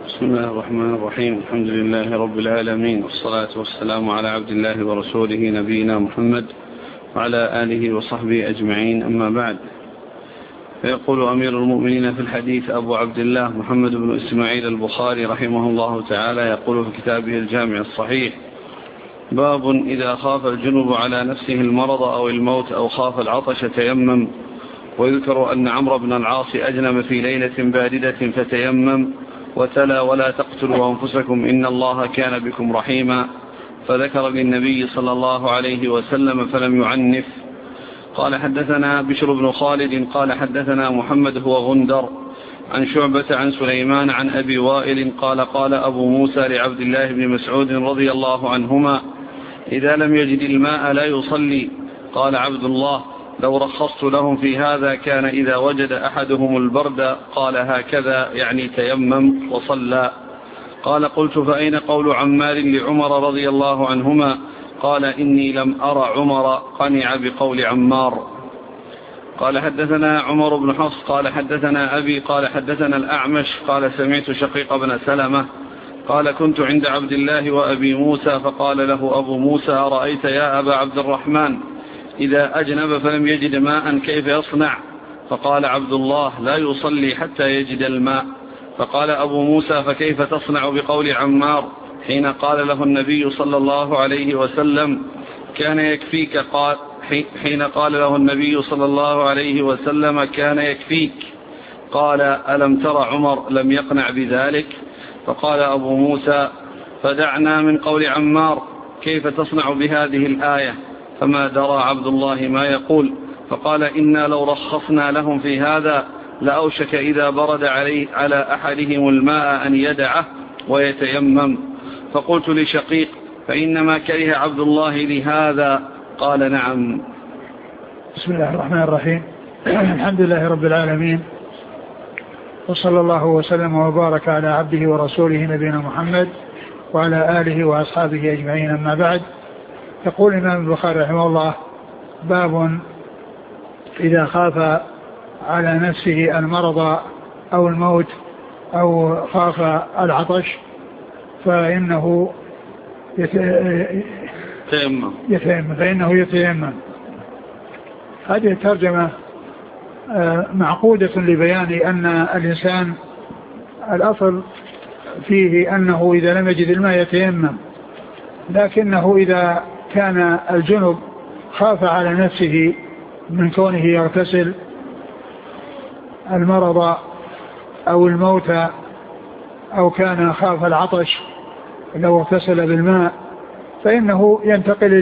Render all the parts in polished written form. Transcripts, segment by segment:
بسم الله الرحمن الرحيم. الحمد لله رب العالمين، والصلاة والسلام على عبد الله ورسوله نبينا محمد وعلى آله وصحبه أجمعين، أما بعد. فيقول أمير المؤمنين في الحديث أبو عبد الله محمد بن إسماعيل البخاري رحمه الله تعالى، يقول في كتابه الجامع الصحيح: باب إذا خاف الجنب على نفسه المرض أو الموت أو خاف العطش تيمم. ويذكر أن عمرو بن العاص أجنب في ليلة باردة فتيمم وتلا: ولا تقتلوا أنفسكم إن الله كان بكم رحيما، فذكر للنبي صلى الله عليه وسلم فلم يعنف. قال حدثنا بشر بن خالد قال حدثنا محمد هو غندر عن شعبة عن سليمان عن أبي وائل قال: قال أبو موسى لعبد الله بن مسعود رضي الله عنهما: إذا لم يجد الماء لا يصلي. قال عبد الله: لو رخصت لهم في هذا كان إذا وجد أحدهم البرد قال هكذا، يعني تيمم وصلى. قال: قلت: فأين قول عمار لعمر رضي الله عنهما؟ قال: إني لم أرى عمر قنع بقول عمار. قال حدثنا عمر بن حفص قال حدثنا أبي قال حدثنا الأعمش قال: سمعت شقيق بن سلمة قال: كنت عند عبد الله وأبي موسى فقال له أبو موسى: أرأيت يا أبا عبد الرحمن إذا أجنب فلم يجد ماء كيف يصنع؟ فقال عبد الله: لا يصلي حتى يجد الماء. فقال أبو موسى: فكيف تصنع بقول عمار حين قال له النبي صلى الله عليه وسلم كان يكفيك؟ قال: حين قال له النبي صلى الله عليه وسلم كان يكفيك. قال: ألم تر عمر لم يقنع بذلك؟ فقال أبو موسى: فدعنا من قول عمار، كيف تصنع بهذه الآية؟ فما درى عبد الله ما يقول. فقال: إنا لو رخصنا لهم في هذا لأوشك إذا برد على أحدهم الماء أن يدعه ويتيمم. فقلت لشقيق: فإنما كره عبد الله لهذا؟ قال: نعم. بسم الله الرحمن الرحيم. الحمد لله رب العالمين، وصلى الله وسلم وبارك على عبده ورسوله نبينا محمد وعلى آله وأصحابه أجمعين، أما بعد. يقول الإمام البخاري رحمه الله: باب إذا خاف على نفسه المرض أو الموت أو خاف العطش فإنه يتيمم. هذه الترجمة معقودة لبيان أن الإنسان الأصل فيه أنه إذا لم يجد الماء يتيمم، لكنه إذا كان الجنب خاف على نفسه من كونه يغتسل المرض أو الموت، أو كان خاف العطش لو اغتسل بالماء، فإنه ينتقل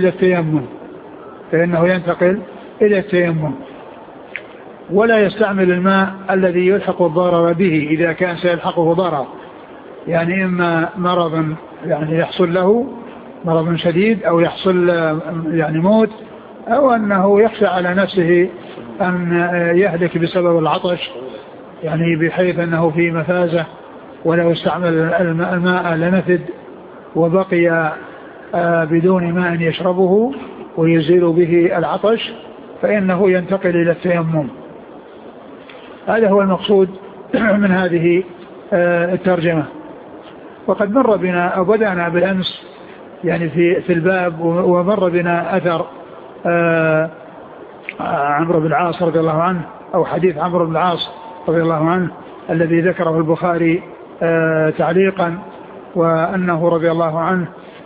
إلى التيمم، ولا يستعمل الماء الذي يلحق الضرر به إذا كان سيلحقه ضرر، يعني إما مرض يعني يحصل له مرض شديد، أو يحصل يعني موت، أو أنه يخشى على نفسه أن يهلك بسبب العطش، يعني بحيث أنه في مفازة ولو استعمل الماء لنفد وبقي بدون ماء يشربه ويزيل به العطش، فإنه ينتقل إلى التيمم. هذا هو المقصود من هذه الترجمة. وقد مر بنا أو بدأنا بالأمس يعني في الباب، ومر بنا أثر عمرو بن العاص رضي الله عنه، أو حديث عمرو بن العاص رضي الله عنه الذي ذكره البخاري تعليقا، وأنه رضي الله عنه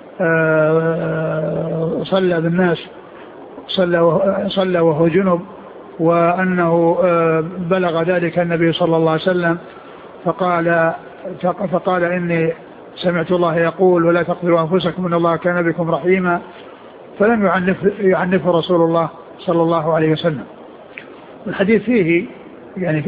صلى بالناس، صلى وهو جنب، وأنه بلغ ذلك النبي صلى الله عليه وسلم فقال: إني سمعت الله يقول: ولا تقتلوا أنفسكم إن الله كان بكم رحيما، فلم يعنف رسول الله صلى الله عليه وسلم. الحديث فيه يعني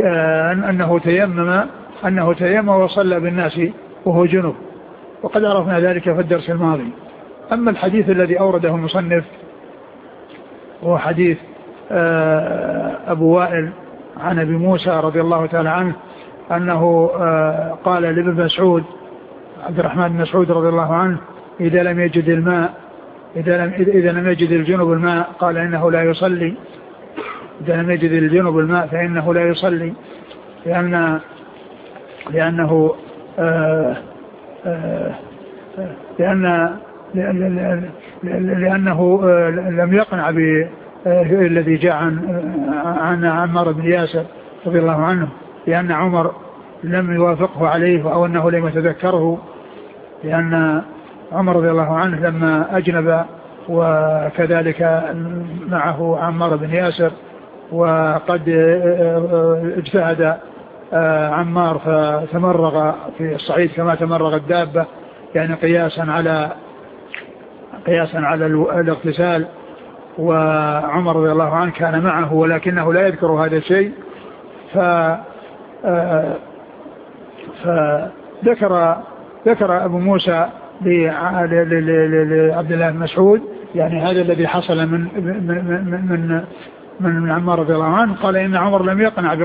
أنه تيمم وصلى بالناس وهو جنب، وقد عرفنا ذلك في الدرس الماضي. أما الحديث الذي أورده المصنف هو حديث أبو وائل عن أبي موسى رضي الله تعالى عنه أنه قال لابن مسعود عبد الرحمن بن مسعود رضي الله عنه: إذا لم يجد الماء إذا لم يجد الجنب الماء قال إنه لا يصلي. إذا لم يجد الجنب الماء فإنه لا يصلي، لأنه لأنه لم يقنع بالذي جاء عن عمار بن ياسر رضي الله عنه، لأن عمر لم يوافقه عليه أو أنه لم يتذكره، لأن عمر رضي الله عنه لما أجنب وكذلك معه عمار بن ياسر وقد اجتهد عمار فتمرغ في الصعيد كما تمرغ الدابة، يعني قياسا على الاغتسال، وعمر رضي الله عنه كان معه ولكنه لا يذكر هذا الشيء، فذكر أبو موسى لعبد الله بن مسعود يعني هذا الذي حصل من عمار رضي الله عنه. قال إن عمر لم يقنع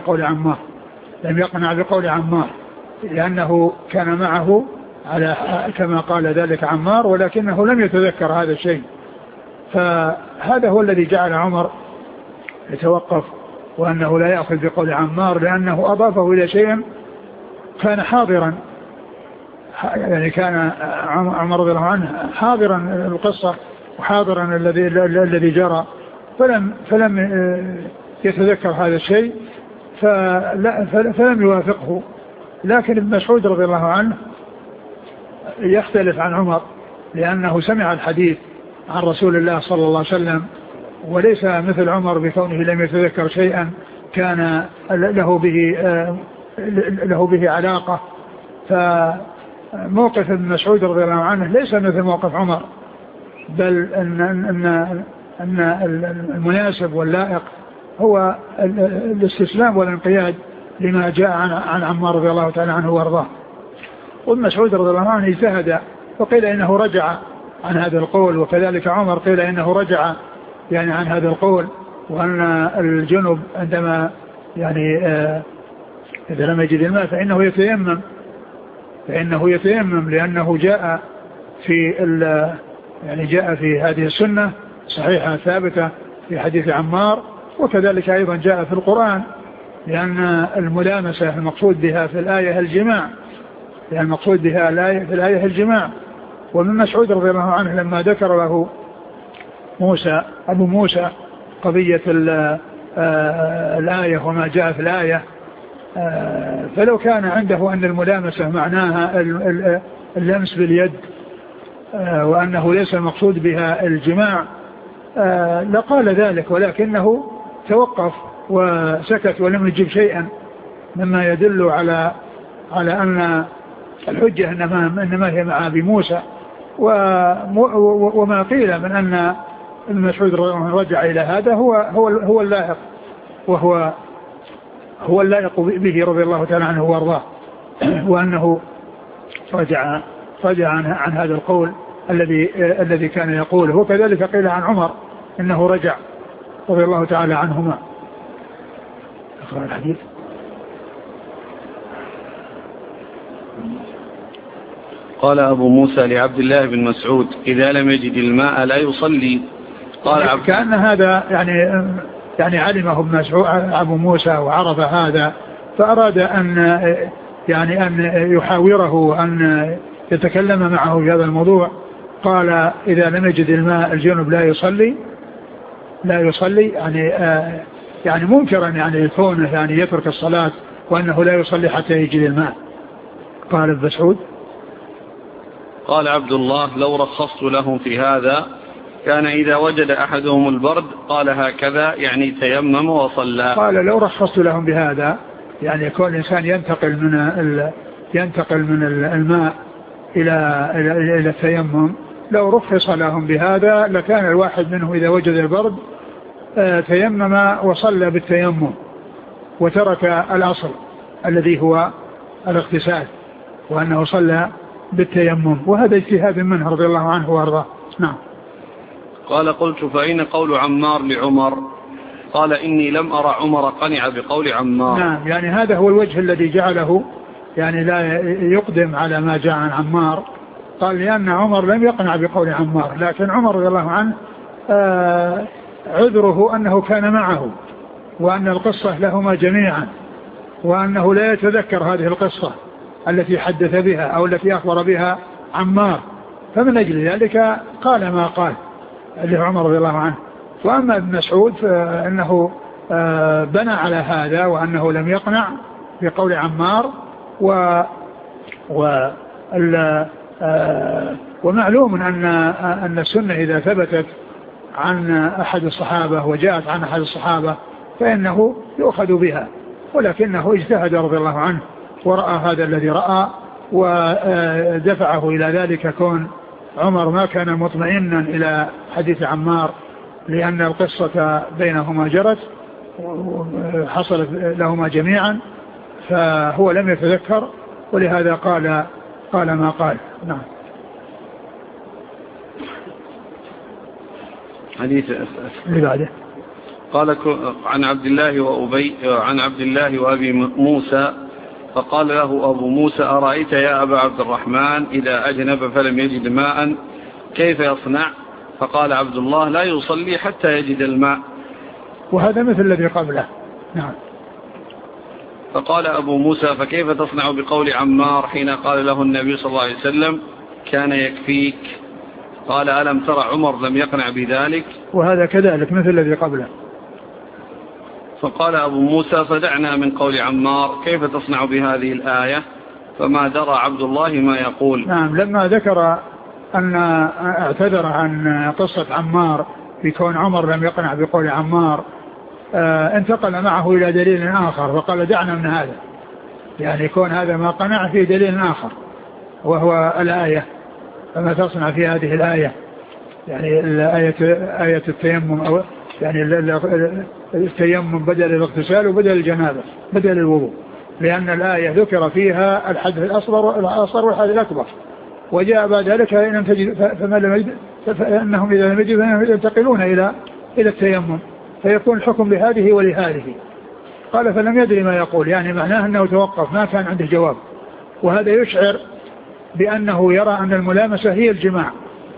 بقول عمار لأنه كان معه على كما قال ذلك عمار، ولكنه لم يتذكر هذا الشيء. فهذا هو الذي جعل عمر يتوقف وأنه لا يأخذ بقول عمار، لأنه أضافه إلى شيء كان حاضرا، يعني كان عمر رضي الله عنه حاضرا القصة وحاضرا الذي جرى، فلم يتذكر هذا الشيء فلم يوافقه. لكن ابن مسعود رضي الله عنه يختلف عن عمر، لأنه سمع الحديث عن رسول الله صلى الله عليه وسلم، وليس مثل عمر بكونه لم يتذكر شيئا كان له به علاقة. فموقف ابن مسعود رضي الله عنه ليس مثل موقف عمر، بل أن المناسب واللائق هو الاستسلام والانقياد لما جاء عن عمار رضي الله تعالى عنه وارضاه. وابن مسعود رضي الله عنه اجتهد، وقيل إنه رجع عن هذا القول، وكذلك عمر قيل إنه رجع يعني عن هذا القول، وأن الجنب عندما يعني إذا لم يجد الماء فإنه يتيمم لأنه جاء في هذه السنة صحيحة ثابتة في حديث عمار، وكذلك أيضا جاء في القرآن، لأن الملامسة المقصود بها في الآية الجماع، لأن المقصود بها في الآية الجماع. ومن مسعود رضي الله عنه لما ذكر له أبو موسى قضية الآية وما جاء في الآية، فلو كان عنده أن الملامسة معناها اللمس باليد وأنه ليس المقصود بها الجماع لقال ذلك، ولكنه توقف وسكت ولم يجيب شيئا مما يدل على أن الحجة إنما هي مع أبي موسى. وما قيل من أن ابن مسعود رجع إلى هذا هو اللائق، وهو اللائق به رضي الله تعالى عنه وارضاه، وأنه رجع عن هذا القول الذي كان يقوله. وكذلك قيل عن عمر إنه رجع رضي الله تعالى عنهما. أقرأ الحديث. قال أبو موسى لعبد الله بن مسعود إذا لم يجد الماء لا يصلي. قال كأن هذا يعني علمه ابن مسعود أبو موسى وعرف هذا، فأراد أن يحاوره أن يتكلم معه في هذا الموضوع. قال إذا لم يجد الماء الجنب لا يصلي يعني منكرا يعني كونه يعني يترك الصلاة وأنه لا يصلي حتى يجد الماء. قال ابن مسعود قال عبد الله لو رخصت لهم في هذا كان إذا وجد أحدهم البرد قال هكذا يعني تيمم وصلى. قال لو رخصت لهم بهذا يعني يكون الإنسان ينتقل من الماء إلى التيمم، لو رخص لهم بهذا لكان الواحد منهم إذا وجد البرد تيمم وصلى بالتيمم وترك الأصل الذي هو الاغتسال، وأنه صلى بالتيمم، وهذا اجتهاد منه رضي الله عنه وارضاه. نعم. قال قلت فأين قول عمار لعمر؟ قال إني لم أرى عمر قنع بقول عمار. نعم، يعني هذا هو الوجه الذي جعله يعني لا يقدم على ما جاء عن عمار. قال لأن عمر لم يقنع بقول عمار، لكن عمر رضي الله عنه عذره أنه كان معه، وأن القصة لهما جميعا، وأنه لا يتذكر هذه القصة، التي حدث بها أو التي أخبر بها عمار، فمن أجل ذلك قال ما قال اللي عمر رضي الله عنه. وأما ابن مسعود فإنه بنى على هذا وأنه لم يقنع بقول عمار. ومعلوم أن السنة إذا ثبتت عن أحد الصحابة وجاءت عن أحد الصحابة فإنه يؤخذ بها، ولكنه اجتهد رضي الله عنه ورأى هذا الذي رأى ودفعه إلى ذلك كون عمر ما كان مطمئنا إلى حديث عمار، لأن القصة بينهما جرت حصلت لهما جميعا، فهو لم يتذكر ولهذا قال ما قال. نعم. حديث اللي بعده قال عن عبد الله وأبي موسى فقال له أبو موسى أرأيت يا أبا عبد الرحمن إذا أجنب فلم يجد ماء كيف يصنع؟ فقال عبد الله لا يصلي حتى يجد الماء. وهذا مثل الذي قبله. نعم. فقال أبو موسى فكيف تصنع بقول عمار حين قال له النبي صلى الله عليه وسلم كان يكفيك؟ قال ألم ترى عمر لم يقنع بذلك؟ وهذا كذلك مثل الذي قبله. فقال أبو موسى فدعنا من قول عمار كيف تصنع بهذه الآية؟ فما درى عبد الله ما يقول. نعم. لما ذكر أن اعتذر عن قصة عمار بكون عمر لم يقنع بقول عمار انتقل معه إلى دليل آخر فقال دعنا من هذا، يعني يكون هذا ما قنع في دليل آخر وهو الآية. فما تصنع في هذه الآية، يعني آية التيمم أو يعني التيمم بدل الاغتسال وبدل الجنابة بدل الوضوء، لأن الآية ذكر فيها الحدث الأصغر والحدث الأكبر، وجاء بعد ذلك إن تجد فما لم يجد فإنهم إذا لم يجدوا ينتقلون إلى التيمم، فيكون الحكم لهذه ولهذه. قال فلم يدري ما يقول، يعني معناه أنه توقف ما كان عنده جواب، وهذا يشعر بأنه يرى أن الملامسة هي الجماع،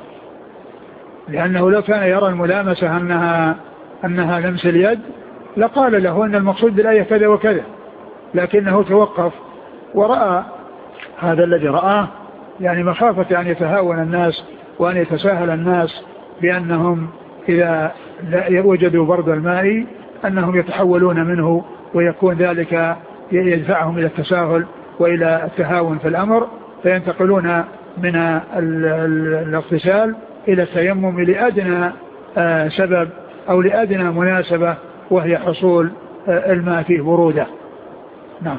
لأنه لو كان يرى الملامسة أنها لمس اليد لقال له أن المقصود بالآية كذا وكذا، لكنه توقف ورأى هذا الذي رآه، يعني مخافة أن يتهاون الناس وأن يتساهل الناس بأنهم إذا وجدوا برد الماء أنهم يتحولون منه، ويكون ذلك يدفعهم إلى التساهل وإلى التهاون في الأمر، فينتقلون من الاغتسال إلى التيمم لأدنى سبب أو لأدنى مناسبة، وهي حصول الماء فيه برودة. نعم.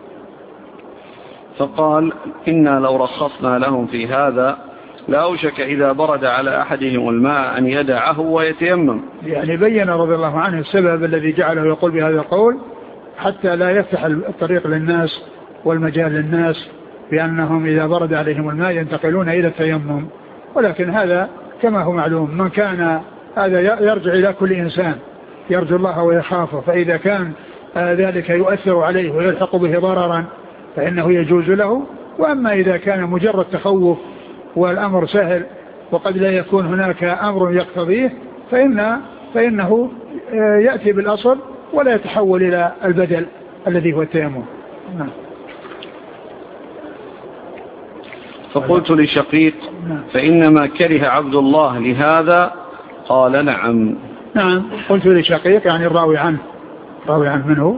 فقال إنا لو رخصنا لهم في هذا لأوشك إذا برد على أحدهم الماء أن يدعه ويتيمم. يعني بين رضي الله عنه السبب الذي جعله يقول بهذا القول حتى لا يفتح الطريق للناس والمجال للناس بأنهم إذا برد عليهم الماء ينتقلون إلى التيمم. ولكن هذا كما هو معلوم من كان هذا يرجع إلى كل إنسان يرجو الله ويخافه، فإذا كان ذلك يؤثر عليه ويلحق به ضررا فإنه يجوز له. وأما إذا كان مجرد تخوف والأمر سهل وقد لا يكون هناك أمر يقتضيه فإنه يأتي بالأصل ولا يتحول إلى البدل الذي هو التيمم. نعم. فقلت لشقيق فإنما كره عبد الله لهذا؟ قال نعم. نعم. قلت لشقيق يعني الراوي عنه منه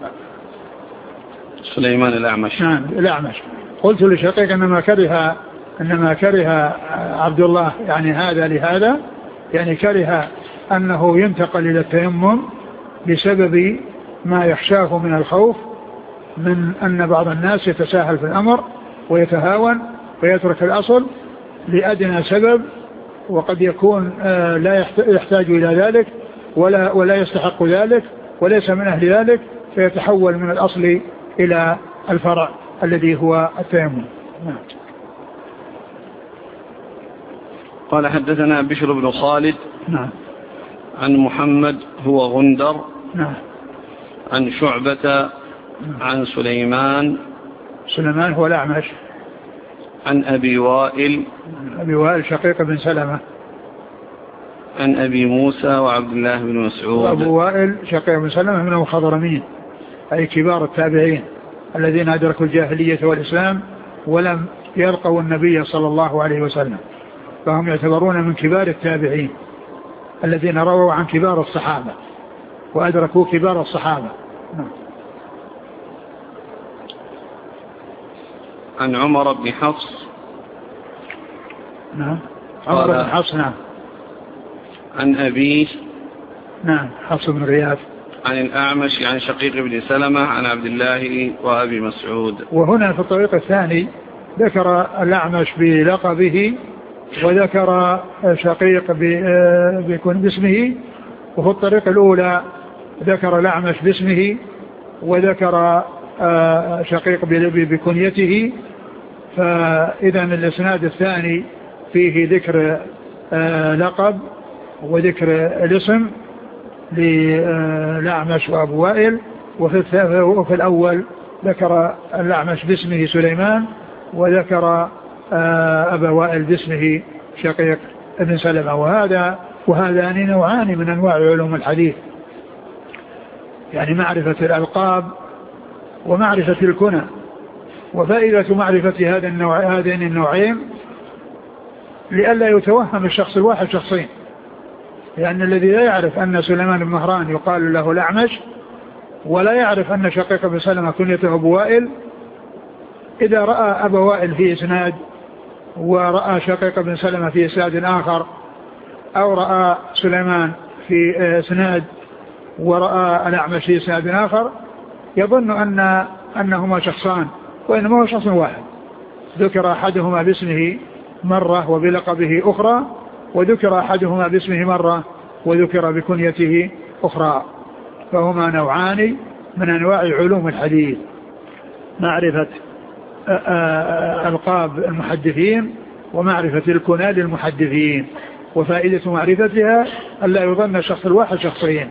سليمان الأعمش. نعم الأعمش. قلت لشقيق إنما كره عبد الله يعني هذا لهذا، يعني كره أنه ينتقل إلى التيمم بسبب ما يخشاه من الخوف من أن بعض الناس يتساهل في الأمر ويتهاون ويترك الأصل لأدنى سبب، وقد يكون لا يحتاج إلى ذلك ولا يستحق ذلك وليس من أهل ذلك، فيتحول من الأصل إلى الفرع الذي هو التيمم. نعم. قال حدثنا بشر بن خالد. نعم. عن محمد هو غندر. نعم. عن شعبة. عن سليمان هو الأعمش. عن أبي وائل شقيق بن سلمة. عن أبي موسى وعبد الله بن مسعود. وأبو وائل شقيق بن سلمة من المخضرمين أي كبار التابعين الذين أدركوا الجاهلية والإسلام ولم يلقوا النبي صلى الله عليه وسلم، فهم يعتبرون من كبار التابعين الذين رووا عن كبار الصحابة وأدركوا كبار الصحابة. عن عمر بن حفص. نعم عمر بن حفص. نعم. عن أبيه. نعم حفص بن غياث. عن الأعمش عن شقيق بن سلمة عن عبد الله وأبي مسعود. وهنا في الطريق الثاني ذكر الأعمش بلقبه وذكر شقيق بيكون باسمه، وفي الطريق الأولى ذكر الأعمش باسمه وذكر شقيق بكنيته. فإذا الإسناد الثاني فيه ذكر لقب وذكر الاسم للأعمش وأبو وائل، وفي الأول ذكر الأعمش باسمه سليمان وذكر أبا وائل باسمه شقيق ابن سلمة. وهذان نوعان من أنواع علوم الحديث، يعني معرفة الألقاب ومعرفة الكنى. وفائدة معرفة هذين النوعين لئلا يتوهم الشخص الواحد شخصين، لأن الذي لا يعرف أن سليمان بن مهران يقال له الأعمش ولا يعرف أن شقيق بن سلمة كنيته أبو وائل، إذا رأى أبا وائل في إسناد ورأى شقيق بن سلمة في إسناد آخر، أو رأى سليمان في إسناد ورأى الأعمش في إسناد آخر، يظن أنهما شخصان، وإنما هو شخص واحد ذكر أحدهما باسمه مرة وبلقبه أخرى، وذكر أحدهما باسمه مرة وذكر بكنيته أخرى. فهما نوعان من أنواع علوم الحديث، معرفة ألقاب المحدثين ومعرفة الكنى للمحدثين. وفائدة معرفتها ألا يظن الشخص الواحد شخصين.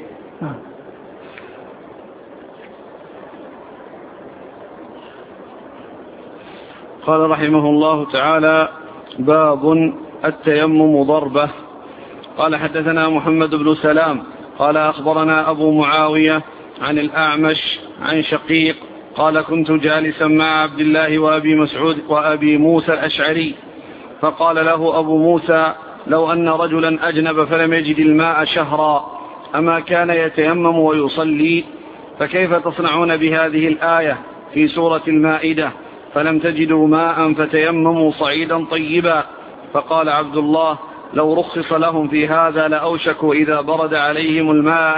قال رحمه الله تعالى: باب التيمم ضربة. قال: حدثنا محمد بن سلام قال: أخبرنا أبو معاوية عن الأعمش عن شقيق قال: كنت جالسا مع عبد الله وأبي مسعود وأبي موسى الأشعري، فقال له أبو موسى: لو أن رجلا أجنب فلم يجد الماء شهرا أما كان يتيمم ويصلي؟ فكيف تصنعون بهذه الآية في سورة المائدة: فلم تجدوا ماء فتيمموا صعيدا طيبا؟ فقال عبد الله: لو رخص لهم في هذا لأوشكوا إذا برد عليهم الماء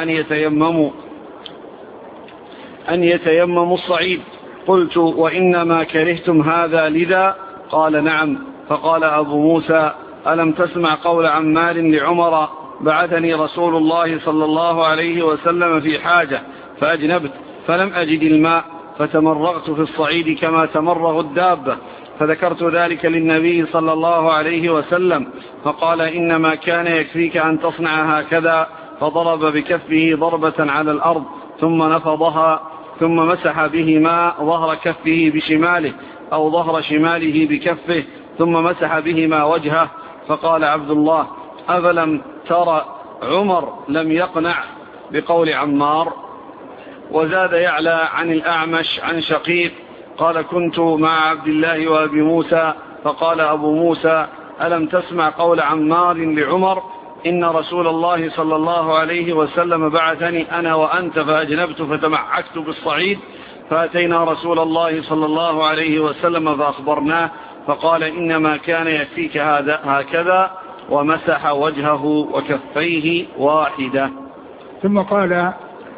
أن يتيمموا الصعيد. قلت: وإنما كرهتم هذا لذا؟ قال: نعم. فقال أبو موسى: ألم تسمع قول عمار لعمر: بعثني رسول الله صلى الله عليه وسلم في حاجة فأجنبت فلم أجد الماء فتمرغت في الصعيد كما تمرغ الدابة، فذكرت ذلك للنبي صلى الله عليه وسلم، فقال: إنما كان يكفيك أن تصنع هكذا. فضرب بكفه ضربة على الأرض ثم نفضها، ثم مسح به ماء ظهر كفه بشماله أو ظهر شماله بكفه، ثم مسح بهما وجهه. فقال عبد الله: أفلم ترى عمر لم يقنع بقول عمار؟ وزاد يعلى عن الأعمش عن شقيق قال: كنت مع عبد الله وأبي موسى، فقال أبو موسى: ألم تسمع قول عمار لعمر: إن رسول الله صلى الله عليه وسلم بعثني أنا وأنت فأجنبت فتمعكت بالصعيد، فأتينا رسول الله صلى الله عليه وسلم فأخبرناه، فقال: إنما كان يكفيك هكذا، ومسح وجهه وكفيه واحدة. ثم قال: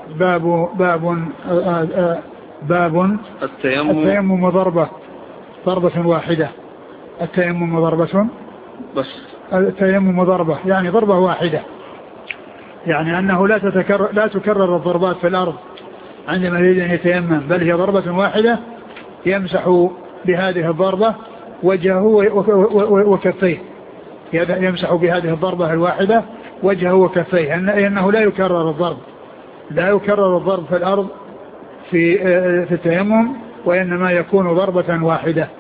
باب التيمم ضربة واحدة. التيمم ضربة، بس التيمم ضربة يعني ضربة واحدة، يعني أنه لا تكرر الضربات في الأرض عندما يريد أن يتيمم، بل هي ضربة واحدة يمسح بهذه الضربة وجهه وكفيه، يمسح بهذه الضربة الواحدة وجهه وكفيه، أنه لا يكرر الضرب في الأرض في التيمم، وإنما يكون ضربة واحدة.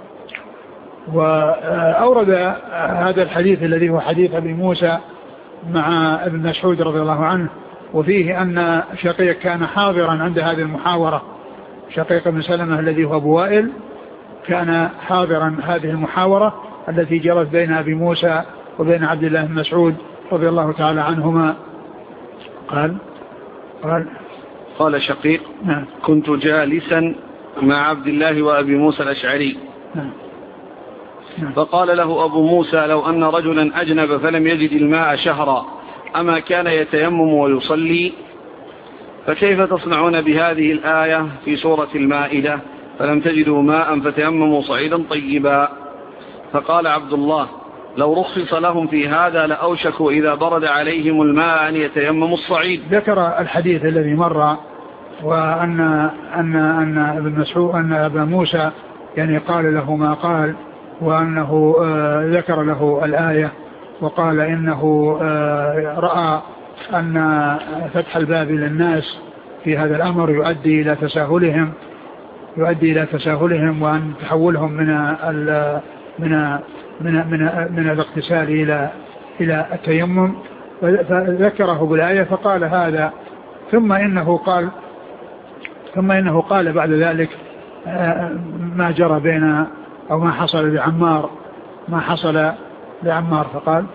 وأورد هذا الحديث الذي هو حديث أبي موسى مع ابن مسعود رضي الله عنه، وفيه أن شقيق كان حاضرا عند هذه المحاورة شقيق بن سلمة الذي هو أبو وائل كان حاضرا هذه المحاورة التي جرت بين أبي موسى وبين عبد الله بن مسعود رضي الله تعالى عنهما. قال شقيق نعم. كنت جالسا مع عبد الله وأبي موسى الأشعري نعم. فقال له أبو موسى لو أن رجلا أجنب فلم يجد الماء شهرا أما كان يتيمم ويصلي؟ فكيف تصنعون بهذه الآية في سورة المائدة فلم تجدوا ماء فتيمموا صعيدا طيبا؟ فقال عبد الله لو رخص لهم في هذا لأوشكوا إذا برد عليهم الماء أن يتيمموا الصعيد. ذكر الحديث الذي مر وأن ابن مسعود أن أبا موسى يعني قال له ما قال وأنه ذكر له الآية وقال إنه رأى أن فتح الباب للناس في هذا الأمر يؤدي إلى تساهلهم وأن تحولهم من الاغتسال إلى التيمم فذكره بالآية فقال هذا ثم إنه قال بعد ذلك ما جرى بين أو ما حصل لعمار فقال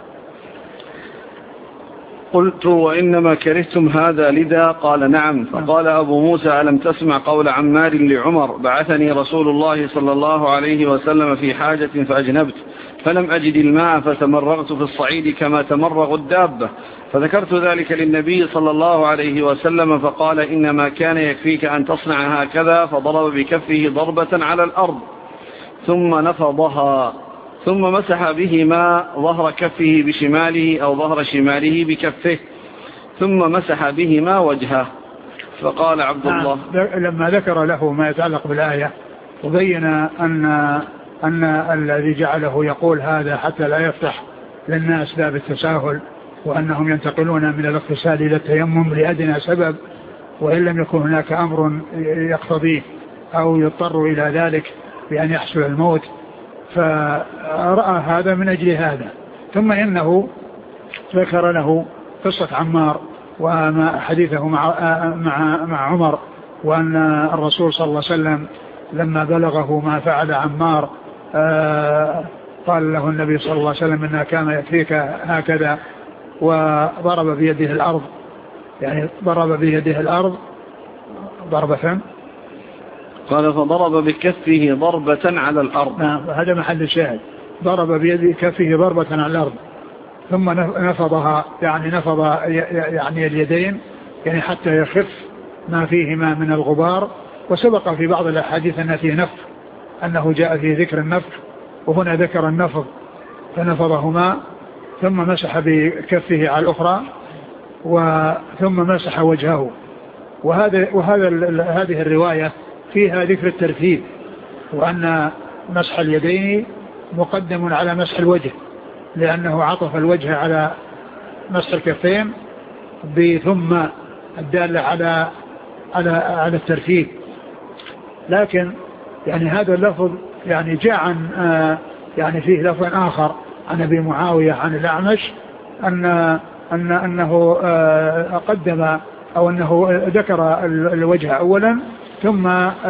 قلت وإنما كرهتم هذا لذا؟ قال نعم. فقال أبو موسى ألم تسمع قول عمار لعمر بعثني رسول الله صلى الله عليه وسلم في حاجة فأجنبت فلم أجد الماء فتمرغت في الصعيد كما تمرغ الدابة فذكرت ذلك للنبي صلى الله عليه وسلم فقال إنما كان يكفيك أن تصنع هكذا فضرب بكفه ضربة على الأرض ثم نفضها ثم مسح بهما ظهر كفه بشماله أو ظهر شماله بكفه ثم مسح بهما وجهه. فقال عبد الله لما ذكر له ما يتعلق بالآية وبين أن الذي جعله يقول هذا حتى لا يفتح للناس باب التساهل وأنهم ينتقلون من الاغتسال إلى التيمم لأدنى سبب وإن لم يكن هناك أمر يقتضيه أو يضطر إلى ذلك بأن يحصل الموت فرأى هذا من أجل هذا. ثم إنه ذكر له قصة عمار وما حديثه مع عمر وأن الرسول صلى الله عليه وسلم لما بلغه ما فعل عمار قال له النبي صلى الله عليه وسلم إنها كان يكفيك هكذا وضرب بيده الأرض يعني ضرب بيده الأرض ضربة قال فضرب بكفه ضربة على الأرض. هذا محل الشاهد ضرب بيد كفه ضربة على الأرض ثم نفضها يعني نفض يعني اليدين يعني حتى يخف ما فيهما من الغبار. وسبق في بعض الأحاديث أن فيه نفخ أنه جاء في ذكر النفخ وهنا ذكر النفض فنفضهما ثم مسح بكفه على الأخرى ثم مسح وجهه. هذه الرواية فيها ذكر الترتيب وأن مسح اليدين مقدم على مسح الوجه لأنه عطف الوجه على مسح الكفين بثم الدالة على الترتيب. لكن يعني هذا اللفظ يعني جاء عن يعني فيه لفظ آخر عن أبي معاوية عن الأعمش أنه قدم أو أنه ذكر الوجه أولا ثم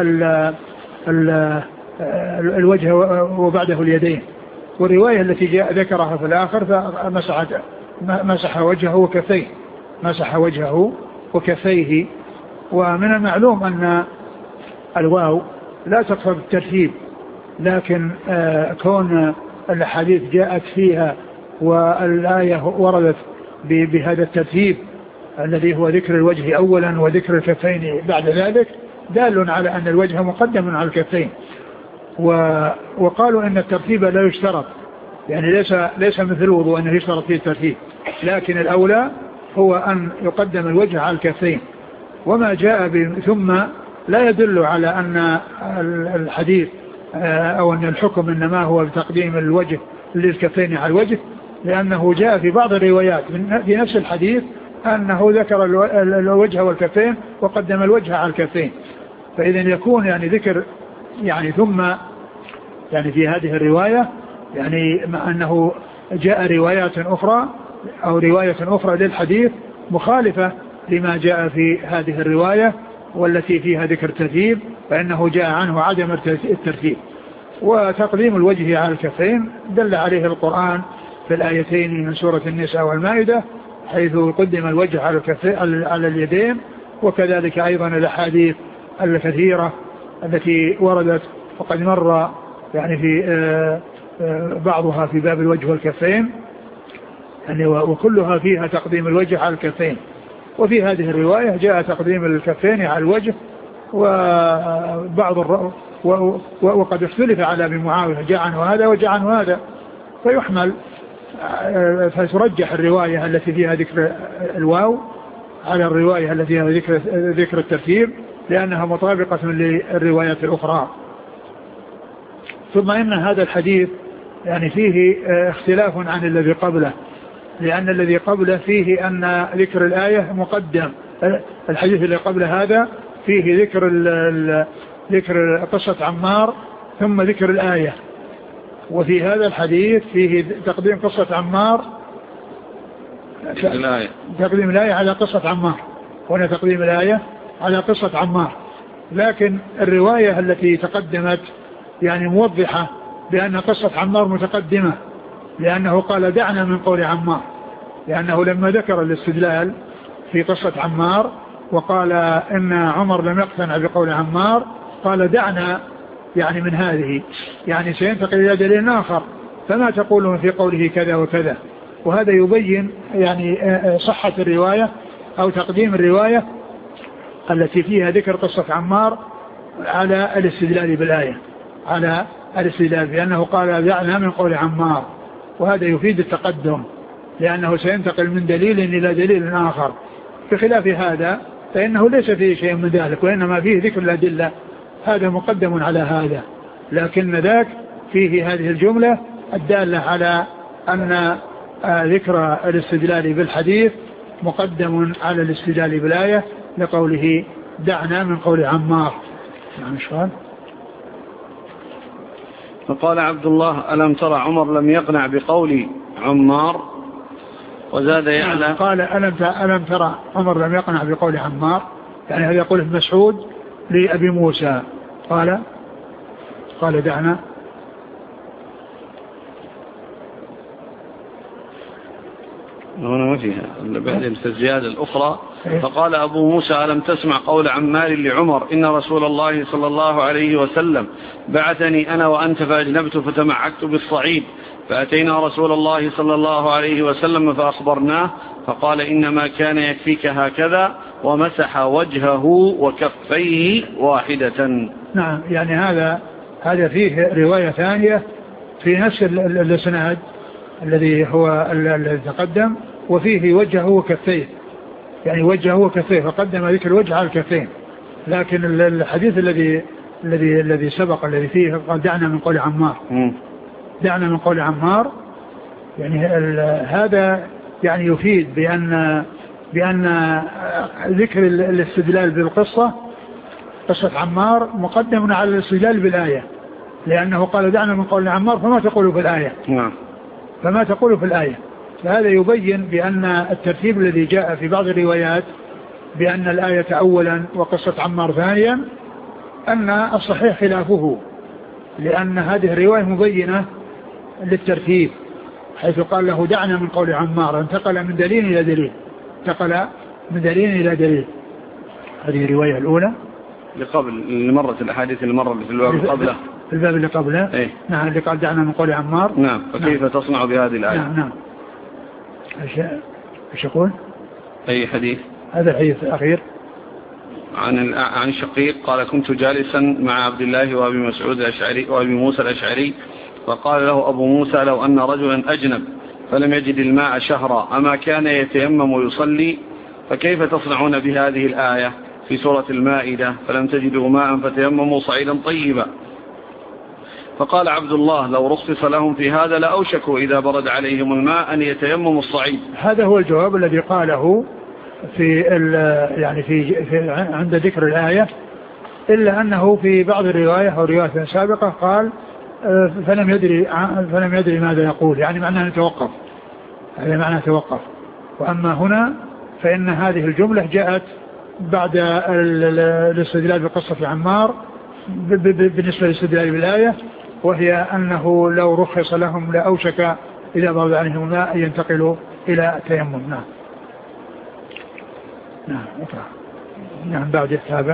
الوجه وبعده اليدين. والرواية التي جاء ذكرها في الآخر مسح وجهه وكفيه مسح وجهه وكفيه. ومن المعلوم أن الواو لا تقصد الترتيب لكن كون الحديث جاءت فيها والآية وردت بهذا الترتيب الذي هو ذكر الوجه أولا وذكر الكفين بعد ذلك دال على أن الوجه مقدم على الكفين. وقالوا أن الترتيب لا يشترط يعني ليس مثل الوضوء أنه يشترط فيه الترتيب لكن الأولى هو أن يقدم الوجه على الكفين. وما جاء ثم لا يدل على أن الحديث أو أن الحكم إنما هو بتقديم الوجه للكفين على الوجه لأنه جاء في بعض الروايات في نفس الحديث أنه ذكر الوجه والكفين وقدم الوجه على الكفين. فإذا يكون يعني ذكر يعني ثم يعني في هذه الرواية يعني مع أنه جاء روايات أخرى أو رواية أخرى للحديث مخالفة لما جاء في هذه الرواية والتي فيها ذكر الترتيب فإنه جاء عنه عدم الترتيب. وتقديم الوجه على الكفين دل عليه القرآن في الآيتين من سورة النساء والمائدة حيث قدم الوجه على اليدين، وكذلك أيضا الأحاديث الكثيرة التي وردت وقد مر يعني في بعضها في باب الوجه والكفين يعني وكلها فيها تقديم الوجه على الكفين. وفي هذه الرواية جاء تقديم الكفين على الوجه وقد اختلف على ابن معاوية جاء عنه هذا وجاء عنه هذا، فيحمل فترجح الرواية التي فيها ذكر الواو على الرواية التي فيها ذكر الترتيب لأنها مطابقة للروايات الأخرى. ثم إن هذا الحديث يعني فيه اختلاف عن الذي قبله، لأن الذي قبله فيه أن ذكر الآية مقدم. الحديث اللي قبل هذا فيه ذكر قصة عمار ثم ذكر الآية، وفي هذا الحديث فيه تقديم قصة عمار تقديم الآية على قصة عمار، هنا تقديم الآية على قصة عمار. لكن الرواية التي تقدمت يعني موضحة بأن قصة عمار متقدمة، لأنه قال دعنا من قول عمار، لأنه لما ذكر الاستدلال في قصة عمار وقال إن عمر لم يقتنع بقول عمار قال دعنا يعني من هذه يعني سينتقل إلى دليل آخر، فما تقولون في قوله كذا وكذا. وهذا يبين يعني صحة الرواية أو تقديم الرواية التي فيها ذكر قصة عمار على الاستدلال بالآية، على الاستدلال بأنه قال دعنا من قول عمار، وهذا يفيد التقدم لأنه سينتقل من دليل إلى دليل آخر. بخلاف هذا فإنه ليس فيه شيء من ذلك، وإنما فيه ذكر الأدلة، هذا مقدم على هذا، لكن ذاك فيه هذه الجملة الدالة على أن ذكر الاستدلال بالحديث مقدم على الاستدلال بالآية لقوله دعنا من قول عمار. يعني شوان فقال عبد الله ألم ترى عمر لم يقنع بقول عمار، وزاد يعلى قال ألم ترى عمر لم يقنع بقول عمار، يعني هذا يقول ابن مسعود لأبي موسى قال دعنا هنا ما فيها بعد الزيادة الأخرى. فقال أبو موسى ألم تسمع قول عمار لعمر إن رسول الله صلى الله عليه وسلم بعثني أنا وأنت فأجنبت فتمعكت بالصعيد فأتينا رسول الله صلى الله عليه وسلم فأخبرناه فقال إنما كان يكفيك هكذا ومسح وجهه وكفيه واحدة. نعم، يعني هذا فيه رواية ثانية في نفس الإسناد الذي هو الذي تقدم، وفيه وجهه وكفيه، يعني وجهه وكفيه، فقدم ذكر الوجه على الكفين. لكن الحديث الذي سبق الذي فيه قال دعنا من قول عمار دعنا من قول عمار، يعني هذا يعني يفيد بأن ذكر الاستدلال بالقصة قصة عمار مقدم على الاستدلال بالآية، لأنه قال دعنا من قول عمار فما تقول في الآية فما تقول في الآية. فهذا يبين بأن الترتيب الذي جاء في بعض الروايات بأن الآية أولا وقصة عمار ثانيا أن الصحيح خلافه، لأن هذه الرواية مبينة للترتيب حيث قال له دعنا من قول عمار، انتقل من دليل إلى دليل، انتقل من دليل إلى دليل. هذه الرواية الأولى اللي مرت الأحاديث اللي مرت في الباب قبله في الباب اللي قبله إيه؟ نعم، اللي قال دعنا من قول عمار. نعم. فكيف تصنع بهذه الآية؟ نعم. ايش يقول؟ أي حديث؟ هذا الحديث الأخير عن الشقيق قال كنت جالسا مع عبد الله وأبي مسعود الأشعري وأبي موسى الأشعري فقال له أبو موسى لو أن رجلا أجنب فلم يجد الماء شهرا أما كان يتيمم ويصلي؟ فكيف تصنعون بهذه الآية في سورة المائدة فلم تجدوا ماء فتيمموا صعيدا طيبا؟ فقال عبد الله لو رخص لهم في هذا لأوشكوا إذا برد عليهم الماء أن يتيمموا الصعيد. هذا هو الجواب الذي قاله في عند ذكر الآية، إلا أنه في بعض الرواية أو رواية سابقة قال فلم يدري ماذا يقول، يعني معناه نتوقف، هذا معناه توقف. وأما هنا فإن هذه الجملة جاءت بعد الاستدلال بقصة عمار بالنسبة للاستدلال بالآية، وهي أنه لو رخص لهم لأوشك إذا ضرب عليهم الماء ينتقلوا إلى التيمم. نعم. نعم اقرأ. نعم بعد التابع.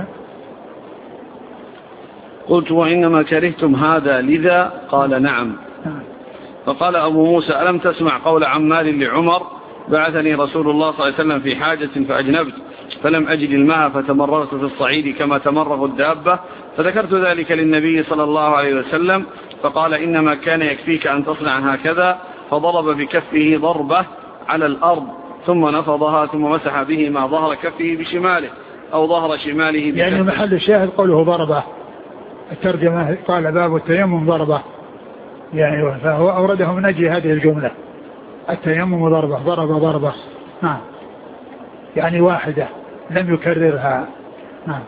قلت وإنما كرهتم هذا لذا؟ قال نعم. فقال أبو موسى ألم تسمع قول عمار لعمر بعثني رسول الله صلى الله عليه وسلم في حاجة فأجنبت فلم أجد الماء فتمررت في الصعيد كما تمرغ الدابة، فذكرت ذلك للنبي صلى الله عليه وسلم فقال إنما كان يكفيك أن تصنع هكذا، فضرب بكفه ضربة على الأرض ثم نفضها ثم مسح به ما ظهر كفه بشماله أو ظهر شماله بكفه. يعني محل الشاهد قوله ضربة، الترجمة قال باب التيمم ضربة، يعني فهو أورده من أجل هذه الجملة التيمم ضربة ضربة. نعم يعني واحدة لم يكررها. نعم.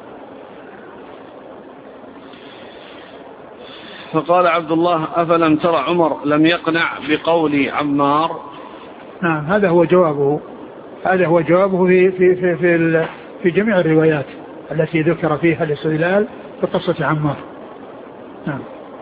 فقال عبد الله أفلم ترى عمر لم يقنع بقول عمار؟ نعم هذا هو جوابه في جميع الروايات التي ذكر فيها الاستدلال بقصة عمار. نعم.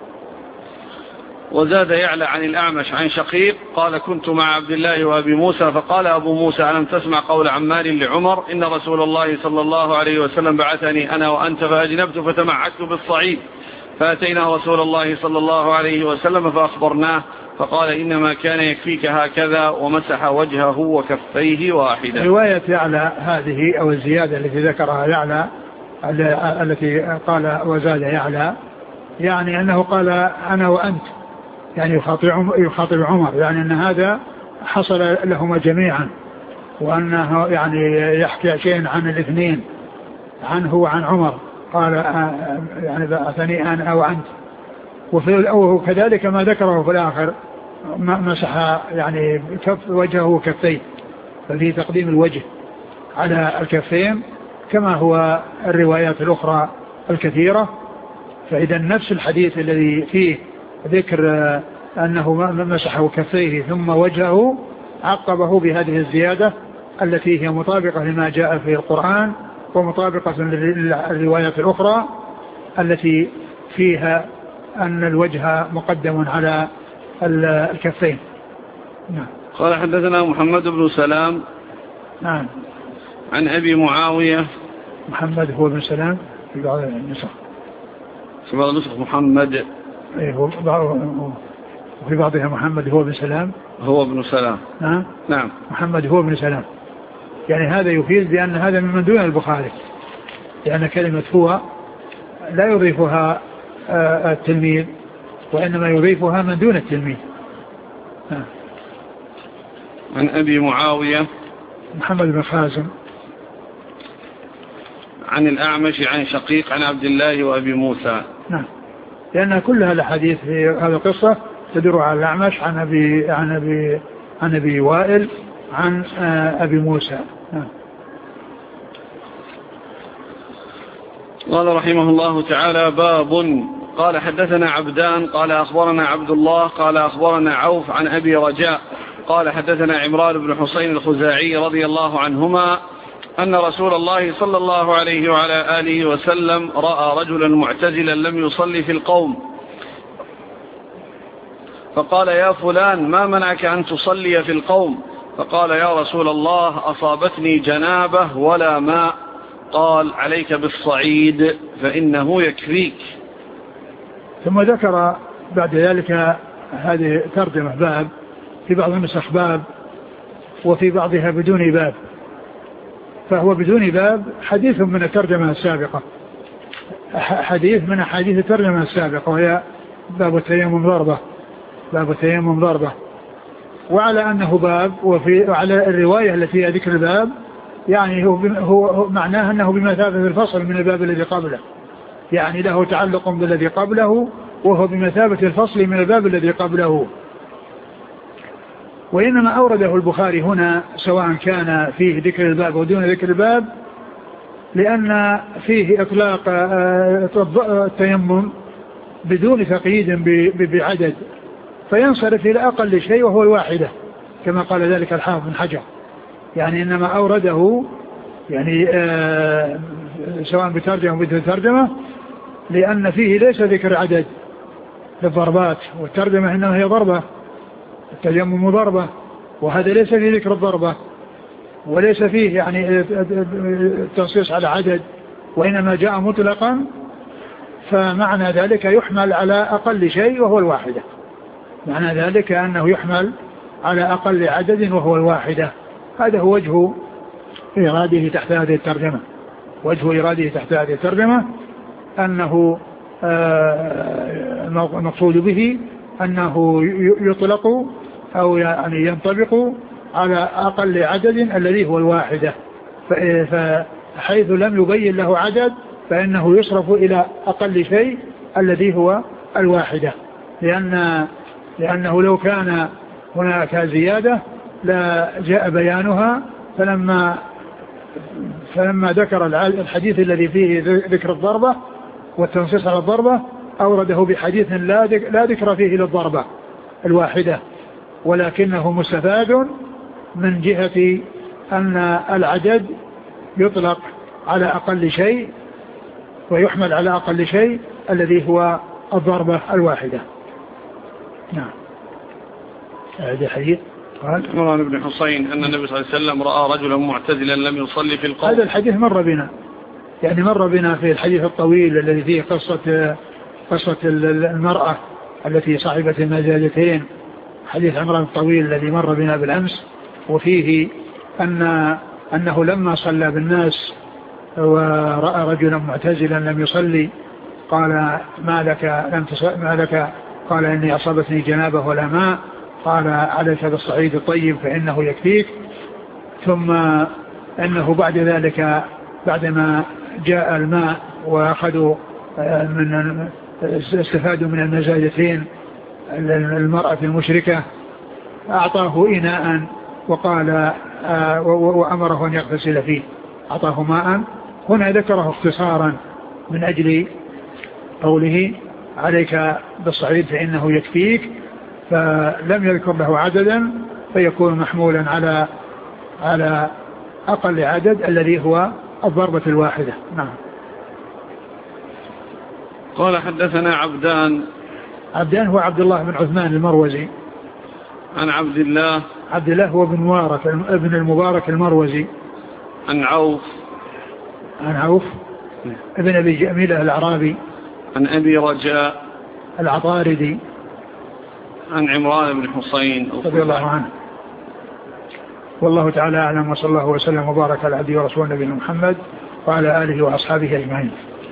وزاد يعلى عن الأعمش عن شقيق قال كنت مع عبد الله وأبي موسى فقال أبو موسى ألم تسمع قول عمار لعمر إن رسول الله صلى الله عليه وسلم بعثني أنا وأنت فأجنبت فتمعكت بالصعيد فأتينا رسول الله صلى الله عليه وسلم فأخبرناه فقال إنما كان يكفيك هكذا ومسح وجهه وكفيه واحدا. رواية يعلى هذه أو الزيادة التي ذكرها يعلى التي قال وزاد يعلى يعني أنه قال أنا وأنت، يعني يخاطب عمر، يعني أن هذا حصل لهما جميعا، وأنه يعني يحكي شيء عن الاثنين عنه وعن عمر، قال يعني بعثني أنا وأنت. وكذلك ما ذكره في الآخر مسح يعني كف وجهه وكفيه، ففي تقديم الوجه على الكفين كما هو الروايات الأخرى الكثيرة. فإذا نفس الحديث الذي فيه ذكر أنه مسحه كفيه ثم وجهه عقبه بهذه الزيادة التي هي مطابقة لما جاء في القرآن ومطابقة للروايات الأخرى التي فيها أن الوجه مقدم على الكفين. نعم. قال حدثنا محمد بن سلام. نعم. عن أبي معاوية. محمد هو بن سلام في بعض النسخ. في بعض النسخ محمد. وفي بعضها محمد هو بن سلام. هو ابن سلام. نعم. نعم. محمد هو بن سلام. يعني هذا يفيد بأن هذا من دون البخاري، لأن كلمة هو لا يضيفها التلميذ وإنما يضيفها من دون التلميذ. عن أبي معاوية محمد بن خازم. عن الأعمش عن شقيق عن عبد الله وأبي موسى. نعم. لأن كلها الأحاديث في هذه القصة تدور على الأعمش عن أبي وائل عن أبي موسى. قال رحمه الله تعالى باب. قال حدثنا عبدان قال أخبرنا عبد الله قال أخبرنا عوف عن أبي رجاء قال حدثنا عمران بن حسين الخزاعي رضي الله عنهما أن رسول الله صلى الله عليه وعلى آله وسلم رأى رجلا معتزلا لم يصلي في القوم فقال يا فلان ما منعك أن تصلي في القوم؟ فقال يا رسول الله أصابتني جنابة ولا ماء. قال عليك بالصعيد فإنه يكفيك. ثم ذكر بعد ذلك هذه ترجمة باب، في بعض النسخ باب وفي بعضها بدون باب، فهو بدون باب حديث من الترجمة السابقة، حديث من حديث الترجمة السابقة وهي باب التيمم ضربة، باب التيمم ضربة. وعلى أنه باب وعلى الرواية التي فيها ذكر الباب يعني هو معناه أنه بمثابة الفصل من الباب الذي قبله، يعني له تعلق بالذي قبله وهو بمثابة الفصل من الباب الذي قبله. وإنما أورده البخاري هنا سواء كان فيه ذكر الباب ودون ذكر الباب لأن فيه إطلاق التيمم بدون تقييد بعدد، فينصرف إلى أقل شيء وهو الواحدة كما قال ذلك الحافظ بن حجر. يعني إنما أورده يعني سواء بترجمة أو بدون ترجمة، لأن فيه ليس ذكر عدد للضربات، والترجمة إنما هي ضربة، التيمم ضربة، وهذا ليس فيه ذكر الضربة وليس فيه يعني التنصيص على عدد، وإنما جاء مطلقا، فمعنى ذلك يحمل على أقل شيء وهو الواحدة. معنى ذلك أنه يحمل على أقل عدد وهو الواحدة. هذا هو وجه إراده تحت هذه الترجمة. وجه إراده تحت هذه الترجمة أنه المقصود به أنه يطلق أو يعني ينطبق على أقل عدد الذي هو الواحدة، فحيث لم يبين له عدد فإنه يصرف إلى أقل شيء الذي هو الواحدة، لأنه لو كان هناك زيادة لا جاء بيانها، فلما ذكر الحديث الذي فيه ذكر الضربة والتنصيص على الضربة أورده بحديث لا ذكر فيه للضربة الواحدة، ولكنه مستفاد من جهة أن العدد يطلق على أقل شيء ويحمل على أقل شيء الذي هو الضربة الواحدة. نعم. هذا الحديث قال عمران بن حسين أن النبي صلى الله عليه وسلم رأى رجلا معتزلا لم يصلي في القوم. هذا الحديث مر بنا في الحديث الطويل الذي فيه قصة المرأة التي صاحبت المزاجتين، حديث عمران الطويل الذي مر بنا بالأمس، وفيه أنه لما صلى بالناس ورأى رجلا معتزلا لم يصلي قال ما لك قال إني أصابتني جنابة ولا ماء، قال عليك بالصعيد الطيب فإنه يكفيك. ثم أنه بعد ذلك بعدما جاء الماء وأخذوا استفادوا من المزاجتين المرأة المشركة أعطاه إناء وقال وأمره أن يغتسل فيه، أعطاه ماء. هنا ذكره اختصارا من أجل قوله عليك بالصعيد فإنه يكفيك، فلم يذكر له عددا فيكون محمولا على أقل عدد الذي هو الضربة الواحدة. نعم. قال حدثنا عبدان هو عبد الله بن عثمان المروزي، عن عبد الله هو ابن المبارك المروزي، عن عوف ابن أبي جميلة الأعرابي، عن أبي رجاء العطاردي، عن عمران بن حسين رضي الله عنه. والله تعالى أعلم، وصلى الله وسلم وبارك على عبده ورسوله نبينا محمد وعلى آله وأصحابه أجمعين.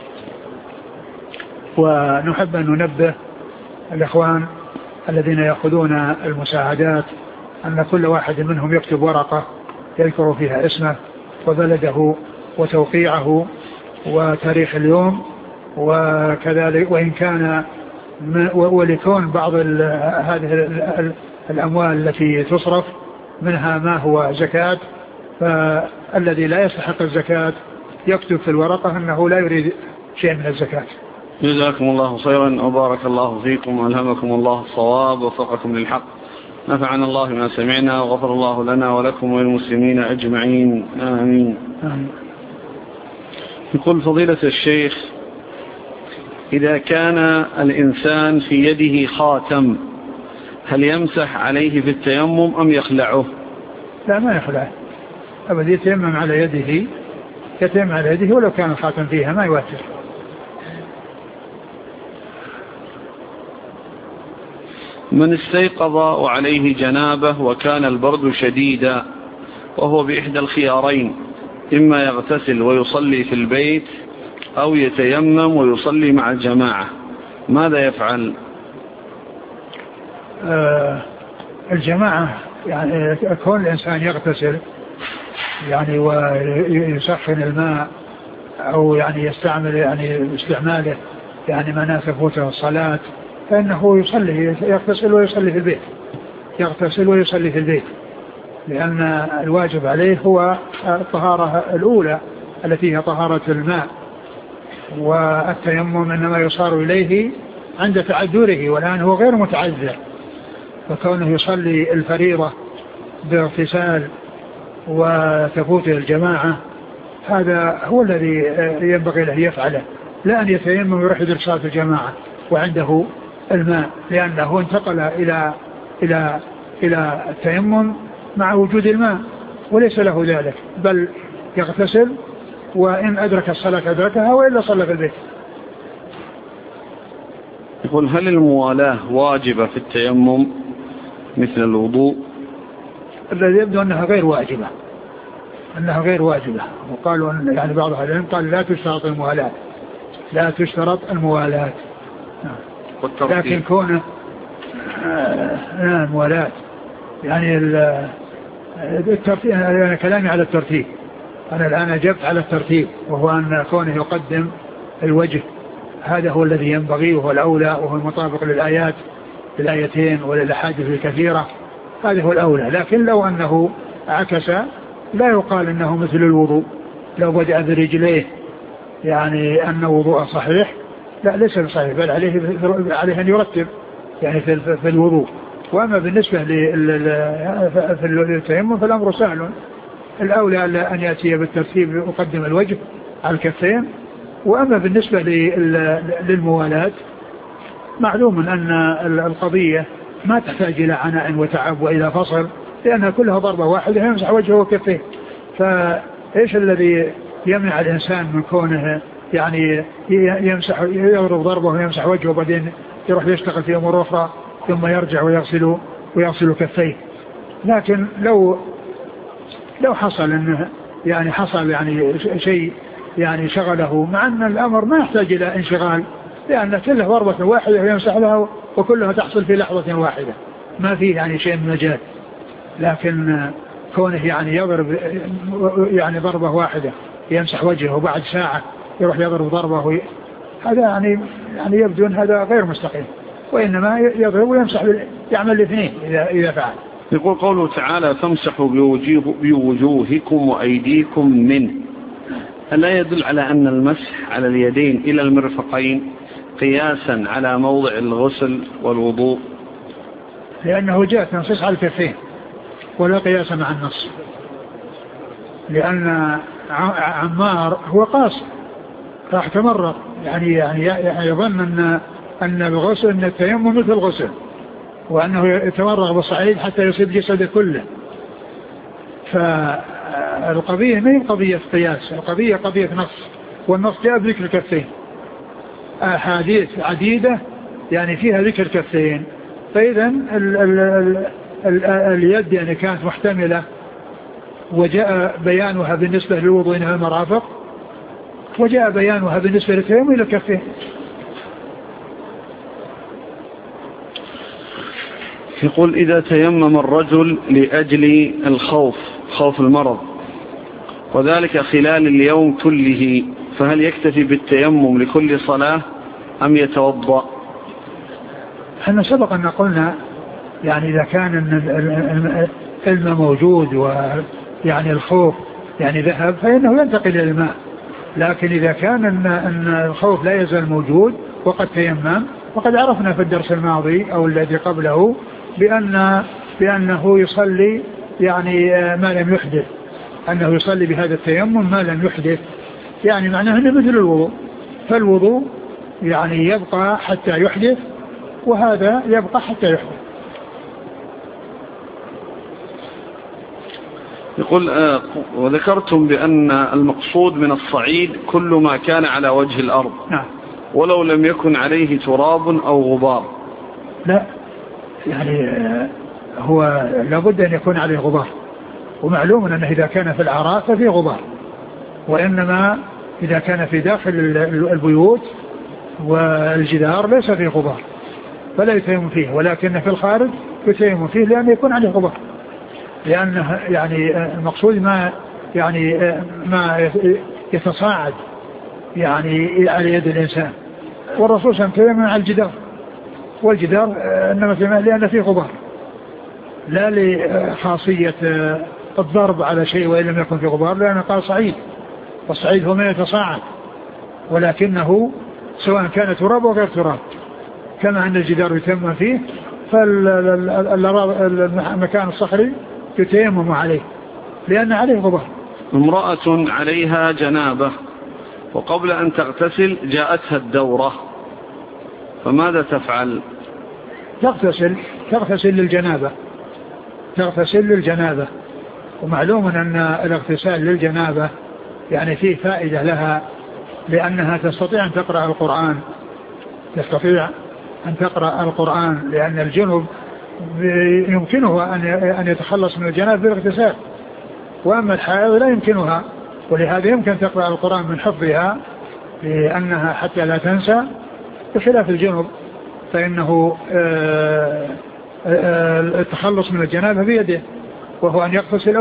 ونحب أن ننبه الإخوان الذين يأخذون المساعدات أن كل واحد منهم يكتب ورقة يذكر فيها اسمه وبلده وتوقيعه وتاريخ اليوم، وكذلك وإن كان ولكون بعض هذه الأموال التي تصرف منها ما هو زكاة، فالذي لا يستحق الزكاة يكتب في الورقة أنه لا يريد شيء من الزكاة. جزاكم الله خيرا وبارك الله فيكم وألهمكم الله الصواب ووفقكم للحق. نفعنا الله ما سمعنا وغفر الله لنا ولكم وللمسلمين أجمعين، آمين. يقول فضيلة الشيخ: إذا كان الإنسان في يده خاتم هل يمسح عليه في التيمم أم يخلعه؟ لا، ما يخلعه أبدا، يتيمم على يده ولو كان الخاتم فيها ما يوتر. من استيقظ وعليه جنابه وكان البرد شديدا وهو بإحدى الخيارين، إما يغتسل ويصلي في البيت أو يتيمم ويصلي مع الجماعة، ماذا يفعل؟ الجماعة يعني كون الإنسان يغتسل يعني ويسخن الماء أو يعني يستعمل يعني استعماله يعني ما لا تفوته الصلاة، فإنه يغتسل ويصلي في البيت، لأن الواجب عليه هو الطهارة الأولى التي هي طهارة الماء، والتيمم إنما يصار إليه عند تعذره، والآن هو غير متعذر، فكونه يصلي الفريضة باغتسال وتفوته الجماعة هذا هو الذي ينبغي له يفعله، لا أن يتيمم ويروح يدرك صلاة الجماعة وعنده الماء، لأنه انتقل إلى التيمم مع وجود الماء وليس له ذلك، بل يغتسل وإن أدرك الصلاة أدركها وإلا صلى في البيت. يقول هل الموالاة واجبة في التيمم مثل الوضوء؟ الذي يبدو أنها غير واجبة، وقالوا أن يعني بعض أهل العلم قال لا تشترط الموالاة، لكن كونه الموالاة يعني الترتيب. أنا كلامي على الترتيب، أنا الآن أجبت على الترتيب، وهو أن كونه يقدم الوجه هذا هو الذي ينبغي وهو الأولى وهو المطابق للآيتين وللأحاديث الكثيرة، هذا هو الأولى. لكن لو أنه عكس لا يقال أنه مثل الوضوء، لو بدأ برجليه يعني أن وضوء صحيح، لا ليس بصحيح، بل عليه أن يرتب يعني في الوضوء. وأما بالنسبة للتيمم فالأمر سهل، الأولى أن يأتي بالترتيب يقدم الوجه على الكفين. وأما بالنسبة للموالاة معلوم أن القضية ما تحتاج إلى عناء وتعب وإلى فصل، لأنها كلها ضربة واحدة يمسح وجهه وكفيه. فإيش الذي يمنع الإنسان من كونه يعني يضرب ضربه ويمسح وجهه وبعدين يروح يشتغل في أمور أخرى ثم يرجع ويغسل كفيه؟ لكن لو حصل أنه يعني حصل يعني شيء يعني شغله، مع أن الأمر ما يحتاج إلى انشغال، لأن كلها ضربة واحدة ويمسح لها وكلها تحصل في لحظة واحدة، ما فيه يعني شيء من مجال. لكن كونه يعني يضرب يعني ضربة واحدة يمسح وجهه وبعد ساعة يروح يضرب ضربة، هذا يعني يبدو أن هذا غير مستقيم، وإنما يضرب ويمسح، يعمل الاثنين إذا فعل. يقول قوله تعالى فامسحوا بوجوهكم وأيديكم منه، ألا يدل على أن المسح على اليدين إلى المرفقين قياسا على موضع الغسل والوضوء؟ لأنه جاء تنصيص على الكفين ولا قياس مع النص، لأن عمار هو قاص راح تمرق، يعني يظن أن الغسل أن التيمم مثل الغسل، وأنه يتمرغ بالصعيد حتى يصيب جسده كله. فالقضية ما هي قضية قياس، القضية قضية نص، والنص جاء بذكر الكفين. أحاديث عديدة يعني فيها ذكر الكفين، فإذا اليد يعني كانت محتملة، وجاء بيانها بالنسبة للوضوء إنها المرافق، وجاء بيانها بالنسبة للتيمم إلى الكفين. يقول إذا تيمم الرجل لأجل خوف المرض وذلك خلال اليوم كله، فهل يكتفي بالتيمم لكل صلاة أم يتوضأ؟ احنا سبق أن قلنا يعني إذا كان الماء موجود ويعني الخوف يعني ذهب فإنه ينتقل إلى الماء، لكن إذا كان أن الخوف لا يزال موجود وقد تيمم، وقد عرفنا في الدرس الماضي أو الذي قبله بأنه يصلي يعني ما لم يحدث، أنه يصلي بهذا التيمم ما لم يحدث، يعني معناه أنه مثل الوضوء، فالوضوء يعني يبقى حتى يحدث وهذا يبقى حتى يحدث. يقول وذكرتم بأن المقصود من الصعيد كل ما كان على وجه الأرض، نعم، ولو لم يكن عليه تراب أو غبار. لا يعني هو لابد أن يكون عليه غبار، ومعلوم أنه إذا كان في العراء ففيه غبار، وإنما إذا كان في داخل البيوت والجدار ليس فيه غبار فلا يتيمم فيه، ولكن في الخارج يتيمم فيه لأن يكون عليه غبار، لأنه يعني المقصود ما يتصاعد يعني على يد الإنسان، والرسول صلى الله عليه وسلم على الجدار، والجدار إنما تيمم لأن فيه غبار، لا لخاصية الضرب على شيء وإن لم يكن فيه غبار، لأنه قال صعيد، والصعيد هو ما يتصاعد، ولكنه سواء كان تراب أو غير تراب، كما أن الجدار يتيمم فيه فالمكان الصخري يتيمم عليه لأن عليه غبار. امرأة عليها جنابة وقبل أن تغتسل جاءتها الدورة، فماذا تفعل؟ تغتسل للجنابة. ومعلوم أن الاغتسال للجنابة يعني فيه فائدة لها، لأنها تستطيع أن تقرأ القرآن، لأن الجنب يمكنه أن يتخلص من الجنابة بالاغتسال، وأما الحائض لا يمكنها، ولهذا يمكن تقرأ القرآن من حفظها لأنها حتى لا تنسى، بخلاف الجنب فإنه التخلص من الجنابة بيده، وهو أن يغتسل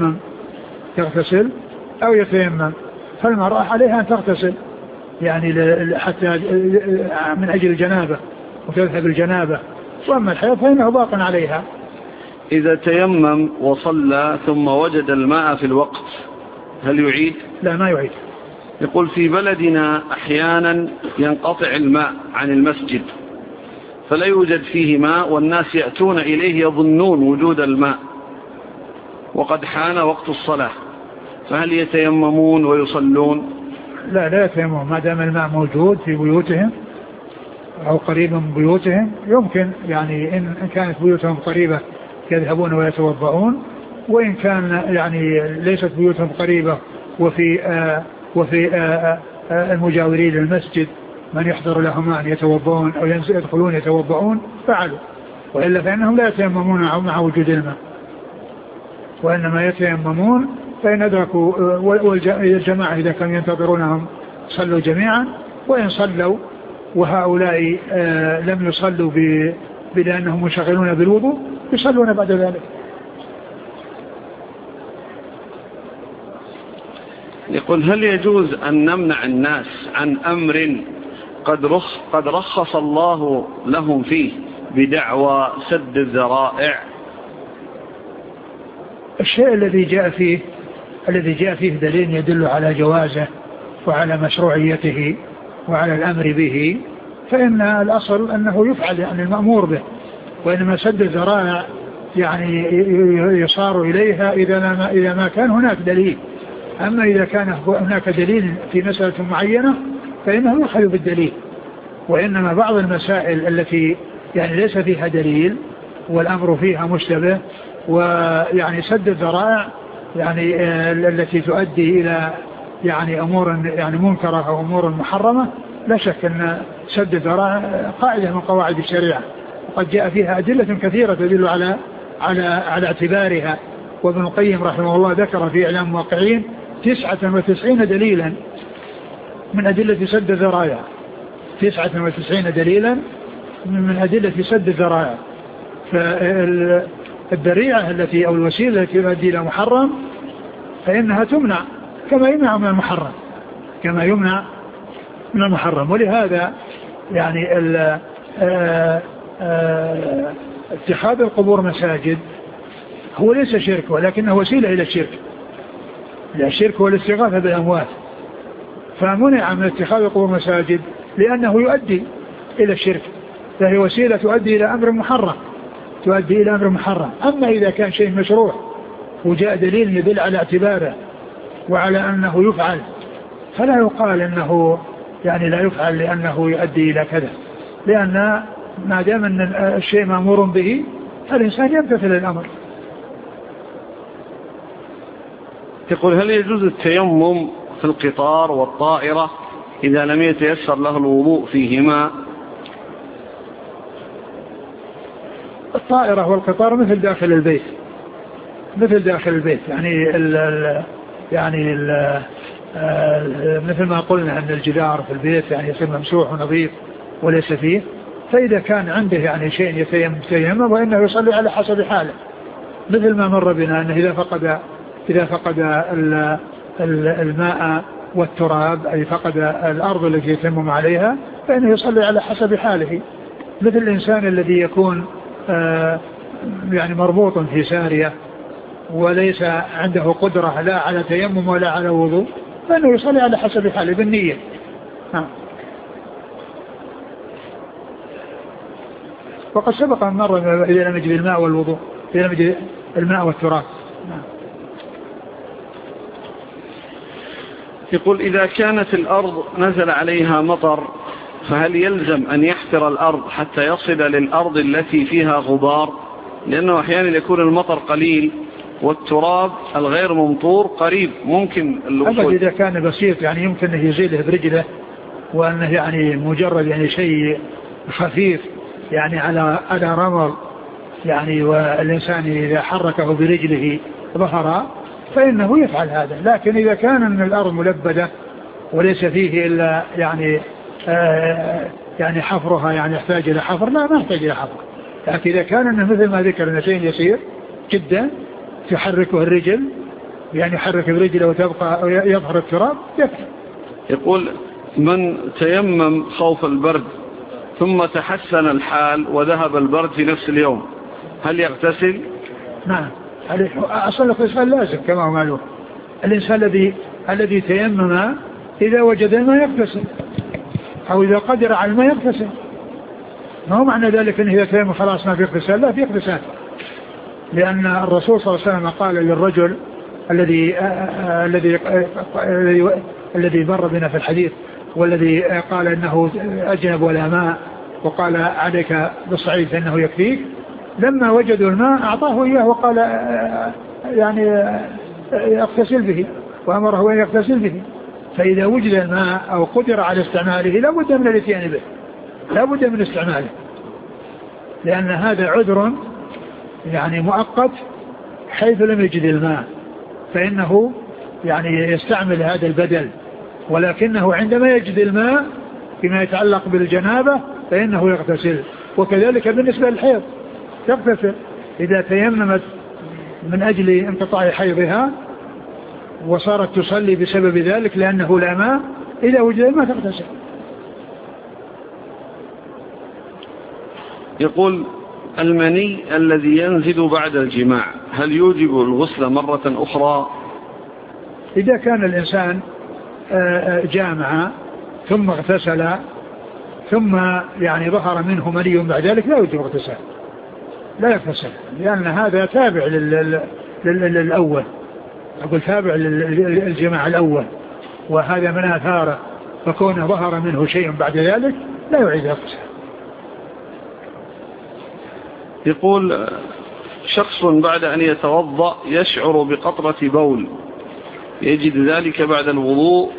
أو يتيمم. فالمرأة عليها أن تغتسل يعني حتى من أجل الجنابة وتذهب الجنابة، وأما الحيض فإنه باق عليها. إذا تيمم وصلى ثم وجد الماء في الوقت هل يعيد؟ لا، ما يعيد. يقول في بلدنا أحيانا ينقطع الماء عن المسجد فلا يوجد فيه ماء، والناس يأتون إليه يظنون وجود الماء وقد حان وقت الصلاة، فهل يتيممون ويصلون؟ لا يتيممون ما دام الماء موجود في بيوتهم أو قريب من بيوتهم. يمكن يعني إن كانت بيوتهم قريبة يذهبون ويتوضؤون، وإن كان يعني ليست بيوتهم قريبة وفي المجاورين للمسجد من يحضر لهم أن يتوضؤون أو يدخلون يتوضؤون فعلوا، وإلا فإنهم لا يتيممون مع وجود الماء، وإنما يتيممون فإن أدركوا، والجماعة إذا كانوا ينتظرونهم صلوا جميعا، وإن صلوا وهؤلاء لم يصلوا بأنهم مشغلون بالوضوء يصلون بعد ذلك. يقول هل يجوز أن نمنع الناس عن أمر قد رخص الله لهم فيه بدعوى سد الذرائع؟ الشيء الذي جاء فيه دليل يدل على جوازه وعلى مشروعيته وعلى الأمر به، فإن الأصل أنه يفعل يعني المأمور به، وإنما سد الذرائع يعني يصار إليها إذا ما كان هناك دليل. أما إذا كان هناك دليل في مسألة معينة فإنه يؤخذ بالدليل، وإنما بعض المسائل التي يعني ليس فيها دليل والأمر فيها مشتبه، ويعني سد الذرائع يعني التي تؤدي إلى يعني أمور يعني منكرة أو أمور محرمة، لا شك أن سد الذرائع قاعدة من قواعد الشريعة، وقد جاء فيها أدلة كثيرة تدل على اعتبارها. وابن القيم رحمه الله ذكر في إعلام الموقعين 99 دليلا من أدلة سد الذرائع، 99 دليلا من أدلة سد الذرائع. فالذريعة التي أو الوسيلة التي تؤدي إلى محرم فإنها تمنع كما يمنع من المحرم. ولهذا يعني اتخاذ القبور مساجد هو ليس شرك، ولكنه وسيلة إلى الشرك. الشرك هو الاستغاثة بالأموات، فمنع من اتخاذ القبور مساجد لأنه يؤدي إلى الشرك، فهي وسيلة تؤدي إلى أمر محرم. أما إذا كان شيء مشروع وجاء دليل يدل على اعتباره وعلى أنه يفعل، فلا يقال أنه يعني لا يفعل لأنه يؤدي إلى كذا، لأن ما دام أن الشيء مأمور به فالإنسان يمتثل الأمر. يقول هل يجوز التيمم في القطار والطائرة إذا لم يتيسر له الوضوء فيهما؟ الطائرة والقطار مثل داخل البيت يعني مثل ما قلنا أن الجدار في البيت يعني يصير ممسوح ونظيف وليس فيه، فإذا كان عنده يعني شيء يتيمم وإنه يصلي على حسب حاله، مثل ما مر بنا أنه إذا فقد الماء والتراب أي فقد الأرض التي يتيمم عليها فإنه يصلي على حسب حاله، مثل الإنسان الذي يكون يعني مربوط في سارية وليس عنده قدرة لا على تيمم ولا على وضوء فإنه يصلي على حسب حاله بالنية. وقد سبق أن مر إذا لم يجد الماء والوضوء، إذا لم يجد الماء والتراب. يقول إذا كانت الأرض نزل عليها مطر فهل يلزم أن يحفر الأرض حتى يصل للأرض التي فيها غبار؟ لأنه أحيانا يكون المطر قليل والتراب الغير ممطور قريب ممكن الوصول. إذا كان بسيط يعني يمكن أن يزيله برجله، وأنه يعني مجرد يعني شيء خفيف يعني على رمل يعني، والإنسان إذا حركه برجله ظهر فإنه يفعل هذا. لكن إذا كان أن الأرض ملبدة وليس فيه إلا يعني حفرها يعني يحتاج إلى حفر، لا ما يحتاج إلى حفر. لكن إذا كان أنه مثل ما ذكر شيء يسير جدا تحركه الرجل يعني يحرك برجله وتبقى يظهر التراب يكفي. يقول من تيمم خوف البرد ثم تحسن الحال وذهب البرد في نفس اليوم هل يغتسل؟ نعم أصلا الاغتسال لازم كما هو معلوم. الإنسان الذي تيمم إذا وجد الماء يغتسل، أو إذا قدر على الماء يغتسل. ما هو معنى ذلك أنه إذا تيمم خلاص ما في اغتسال، لا في اغتسال. لأن الرسول صلى الله عليه وسلم قال للرجل الذي مر بنا في الحديث والذي قال إنه أجنب ولا ماء وقال عليك بالصعيد فإنه يكفيك، لما وجدوا الماء أعطاه إياه وقال يعني يغتسل به، وأمره أن يغتسل به. فإذا وجد الماء أو قدر على استعماله لا بد من الاتيان به، لا بد من استعماله، لأن هذا عذر يعني مؤقت حيث لم يجد الماء، فإنه يعني يستعمل هذا البدل. ولكنه عندما يجد الماء فيما يتعلق بالجنابة فإنه يغتسل. وكذلك بالنسبة للحيض تغتسل إذا تيممت من أجل انقطاع حيضها وصارت تصلي بسبب ذلك لأنه لا ماء، إذا وجد الماء تغتسل. يقول المني الذي ينزل بعد الجماع هل يوجب الغسل مرة أخرى؟ إذا كان الإنسان جامع ثم اغتسل ثم يعني ظهر منه مني بعد ذلك لا يوجب اغتسال، لا يغتسل، لأن هذا تابع للأول، أقول تابع للجماع الأول، وهذا من آثاره، فكون ظهر منه شيء بعد ذلك لا يعيد اغتسال. يقول شخص بعد أن يتوضأ يشعر بقطرة بول يجد ذلك بعد الوضوء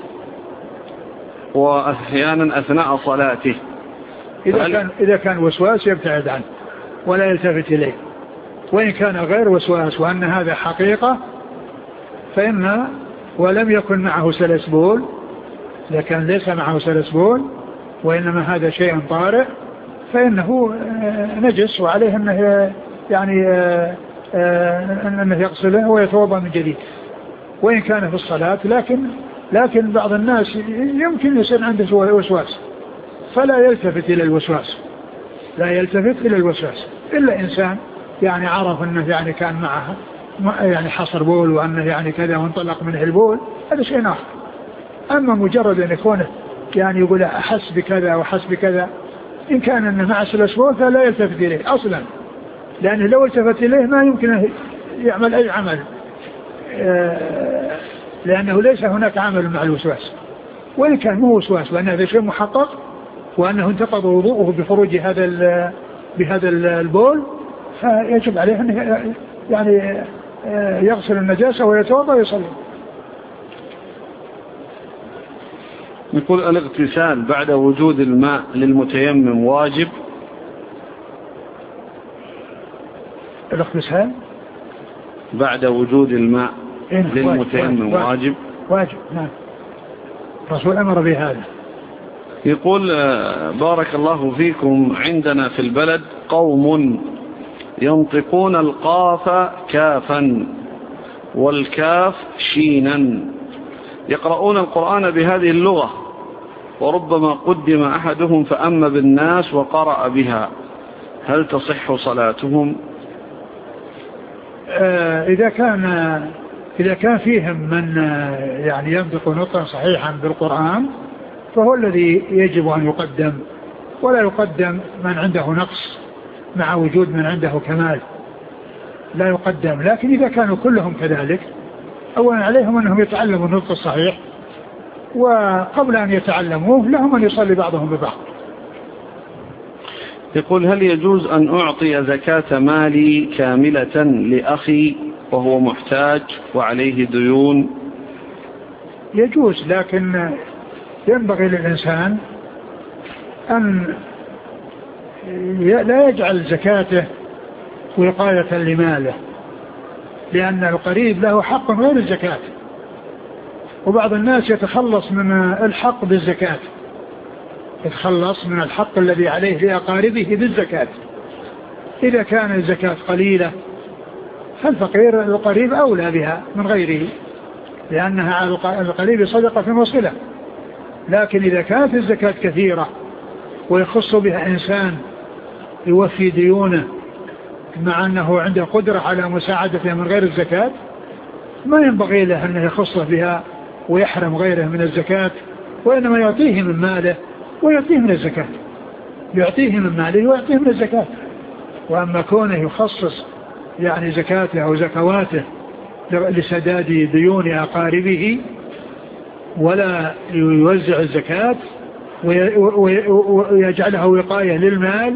وأحيانا أثناء صلاته، إذا كان وسواس يبتعد عنه ولا يلتفت إليه، وإن كان غير وسواس وأن هذا حقيقة فإن ولم يكن معه سلسبول، إذا كان ليس معه سلسبول وإنما هذا شيء طارئ فإنه نجس وعليه أنه يعني أنه يغسله ويتوضأ من جديد. وإن كان في الصلاة لكن بعض الناس يمكن يصير عنده وسواس فلا يلتفت إلى الوسواس، لا يلتفت إلى الوسواس إلا إنسان يعني عرف أنه يعني كان معه يعني حصر بول وأنه يعني كذا وانطلق منه البول، هذا شيء آخر. أما مجرد أن يكونه يعني يقول أحس بكذا وحس بكذا، إن كان أنه مع سلسبول فلا يلتفت إليه أصلا، لأنه لو التفت إليه ما يمكن يعمل أي عمل، لأنه ليس هناك عمل مع الوسواس. وإن كان مو وسواس وأن هذا شيء محقق وأنه انتقض وضوءه بخروج بهذا البول، فيجب عليه أنه يعني يغسل النجاسة ويتوضأ ويصلي. يقول الاغتسال بعد وجود الماء للمتيمم واجب؟ الاغتسال بعد وجود الماء للمتيمم واجب؟ واجب نعم، الرسول أمر بهذا. يقول بارك الله فيكم عندنا في البلد قوم ينطقون القاف كافا والكاف شينا، يقرؤون القرآن بهذه اللغة وربما قدم أحدهم فأم بالناس وقرأ بها، هل تصح صلاتهم؟ إذا كان فيهم من يعني ينطق نطقا صحيحا بالقرآن فهو الذي يجب أن يقدم، ولا يقدم من عنده نقص مع وجود من عنده كمال، لا يقدم. لكن إذا كانوا كلهم كذلك أولا عليهم أنهم يتعلموا النطق الصحيح وقبل أن يتعلموه لهم أن يصلي بعضهم ببعض. يقول: هل يجوز أن أعطي زكاة مالي كاملة لأخي وهو محتاج وعليه ديون؟ يجوز، لكن ينبغي للإنسان أن لا يجعل زكاته وقاية لماله، لأن القريب له حق غير الزكاة، وبعض الناس يتخلص من الحق بالزكاة، يتخلص من الحق الذي عليه لأقاربه بالزكاة. إذا كان الزكاة قليلة فالفقير القريب أولى بها من غيره، لأنها على القريب صدقة وصلة. لكن إذا كانت الزكاة كثيرة ويخص بها إنسان يوفي ديونه مع أنه عنده قدرة على مساعدته من غير الزكاة، ما ينبغي له أن يخصه بها ويحرم غيره من الزكاة، وإنما يعطيه من ماله ويعطيه من الزكاة، يعطيه من ماله ويعطيه من الزكاة. وأما كونه يخصص يعني زكاته أو زكواته لسداد ديون أقاربه ولا يوزع الزكاة ويجعلها وقاية للمال،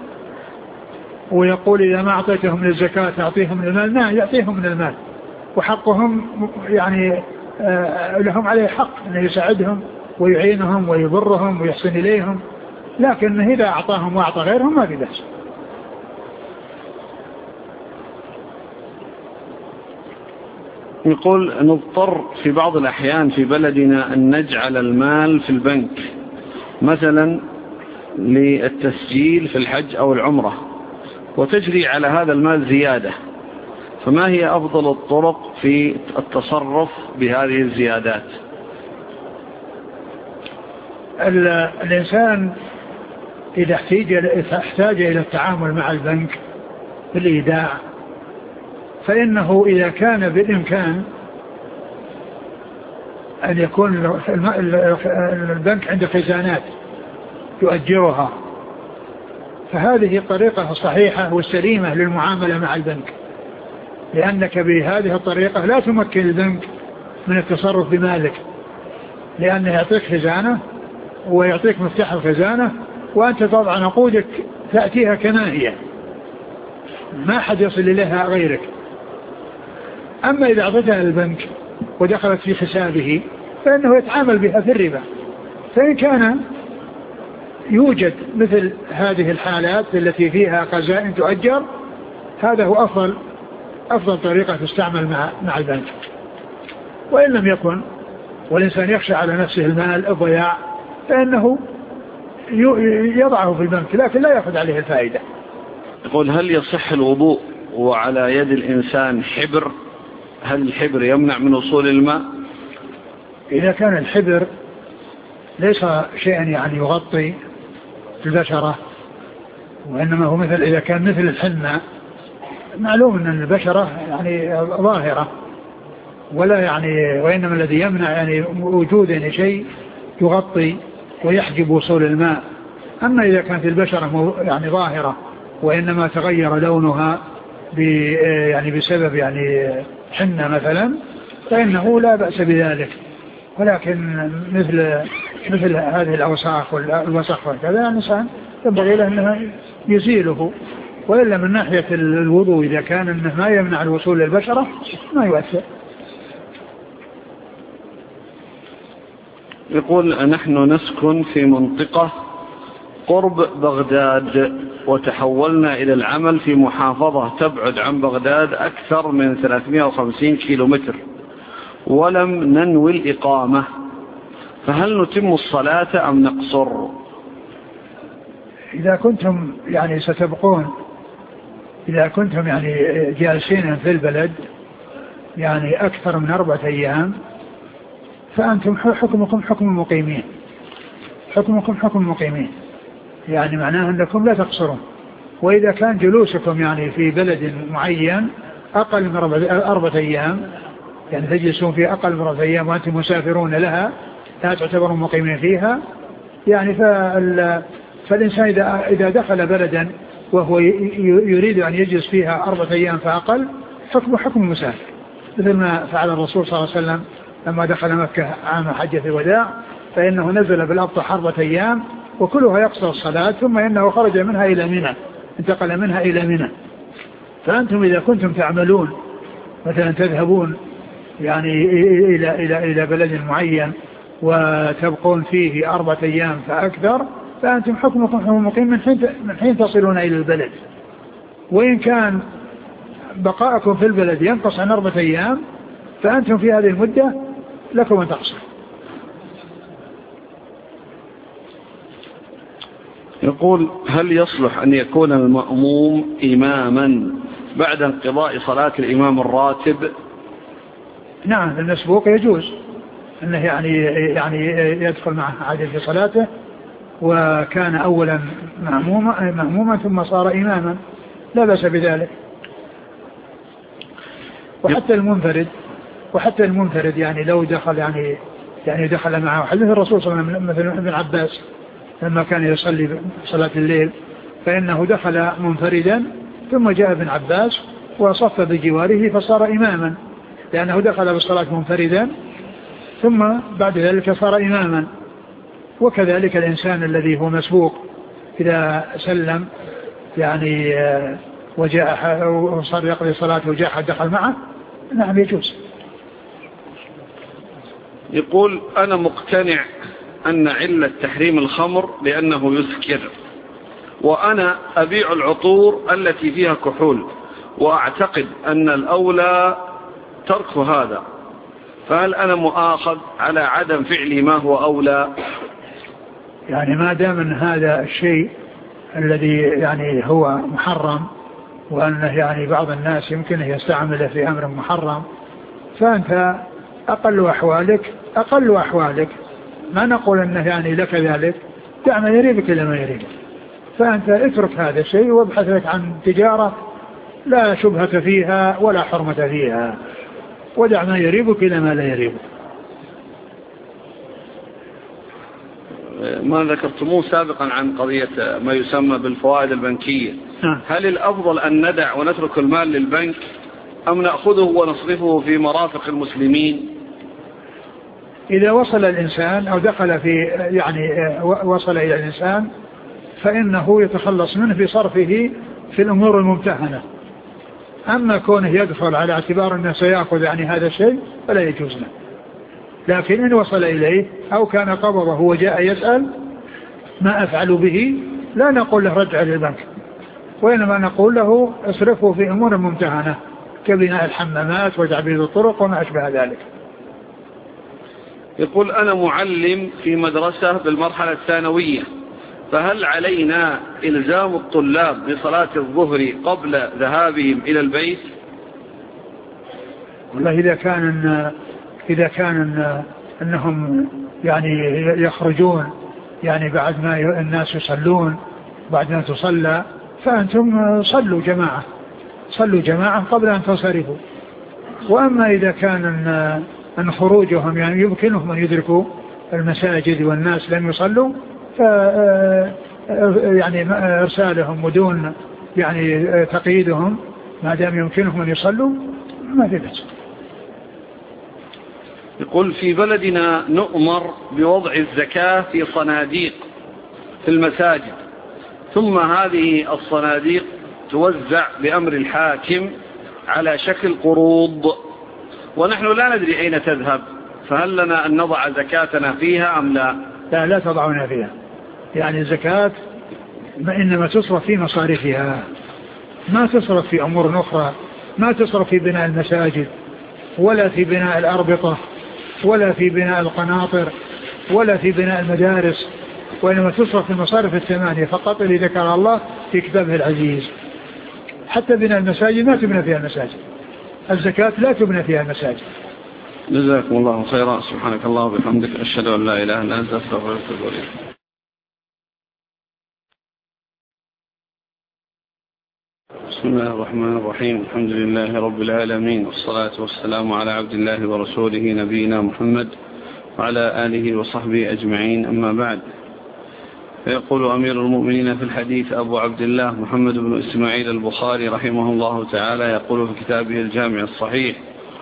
ويقول إذا ما أعطيتهم من الزكاة أعطيهم من المال، لا، يعطيهم من المال، وحقهم يعني لهم عليه حق أن يساعدهم ويعينهم ويبرهم ويحسن إليهم، لكن إذا أعطاهم وأعطى غيرهم ما في بأس. يقول: نضطر في بعض الأحيان في بلدنا أن نجعل المال في البنك مثلا للتسجيل في الحج أو العمرة، وتجري على هذا المال زيادة، فما هي أفضل الطرق في التصرف بهذه الزيادات؟ الإنسان إذا احتاج إلى التعامل مع البنك بالإيداع، فإنه إذا كان بالإمكان أن يكون البنك عنده خزانات يؤجرها، فهذه الطريقة الصحيحة والسليمة للمعاملة مع البنك، لأنك بهذه الطريقة لا تمكن البنك من التصرف بمالك، لأنه يعطيك خزانة ويعطيك مفتاح الخزانة، وأنت تضع نقودك تأتيها كما هي، ما حد يصل إليها غيرك. أما إذا أعطيتها للبنك ودخلت في حسابه فإنه يتعامل بها في الربا. فإن كان يوجد مثل هذه الحالات التي فيها خزائن تؤجر، هذا هو أفضل طريقة تستعمل مع البنك. وإن لم يكن والإنسان يخشى على نفسه المال الضياع فإنه يضعه في البنك لكن لا يأخذ عليه الفائدة. يقول: هل يصح الوضوء وعلى يد الإنسان حبر؟ هل الحبر يمنع من وصول الماء؟ إذا كان الحبر ليس شيئا يعني يغطي البشرة، وإنما هو إذا كان مثل الحنة، معلوم أن البشرة يعني ظاهرة ولا يعني، وإنما الذي يمنع يعني وجود يعني شيء يغطي ويحجب وصول الماء. أما إذا كانت البشرة يعني ظاهرة وإنما تغير لونها يعني بسبب يعني حنة مثلا، فإنه لا بأس بذلك. ولكن مثل هذه الأوساخ والوسخ وكذا الإنسان ينبغي له أنه يزيله. وإلا من ناحية الوضوء إذا كان أنه ما يمنع الوصول للبشرة ما يؤثر. يقول: نحن نسكن في منطقة قرب بغداد، وتحولنا إلى العمل في محافظة تبعد عن بغداد أكثر من 350 كيلومتر، ولم ننوي الإقامة، فهل نتم الصلاة أم نقصر؟ إذا كنتم يعني ستبقون، إذا كنتم يعني جالسين في البلد يعني أكثر من 4 أيام، فأنتم حكمكم حكم المقيمين، حكمكم حكم المقيمين، يعني معناه أنكم لا تقصرون. وإذا كان جلوسكم يعني في بلد معين أقل من 4 أيام، يعني تجلسون في أقل من 4 أيام وأنتم مسافرون لها، لا تعتبرون مقيمين فيها، يعني فالإنسان إذا دخل بلدا وهو يريد أن يجلس فيها 4 أيام فأقل، حكم المسافر، مثل ما فعل الرسول صلى الله عليه وسلم لما دخل مكة عام حجة الوداع فإنه نزل بالأبطح 4 أيام وكلها يقصر الصلاة، ثم إنه خرج منها إلى منى، انتقل منها إلى منى. فأنتم إذا كنتم تعملون مثلا تذهبون يعني إلى بلد معين وتبقون فيه 4 أيام فأكثر، فأنتم حكمكم حكم مقيم من حين تصلون إلى البلد. وإن كان بقاءكم في البلد ينقص عن 4 أيام فأنتم في هذه المدة لكم أن تقصر. يقول: هل يصلح أن يكون المأموم إماما بعد انقضاء صلاة الإمام الراتب؟ نعم، المسبوق يجوز أنه يعني يدخل معه عادل في صلاته، وكان أولا مأموما ثم صار إماما، لا بأس بذلك. وحتى المنفرد يعني لو دخل يعني دخل معه حديث الرسول صلى الله عليه وسلم مثل ابن عباس لما كان يصلي صلاة الليل فإنه دخل منفردا ثم جاء ابن عباس وصف بجواره فصار إماما، لأنه دخل بالصلاة منفردا ثم بعد ذلك صار إماما. وكذلك الإنسان الذي هو مسبوق إذا سلم يعني وجاء وصار يقضي صلاته وجاء حد دخل معه، نعم يجوز. يقول: أنا مقتنع أن علة تحريم الخمر لأنه يسكر، وأنا أبيع العطور التي فيها كحول، وأعتقد أن الأولى ترك هذا، فهل أنا مؤاخذ على عدم فعلي ما هو أولى؟ يعني ما دام أن هذا الشيء الذي يعني هو محرم وأنه يعني بعض الناس يمكن يستعمله في أمر محرم، فأنت أقل أحوالك ما نقول أنه يعني لك ذلك، دع ما يريبك إلى ما يريبك. فأنت اترك هذا الشيء وابحث لك عن تجارة لا شبهة فيها ولا حرمة فيها، ودع ما يريبك إلى ما لا يريبك. ما ذكرتموه سابقا عن قضية ما يسمى بالفوائد البنكية، هل الأفضل أن ندع ونترك المال للبنك أم نأخذه ونصرفه في مرافق المسلمين؟ إذا وصل الإنسان أو دخل في يعني وصل إلى الإنسان فإنه يتخلص منه بصرفه في الأمور الممتهنة. أما كونه يدخل على اعتبار أنه سيأخذ يعني هذا الشيء فلا يجوز له. لكن إن وصل إليه أو كان قبضه وجاء يسأل ما أفعل به، لا نقول له رجع للبنك، وإنما نقول له اصرفه في أمور ممتهنة كبناء الحمامات وتعبيد الطرق وما أشبه ذلك. يقول: أنا معلم في مدرسة بالمرحلة الثانوية، فهل علينا إلزام الطلاب بصلاة الظهر قبل ذهابهم إلى البيت؟ والله إذا كان أنهم يعني يخرجون يعني بعد ما الناس يصلون بعد ما تصلى، فأنتم صلوا جماعة قبل أن تصرفوا. وأما إذا كان أن خروجهم يعني يمكنهم أن يدركوا المساجد والناس لم يصلوا، يعني إرسالهم ودون يعني تقييدهم ما دام يمكنهم أن يصلوا ما في بأس. يقول: في بلدنا نؤمر بوضع الزكاة في صناديق في المساجد، ثم هذه الصناديق توزع بأمر الحاكم على شكل قروض، ونحن لا ندري أين تذهب، فهل لنا أن نضع زكاتنا فيها أم لا؟ لا تضعونها فيها، يعني الزكاة إنما تصرف في مصارفها، ما تصرف في أمور أخرى، ما تصرف في بناء المساجد ولا في بناء الأربطة ولا في بناء القناطر ولا في بناء المدارس، وإنما تصرف في المصارف 8 فقط اللي ذكر الله في كتابه العزيز. حتى بناء المساجد ما تبنى فيها المساجد، الزكاة لا تبنى فيها المساجد. جزاكم الله خيرا. سبحانك الله وبحمدك، أشهد أن لا إله إلا أنت، أستغفرك وأتوب إليك. بسم الله الرحمن الرحيم. الحمد لله رب العالمين، والصلاة والسلام على عبد الله ورسوله نبينا محمد وعلى آله وصحبه أجمعين، أما بعد. فيقول أمير المؤمنين في الحديث أبو عبد الله محمد بن إسماعيل البخاري رحمه الله تعالى، يقول في كتابه الجامع الصحيح: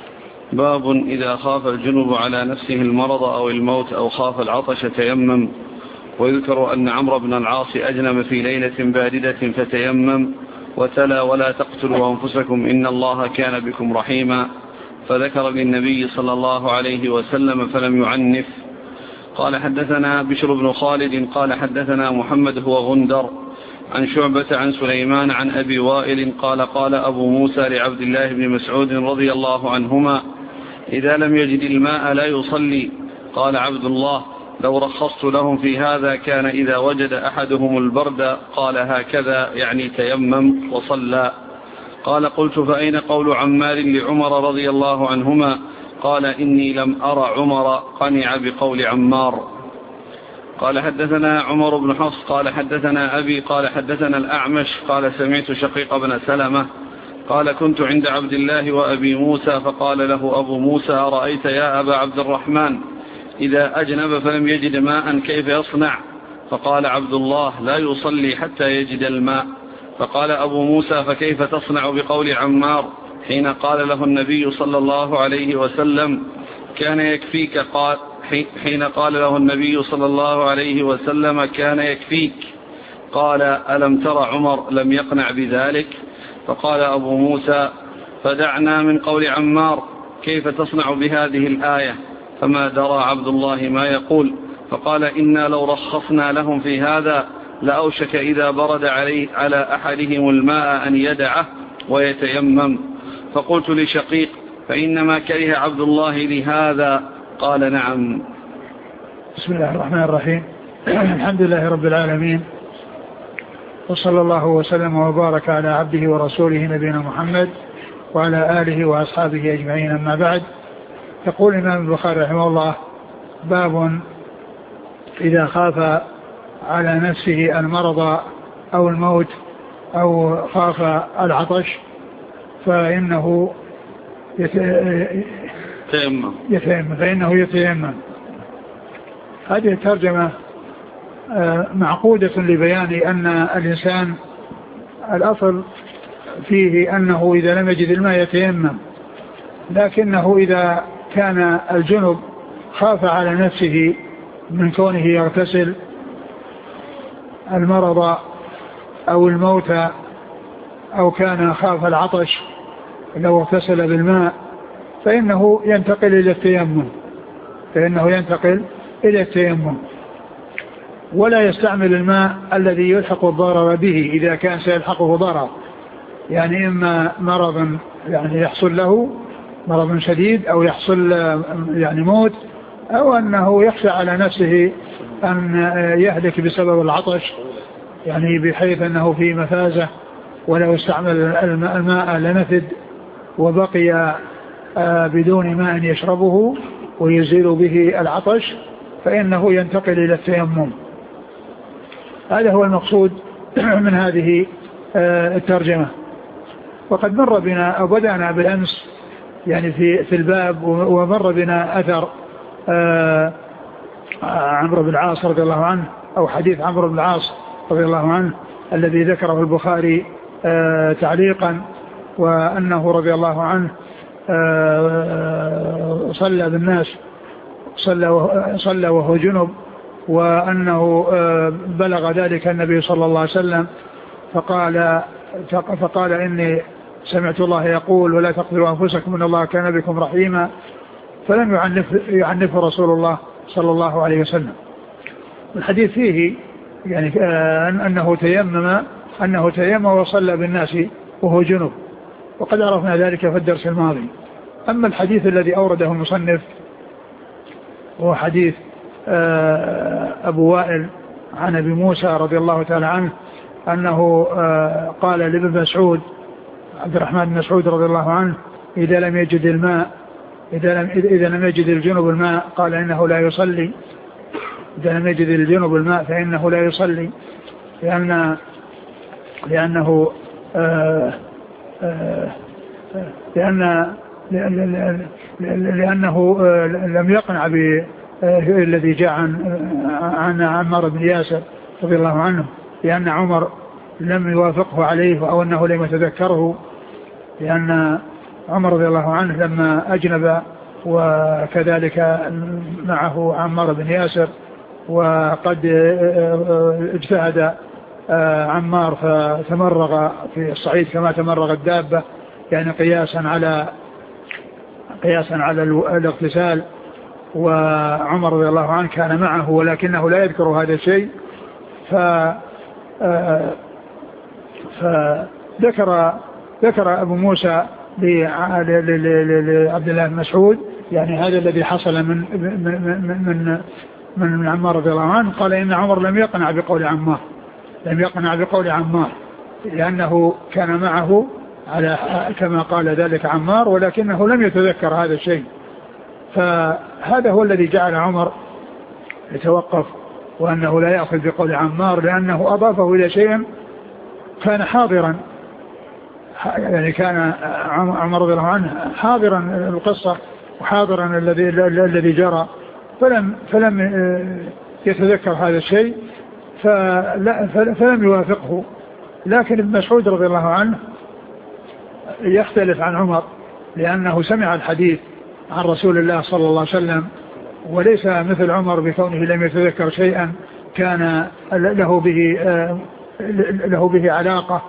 باب إذا خاف الجنب على نفسه المرض أو الموت أو خاف العطش تيمم. ويذكر أن عمرو بن العاص أجنب في ليلة باردة فتيمم وتلا ولا تقتلوا أنفسكم إن الله كان بكم رحيما، فذكر للنبي صلى الله عليه وسلم فلم يعنف. قال حدثنا بشر بن خالد قال حدثنا محمد هو غندر عن شعبة عن سليمان عن أبي وائل قال قال أبو موسى لعبد الله بن مسعود رضي الله عنهما إذا لم يجد الماء لا يصلي. قال عبد الله لو رخصت لهم في هذا كان إذا وجد أحدهم البرد قال هكذا يعني تيمم وصلى. قال قلت فأين قول عمار لعمر رضي الله عنهما؟ قال إني لم أرى عمر قنع بقول عمار. قال حدثنا عمر بن حفص قال حدثنا أبي قال حدثنا الأعمش قال سمعت شقيق بن سلمة قال كنت عند عبد الله وأبي موسى فقال له أبو موسى أرأيت يا أبا عبد الرحمن إذا أجنب فلم يجد ماء كيف يصنع؟ فقال عبد الله لا يصلي حتى يجد الماء. فقال أبو موسى فكيف تصنع بقول عمار حين قال له النبي صلى الله عليه وسلم كان يكفيك؟ قال حين قال له النبي صلى الله عليه وسلم كان يكفيك قال ألم تر عمر لم يقنع بذلك؟ فقال أبو موسى فدعنا من قول عمار كيف تصنع بهذه الآية؟ فما درى عبد الله ما يقول. فقال إنا لو رخصنا لهم في هذا لأوشك إذا برد على أحدهم الماء أن يدعه ويتيمم. فقلت لشقيق فإنما كره عبد الله لهذا؟ قال نعم. بسم الله الرحمن الرحيم. الحمد لله رب العالمين، وصلى الله وسلم وبارك على عبده ورسوله نبينا محمد وعلى آله وأصحابه أجمعين. أما بعد، يقول الإمام البخاري رحمه الله باب إذا خاف على نفسه المرض أو الموت أو خاف العطش فإنه يتيمم. هذه الترجمة معقودة لبيان أن الإنسان الأصل فيه أنه إذا لم يجد الماء يتيمم، لكنه إذا كان الجنب خاف على نفسه من كونه يغتسل المرض أو الموت أو كان خاف العطش لو اغتسل بالماء فإنه ينتقل إلى التيمم ولا يستعمل الماء الذي يلحق الضرر به إذا كان سيلحقه ضرر، يعني إما مرض يعني يحصل له مرض شديد أو يحصل يعني موت، أو أنه يخشى على نفسه أن يهلك بسبب العطش، يعني بحيث أنه في مفازة ولو استعمل الماء لنفد وبقي بدون ماء يشربه ويزيل به العطش، فإنه ينتقل إلى التيمم. هذا هو المقصود من هذه الترجمة. وقد مر بنا أو بدأنا بالأمس يعني في الباب، ومر بنا أثر عمرو بن العاص رضي الله عنه، أو حديث عمرو بن العاص رضي الله عنه الذي ذكره البخاري تعليقا، وأنه رضي الله عنه صلى بالناس صلى وهو جنب، وأنه بلغ ذلك النبي صلى الله عليه وسلم فقال إني سمعت الله يقول ولا تقتلوا أنفسكم إن الله كان بكم رحيما، فلم يعنف رسول الله صلى الله عليه وسلم. الحديث فيه يعني أنه تيمم وصلى بالناس وهو جنب، وقد عرفنا ذلك في الدرس الماضي. أما الحديث الذي أورده المصنف هو حديث أبو وائل عن أبي موسى رضي الله تعالى عنه أنه قال لابن مسعود عبد الرحمن بن مسعود رضي الله عنه إذا لم يجد الماء إذا لم يجد الجنب الماء قال إنه لا يصلي، إذا لم يجد الجنب الماء فإنه لا يصلي، لأنه لم يقنع بالذي جاء عن عمار بن ياسر رضي الله عنه، لأن عمر لم يوافقه عليه أو أنه لم يتذكره، عمر رضي الله عنه لما أجنب وكذلك معه عمار بن ياسر وقد اجتهد عمار فتمرغ في الصعيد كما تمرغ الدابة يعني قياسا على الاغتسال، وعمر رضي الله عنه كان معه ولكنه لا يذكر هذا الشيء، فذكر أبو موسى لعبد الله بن مسعود يعني هذا الذي حصل من عمار رضي الله عنه. قال إن عمر لم يقنع بقول عمار لأنه كان معه على كما قال ذلك عمار ولكنه لم يتذكر هذا الشيء، فهذا هو الذي جعل عمر يتوقف وأنه لا يأخذ بقول عمار لأنه أضافه إلى شيء كان حاضرا، يعني كان عمر رضي الله عنه حاضرا القصة وحاضرا الذي جرى فلم يتذكر هذا الشيء فلم يوافقه. لكن ابن مسعود رضي الله عنه يختلف عن عمر لأنه سمع الحديث عن رسول الله صلى الله عليه وسلم وليس مثل عمر بكونه لم يتذكر شيئا كان له به علاقة.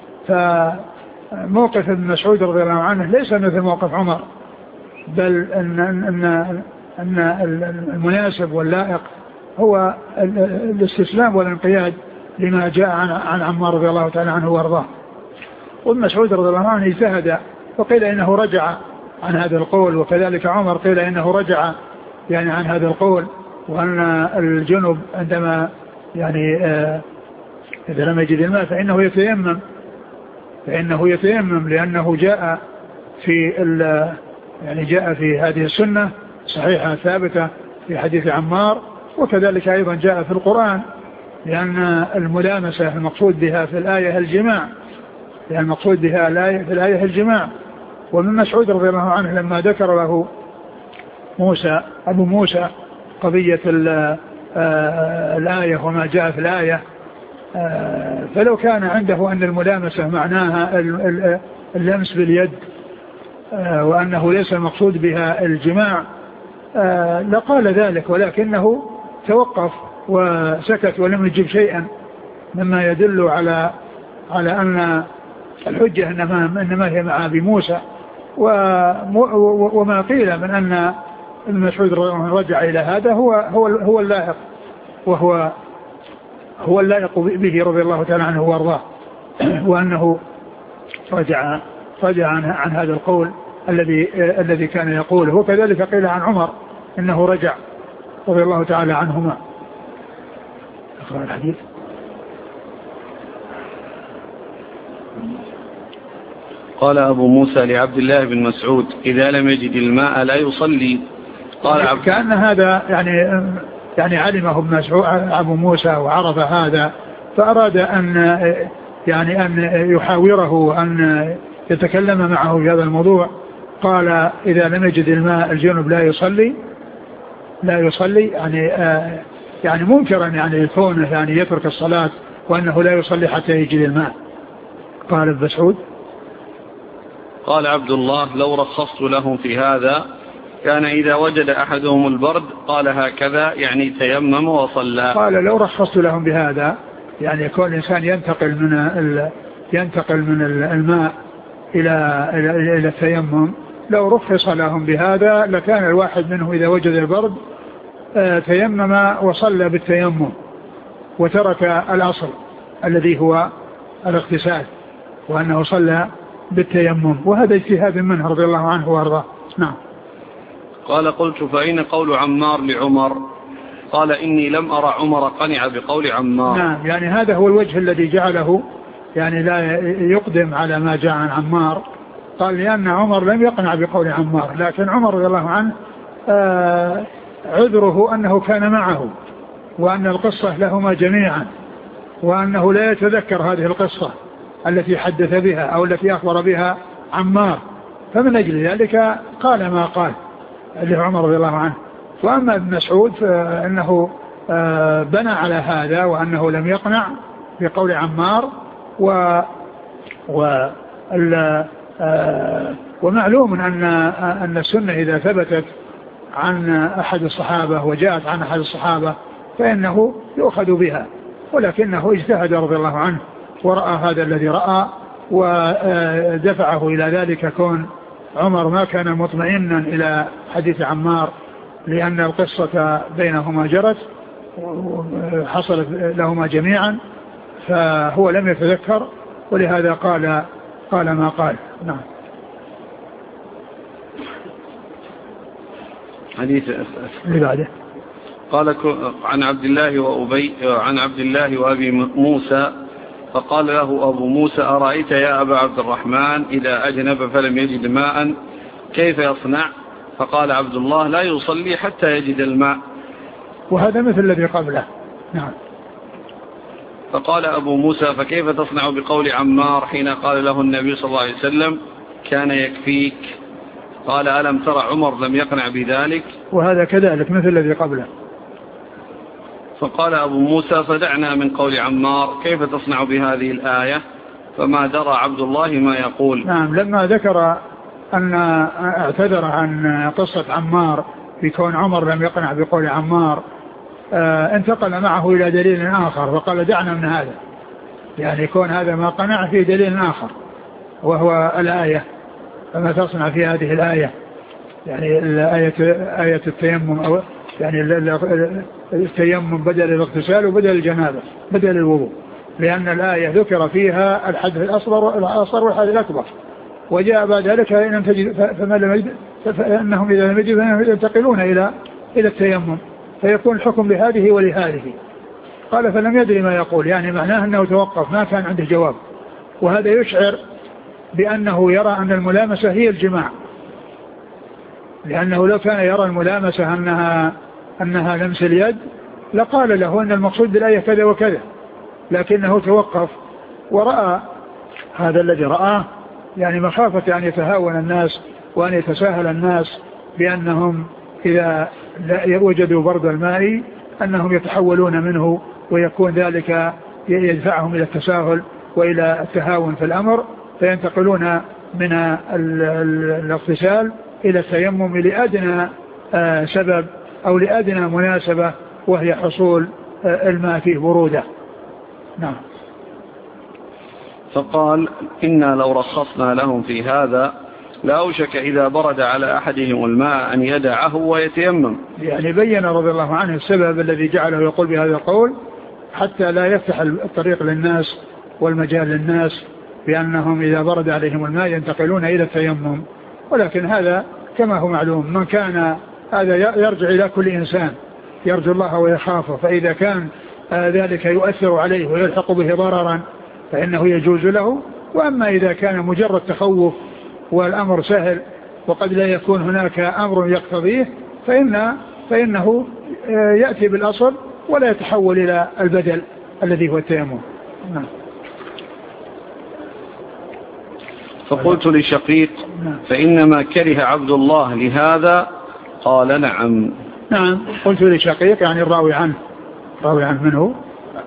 فموقف ابن مسعود رضي الله عنه ليس مثل موقف عمر، بل أن المناسب واللائق هو الاستسلام والانقياد لما جاء عن عمار رضي الله تعالى عنه وارضاه. وابن مسعود رضي الله عنه اجتهد وقيل إنه رجع عن هذا القول، وكذلك عمر قيل إنه رجع يعني عن هذا القول، وأن الجنب عندما يعني إذا لم يجد الماء فإنه يتيمم لأنه جاء في هذه السنة صحيحة ثابتة في حديث عمار، وكذلك أيضا جاء في القرآن لأن الملامسة المقصود بها في الآية الجماع، يعني المقصود بها في الآية الجماع. ومن مسعود رضي الله عنه لما ذكر له أبو موسى قضية الآية وما جاء في الآية، فلو كان عنده أن الملامسة معناها اللمس باليد وأنه ليس المقصود بها الجماع لقال ذلك، ولكنه توقف وسكت ولم يجب شيئا مما يدل على أن الحجة إنما هي مع أبي موسى. وما قيل من أن ابن مسعود رجع إلى هذا هو اللائق، وهو اللائق به رضي الله تعالى عنه وارضاه، وأنه رجع عن هذا القول الذي كان يقوله. وكذلك قيل عن عمر إنه رجع رضي الله تعالى عنهما. أقرأ الحديث. قال أبو موسى لعبد الله بن مسعود إذا لم يجد الماء لا يصلي. قال كأن هذا يعني علمه ابن مسعود أبو موسى وعرف هذا فأراد أن يحاوره وأن يتكلم معه في هذا الموضوع. قال إذا لم يجد الماء الجنب لا يصلي يعني منكرا يعني كونه يعني يترك الصلاة وأنه لا يصلي حتى يجد الماء. قال ابن مسعود قال عبد الله لو رخصت لهم في هذا كان إذا وجد أحدهم البرد قال هكذا يعني تيمم وصلى. قال لو رخصت لهم بهذا يعني يكون الإنسان ينتقل من الماء إلى التيمم، لو رخص لهم بهذا لكان الواحد منه إذا وجد البرد تيمم وصلى بالتيمم وترك الأصل الذي هو الاغتسال، وأنه صلى بالتيمم، وهذا اجتهاد منه رضي الله عنه وارضاه. نعم. قال قلت فأين قول عمار لعمر؟ قال إني لم أرى عمر قنع بقول عمار. نعم، يعني هذا هو الوجه الذي جعله يعني لا يقدم على ما جاء عن عمار. قال لأن عمر لم يقنع بقول عمار، لكن عمر رضي الله عنه عذره أنه كان معه وأن القصة لهما جميعا، وأنه لا يتذكر هذه القصة التي حدث بها أو التي أخبر بها عمار، فمن أجل ذلك قال ما قال اللي عمر رضي الله عنه. وأما ابن مسعود فإنه بنى على هذا وأنه لم يقنع بقول عمار ومعلوم أن السنة إذا ثبتت عن أحد الصحابة وجاءت عن أحد الصحابة فإنه يؤخذ بها، ولكنه اجتهد رضي الله عنه ورأى هذا الذي رأى ودفعه إلى ذلك كون عمر ما كان مطمئنا إلى حديث عمار، لأن القصة بينهما جرت حصلت لهما جميعا، فهو لم يتذكر ولهذا قال ما قال. نعم. حديث اللي بعده قال عن عبد الله وأبي موسى فقال له أبو موسى أرأيت يا أبا عبد الرحمن إذا أجنب فلم يجد ماء كيف يصنع؟ فقال عبد الله لا يصلي حتى يجد الماء. وهذا مثل الذي قبله. نعم. فقال أبو موسى فكيف تصنع بقول عمار حين قال له النبي صلى الله عليه وسلم كان يكفيك؟ قال ألم ترى عمر لم يقنع بذلك؟ وهذا كذلك مثل الذي قبله. فقال أبو موسى فدعنا من قول عمار كيف تصنع بهذه الآية؟ فما درى عبد الله ما يقول. نعم. لما ذكر أن اعتذر عن قصة عمار في كون عمر لم يقنع بقول عمار انتقل معه إلى دليل آخر فقال دعنا من هذا، يعني يكون هذا ما قنع فيه دليل آخر وهو الآية. فما تصنع في هذه الآية، يعني آية التيمم، أو يعني التيمم بدل الاغتسال وبدل الجنابة بدل الوضوء، لأن الآية ذكر فيها الحدث الأصغر والحدث الأكبر، وجاء بعد ذلك فما لم يجد فإنهم إذا لم يجدوا فإنهم ينتقلون إلى التيمم، فيكون الحكم لهذه ولهذه. قال فلم يدري ما يقول، يعني معناه أنه توقف ما كان عنده جواب، وهذا يشعر بأنه يرى أن الملامسة هي الجماع، لأنه لو كان يرى الملامسة أنها لمس اليد لقال له أن المقصود بالآية كذا وكذا، لكنه توقف ورأى هذا الذي رآه، يعني مخافة أن يتهاون الناس وأن يتساهل الناس بأنهم إذا وجدوا برد الماء أنهم يتحولون منه، ويكون ذلك يدفعهم إلى التساهل وإلى التهاون في الأمر، فينتقلون من الاغتسال إلى التيمم لأدنى سبب أو لأدنى مناسبة، وهي حصول الماء فيه برودة. نعم. فقال إنا لو رخصنا لهم في هذا لأوشك إذا برد على أحدهم الماء أن يدعه ويتيمم. يعني بين رضي الله عنه السبب الذي جعله يقول بهذا القول حتى لا يفتح الطريق للناس والمجال للناس بأنهم إذا برد عليهم الماء ينتقلون إلى التيمم، ولكن هذا كما هو معلوم من كان هذا يرجع إلى كل إنسان يرجو الله ويخافه، فإذا كان ذلك يؤثر عليه ويلحق به ضررا فإنه يجوز له، وأما إذا كان مجرد تخوف والأمر سهل وقد لا يكون هناك أمر يقتضيه فإنه يأتي بالأصل ولا يتحول إلى البدل الذي هو التيمم. نعم. فقلت لشقيق فإنما كره عبد الله لهذا؟ قال نعم. نعم. قلت لشقيق يعني الراوي عنه منه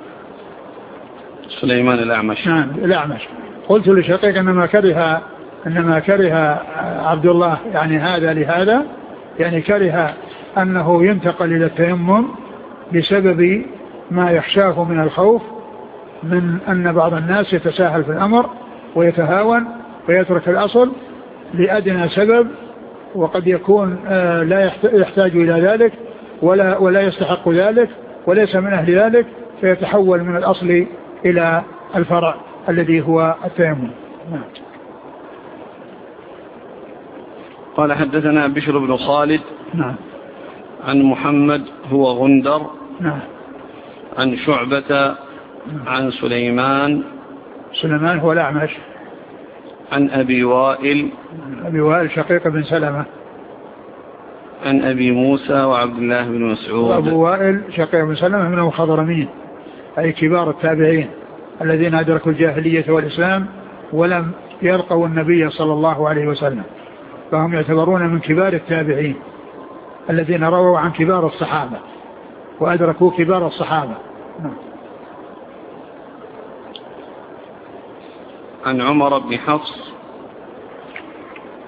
سليمان الأعمش. نعم الأعمش. قلت لشقيق إنما كره عبد الله يعني هذا لهذا، يعني كره أنه ينتقل إلى التيمم بسبب ما يخشاه من الخوف من أن بعض الناس يتساهل في الأمر ويتهاون ويترك الأصل لأدنى سبب، وقد يكون لا يحتاج إلى ذلك ولا يستحق ذلك وليس من أهل ذلك، فيتحول من الأصل إلى الفرع الذي هو التيمم. نعم. قال حدثنا بشر بن خالد. نعم. عن محمد هو غندر. نعم. عن شعبة. عن سليمان هو الأعمش. عن أبي وائل شقيق بن سلمة. عن أبي موسى وعبد الله بن مسعود. أبو وائل شقيق بن سلمة من الخضرمين أي كبار التابعين الذين أدركوا الجاهلية والإسلام ولم يلقوا النبي صلى الله عليه وسلم، فهم يعتبرون من كبار التابعين الذين رووا عن كبار الصحابة وأدركوا كبار الصحابة. عن عمر بن حفص.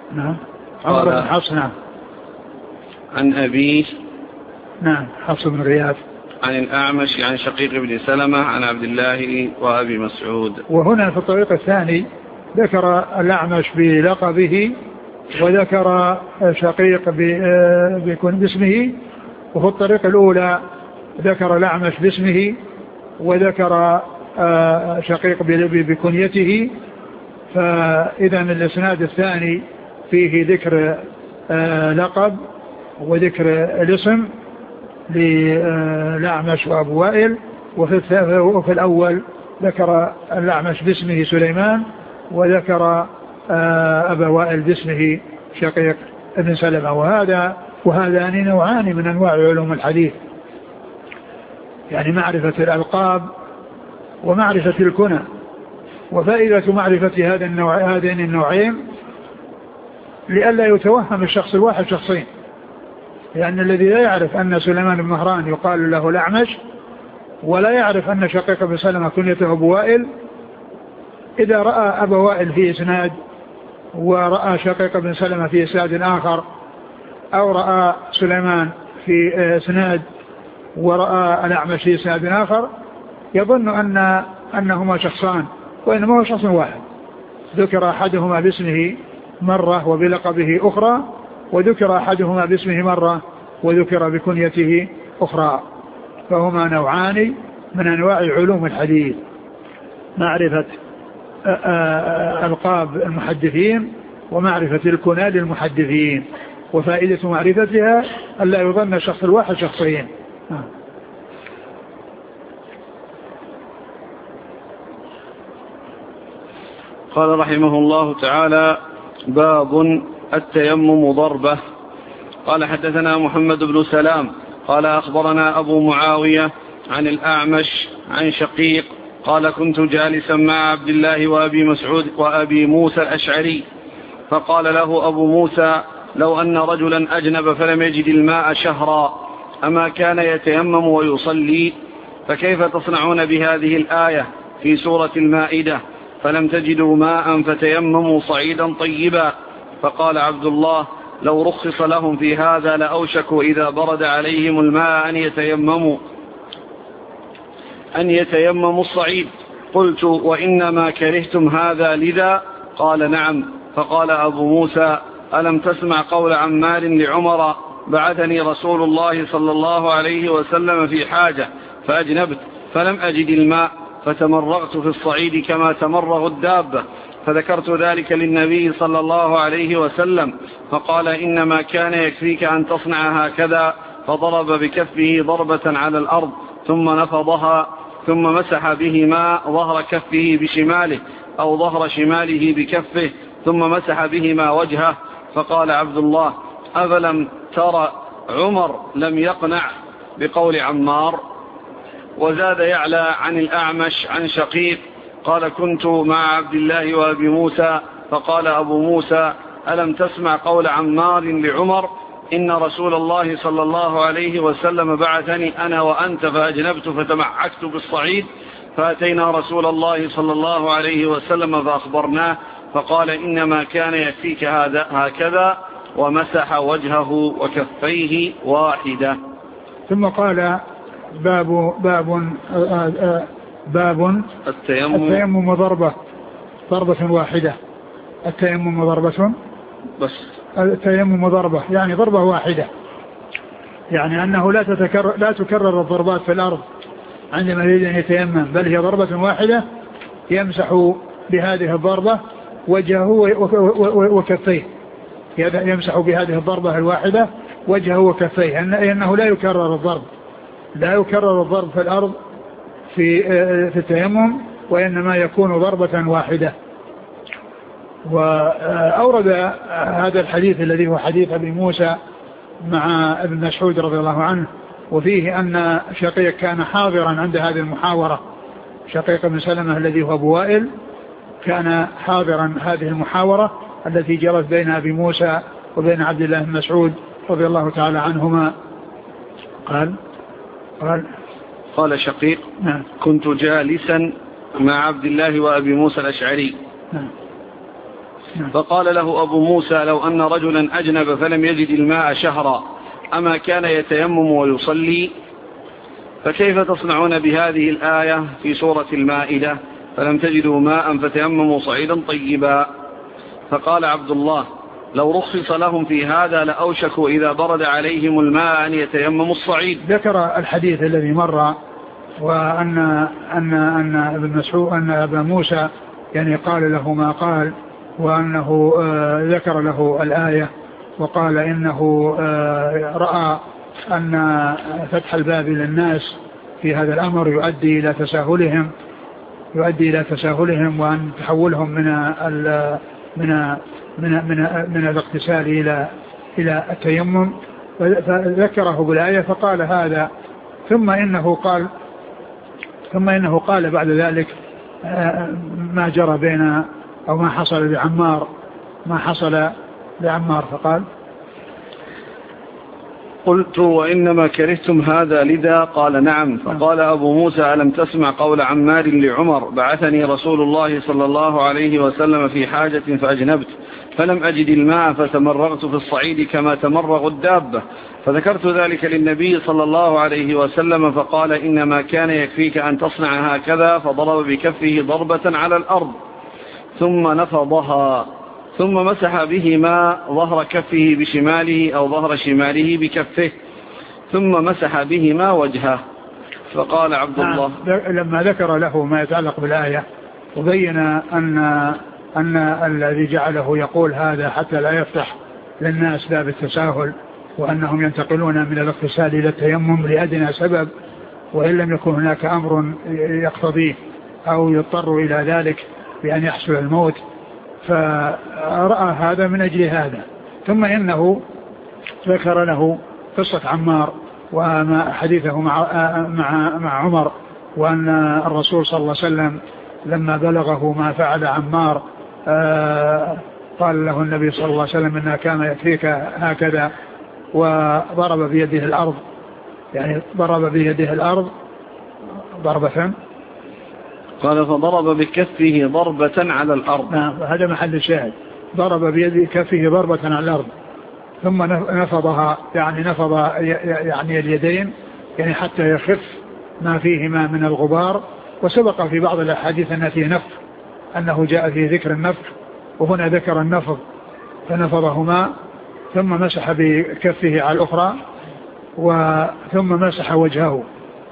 نعم. عمر بن حفص. نعم. عن أبيه. نعم. حفص بن غياث. عن الأعمش عن شقيق بن سلمة عن عبد الله وأبي مسعود. وهنا في الطريق الثاني ذكر الأعمش بلقبه وذكر شقيق بيكون باسمه، وفي الطريق الأولى ذكر الأعمش باسمه وذكر شقيق بكنيته. فإذا الإسناد الثاني فيه ذكر لقب وذكر الاسم للأعمش وأبو وائل، وفي الأول ذكر الأعمش باسمه سليمان وذكر أبا وائل باسمه شقيق بن سلمة. وهذان نوعان من أنواع علوم الحديث، يعني معرفة الألقاب ومعرفة الكنى. وفائدة معرفة هذين النوعين لئلا يتوهم الشخص الواحد شخصين، لأن الذي لا يعرف أن سليمان بن مهران يقال له الأعمش ولا يعرف أن شقيق بن سلمة كنيته أبو وائل، إذا رأى أبا وائل في إسناد ورأى شقيق بن سلمة في إسناد آخر، أو رأى سليمان في إسناد ورأى الأعمش في إسناد آخر، يظن أنهما شخصان، وإنما هو شخص واحد، ذكر أحدهما باسمه مرة وبلقبه أخرى، وذكر أحدهما باسمه مرة وذكر بكنيته أخرى. فهما نوعان من أنواع علوم الحديث، معرفة ألقاب المحدثين ومعرفة الكنى للمحدثين. وفائدة معرفتها ألا يظن الشخص الواحد شخصين. قال رحمه الله تعالى: باب التيمم ضربة. قال: حدثنا محمد بن سلام قال: أخبرنا أبو معاوية عن الأعمش عن شقيق قال: كنت جالسا مع عبد الله وأبي مسعود وأبي موسى الأشعري، فقال له أبو موسى: لو أن رجلا أجنب فلم يجد الماء شهرا أما كان يتيمم ويصلي؟ فكيف تصنعون بهذه الآية في سورة المائدة: فلم تجدوا ماء فتيمموا صعيدا طيبا؟ فقال عبد الله: لو رخص لهم في هذا لأوشكوا إذا برد عليهم الماء أن يتيمموا الصعيد. قلت: وإنما كرهتم هذا لذا؟ قال: نعم. فقال أبو موسى: ألم تسمع قول عمار لعمر: بعثني رسول الله صلى الله عليه وسلم في حاجة فأجنبت فلم أجد الماء فتمرغت في الصعيد كما تمرغ الدابة، فذكرت ذلك للنبي صلى الله عليه وسلم، فقال: إنما كان يكفيك أن تصنع هكذا. فضرب بكفه ضربة على الأرض ثم نفضها ثم مسح بهما ظهر كفه بشماله أو ظهر شماله بكفه ثم مسح بهما وجهه. فقال عبد الله: أفلم ترى عمر لم يقنع بقول عمار؟ وزاد يعلى عن الأعمش عن شقيق قال: كنت مع عبد الله وأبي موسى، فقال أبو موسى: ألم تسمع قول عمار لعمر: إن رسول الله صلى الله عليه وسلم بعثني أنا وأنت فأجنبت فتمعكت بالصعيد، فأتينا رسول الله صلى الله عليه وسلم فأخبرناه، فقال: إنما كان يكفيك هكذا، ومسح وجهه وكفيه واحدة. ثم قال: باب التيمم ضربة واحدة. التيمم ضربة، بس التيمم ضربة يعني ضربة واحدة، يعني أنه لا تكرر الضربات في الأرض عندما يريد أن يتيمم، بل هي ضربة واحدة يمسح بهذه الضربة وجهه وكفيه، يمسح بهذه الضربة الواحدة وجهه وكفيه، لأنه لا يكرر الضرب في الأرض في التيمم، وإنما يكون ضربة واحدة. وأورد هذا الحديث الذي هو حديث أبي موسى مع ابن مسعود رضي الله عنه، وفيه أن شقيق كان حاضرا عند هذه المحاورة، شقيق بن سلمة الذي هو أبو وائل كان حاضرا هذه المحاورة التي جرت بين أبي موسى وبين عبد الله بن مسعود رضي الله تعالى عنهما. قال شقيق: نعم. كنت جالسا مع عبد الله وأبي موسى الأشعري. نعم. فقال له أبو موسى لو أن رجلا أجنب فلم يجد الماء شهرا أما كان يتيمم ويصلي؟ فكيف تصنعون بهذه الآية في سورة المائدة فلم تجدوا ماء فتيمموا صعيدا طيبا؟ فقال عبد الله لو رخص لهم في هذا لأوشكوا إذا برد عليهم الماء أن يتيمموا الصعيد. ذكر الحديث الذي مر وأن ابن مسعود أن أبا موسى يعني قال له ما قال وأنه ذكر له الآية وقال إنه رأى أن فتح الباب للناس في هذا الأمر يؤدي إلى تساهلهم وأن تحولهم من الاغتسال إلى التيمم فذكره بالآية فقال هذا ثم إنه قال بعد ذلك ما جرى بين أو ما حصل لعمار فقال قلت وإنما كرهتم هذا لذا قال نعم. فقال أبو موسى ألم تسمع قول عمار لعمر بعثني رسول الله صلى الله عليه وسلم في حاجة فأجنبت فلم أجد الماء فتمرغت في الصعيد كما تمرغ الدابة فذكرت ذلك للنبي صلى الله عليه وسلم فقال إنما كان يكفيك أن تصنع هكذا فضرب بكفه ضربة على الأرض ثم نفضها ثم مسح بهما ظهر كفه بشماله أو ظهر شماله بكفه ثم مسح بهما وجهه. فقال عبد الله لما ذكر له ما يتعلق بالآية وبين أن الذي جعله يقول هذا حتى لا يفتح للناس باب التساهل وأنهم ينتقلون من الاغتسال إلى التيمم لأدنى سبب وإن لم يكن هناك أمر يقتضيه أو يضطر إلى ذلك بأن يحصل الموت فرأى هذا من أجل هذا. ثم إنه ذكر له قصة عمار وما حديثه مع عمر وأن الرسول صلى الله عليه وسلم لما بلغه ما فعل عمار قال له النبي صلى الله عليه وسلم إنها كان يكفيك هكذا وضرب بيده الأرض يعني ضرب بيده الأرض ضربة قال فضرب بكفه ضربة على الأرض. نعم هذا محل الشاهد ضرب بيد كفه ضربة على الأرض ثم نفضها يعني نفض يعني اليدين يعني حتى يخف ما فيهما من الغبار وسبق في بعض الأحاديث أن فيه نفخ أنه جاء في ذكر النفخ وهنا ذكر النفض فنفضهما ثم مسح بكفه على الأخرى ثم مسح وجهه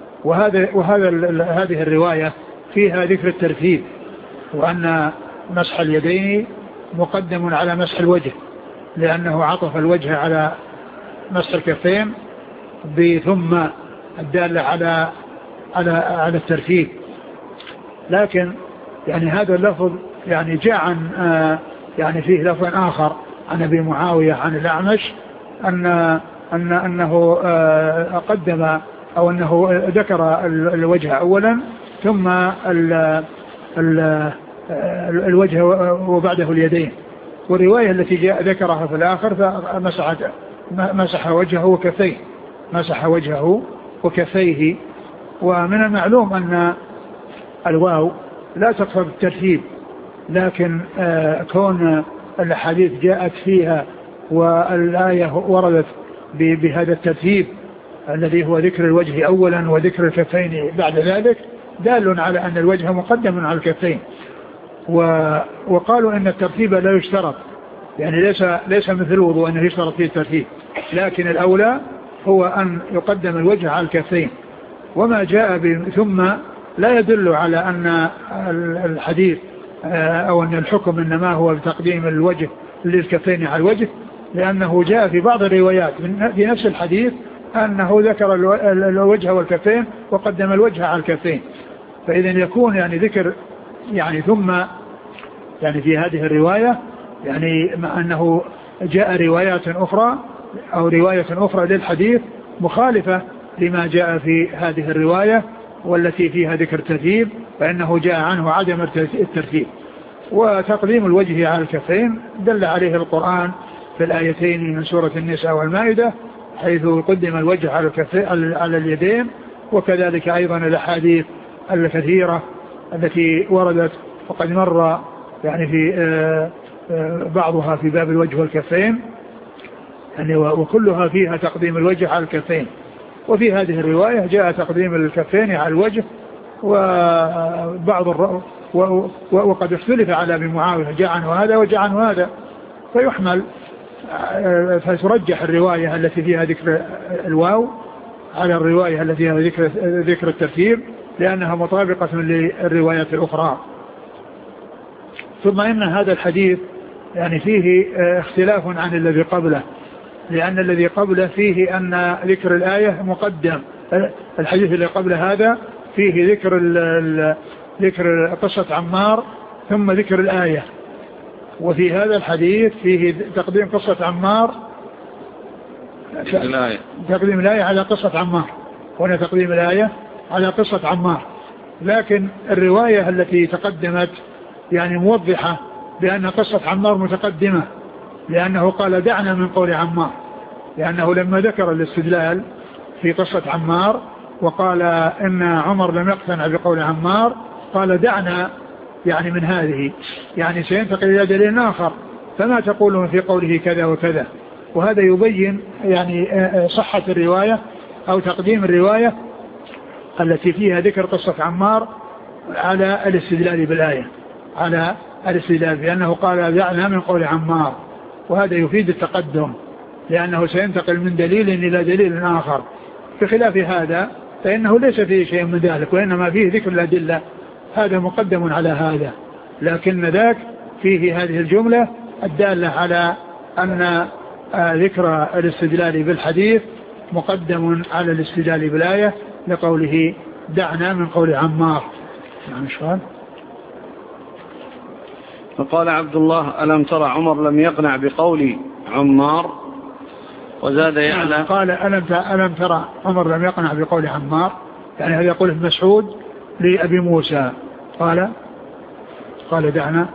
هذه الرواية فيها ذكر الترتيب وأن مسح اليدين مقدم على مسح الوجه لأنه عطف الوجه على مسح الكفين بثم الدالة على الترتيب. لكن يعني هذا اللفظ يعني جاء عن يعني فيه لفظ آخر عن أبي معاوية عن الأعمش أنه قدم أو أنه ذكر الوجه أولا ثم الوجه وبعده اليدين والرواية التي جاء ذكرها في الآخر مسح وجهه وكفيه ومن المعلوم أن الواو لا تقصد الترتيب لكن كون الحديث جاءت فيها والآية وردت بهذا الترتيب الذي هو ذكر الوجه أولا وذكر الكفين بعد ذلك دال على أن الوجه مقدم على الكفين وقالوا أن الترتيب لا يشترط يعني ليس مثل الوضوء أنه يشترط فيه الترتيب لكن الأولى هو أن يقدم الوجه على الكفين وما جاء ثم لا يدل على أن الحديث أو أن الحكم إنما هو بتقديم الوجه للكفين على الوجه لأنه جاء في بعض الروايات في نفس الحديث أنه ذكر الوجه والكفين وقدم الوجه على الكفين فإذا يكون يعني ذكر يعني ثم يعني في هذه الرواية يعني مع أنه جاء روايات أخرى أو رواية أخرى للحديث مخالفة لما جاء في هذه الرواية والتي فيها ذكر الترتيب فإنه جاء عنه عدم الترتيب وتقديم الوجه على الكفين دل عليه القرآن في الآيتين من سورة النساء والمائدة حيث قدم الوجه على اليدين وكذلك أيضا الأحاديث الكثيرة التي وردت وقد مر يعني بعضها في باب الوجه والكفين يعني وكلها فيها تقديم الوجه على الكفين، وفي هذه الرواية جاء تقديم الكفين على الوجه، وقد اختلف على ابن معاوية جاء عنه هذا وجاء عنه هذا، فيحمل فترجح الرواية التي فيها ذكر الواو على الرواية التي فيها ذكر الترتيب لأنها مطابقة للروايات الأخرى. ثم إن هذا الحديث يعني فيه اختلاف عن الذي قبله، لأن الذي قبله فيه أن ذكر الآية مقدم، الحديث اللي قبل هذا فيه ذكر قصة عمار ثم ذكر الآية، وفي هذا الحديث فيه تقديم قصة عمار تقديم الآية على قصة عمار، هنا تقديم الآية على قصة عمار، لكن الرواية التي تقدمت يعني موضحة بأن قصة عمار متقدمة، لأنه قال دعنا من قول عمار، لأنه لما ذكر الاستدلال في قصة عمار وقال إن عمر لم يقتنع بقول عمار قال دعنا يعني من هذه، يعني سينتقل إلى دليل آخر، فما تقولون في قوله كذا وكذا، وهذا يبين يعني صحة الرواية أو تقديم الرواية التي فيها ذكر قصة عمار على الاستدلال بالآية، على الاستدلال بأنه قال دعنا من قول عمار، وهذا يفيد التقدم لأنه سينتقل من دليل إلى دليل آخر، بخلاف هذا فإنه ليس فيه شيء من ذلك، وإنما فيه ذكر الأدلة، هذا مقدم على هذا، لكن ذاك فيه هذه الجملة الدالة على أن ذكر الاستدلال بالحديث مقدم على الاستدلال بالآية لقوله دعنا من قول عمار. نعم شوان. فقال عبد الله ألم ترى عمر لم يقنع بقول عمار، وزاد يعلى قال ألم ترى عمر لم يقنع بقول عمار، يعني هذا يقول ابن مسعود لأبي موسى، قال دعنا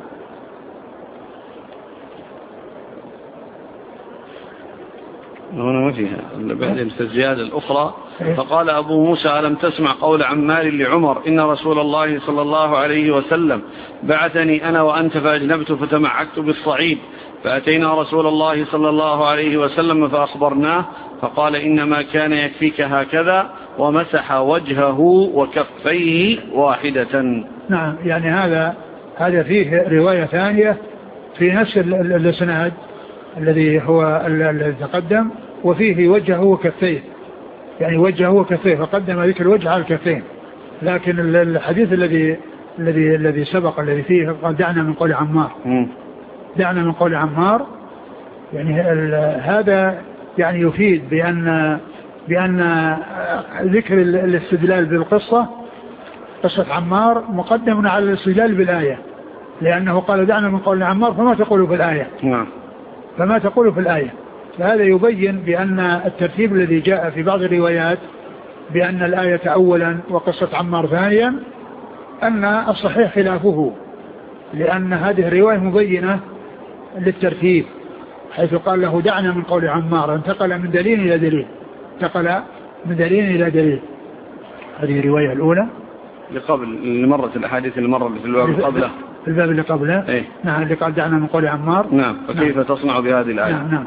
هنا ما فيها بعدين في الزيادة الأخرى. فقال أبو موسى ألم تسمع قول عمار لعمر إن رسول الله صلى الله عليه وسلم بعثني أنا وأنت فأجنبت فتمعكت بالصعيد فأتينا رسول الله صلى الله عليه وسلم فأخبرناه فقال إنما كان يكفيك هكذا ومسح وجهه وكفيه واحدة. نعم، يعني هذا فيه رواية ثانية في نفس الإسناد الذي هو الذي تقدم، وفيه وجهه وكفيه، يعني وجهه وكفيه، فقدم ذكر الوجه على الكفين، لكن الحديث الذي سبق الذي فيه قال دعنا من قول عمار، دعنا من قول عمار، يعني هذا يعني يفيد بأن ذكر الاستدلال بالقصة قصة عمار مقدم على الاستدلال بالآية، لأنه قال دعنا من قول عمار فما تقول في الآية، فما تقول في الآية، فهذا يبين بأن الترتيب الذي جاء في بعض الروايات بأن الآية أولا وقصة عمار ثانيا أن الصحيح خلافه، لأن هذه الرواية مبينة للترتيب، حيث قال له دعنا من قول عمار، انتقل من دليل إلى دليل، انتقل من دليل إلى دليل. هذه الرواية الأولى اللي مرت الأحاديث اللي مرت في الباب قبله، في الباب اللي قبله إيه؟ نعم، اللي قال دعنا من قول عمار. نعم، فكيف تصنع بهذه الآية؟ نعم.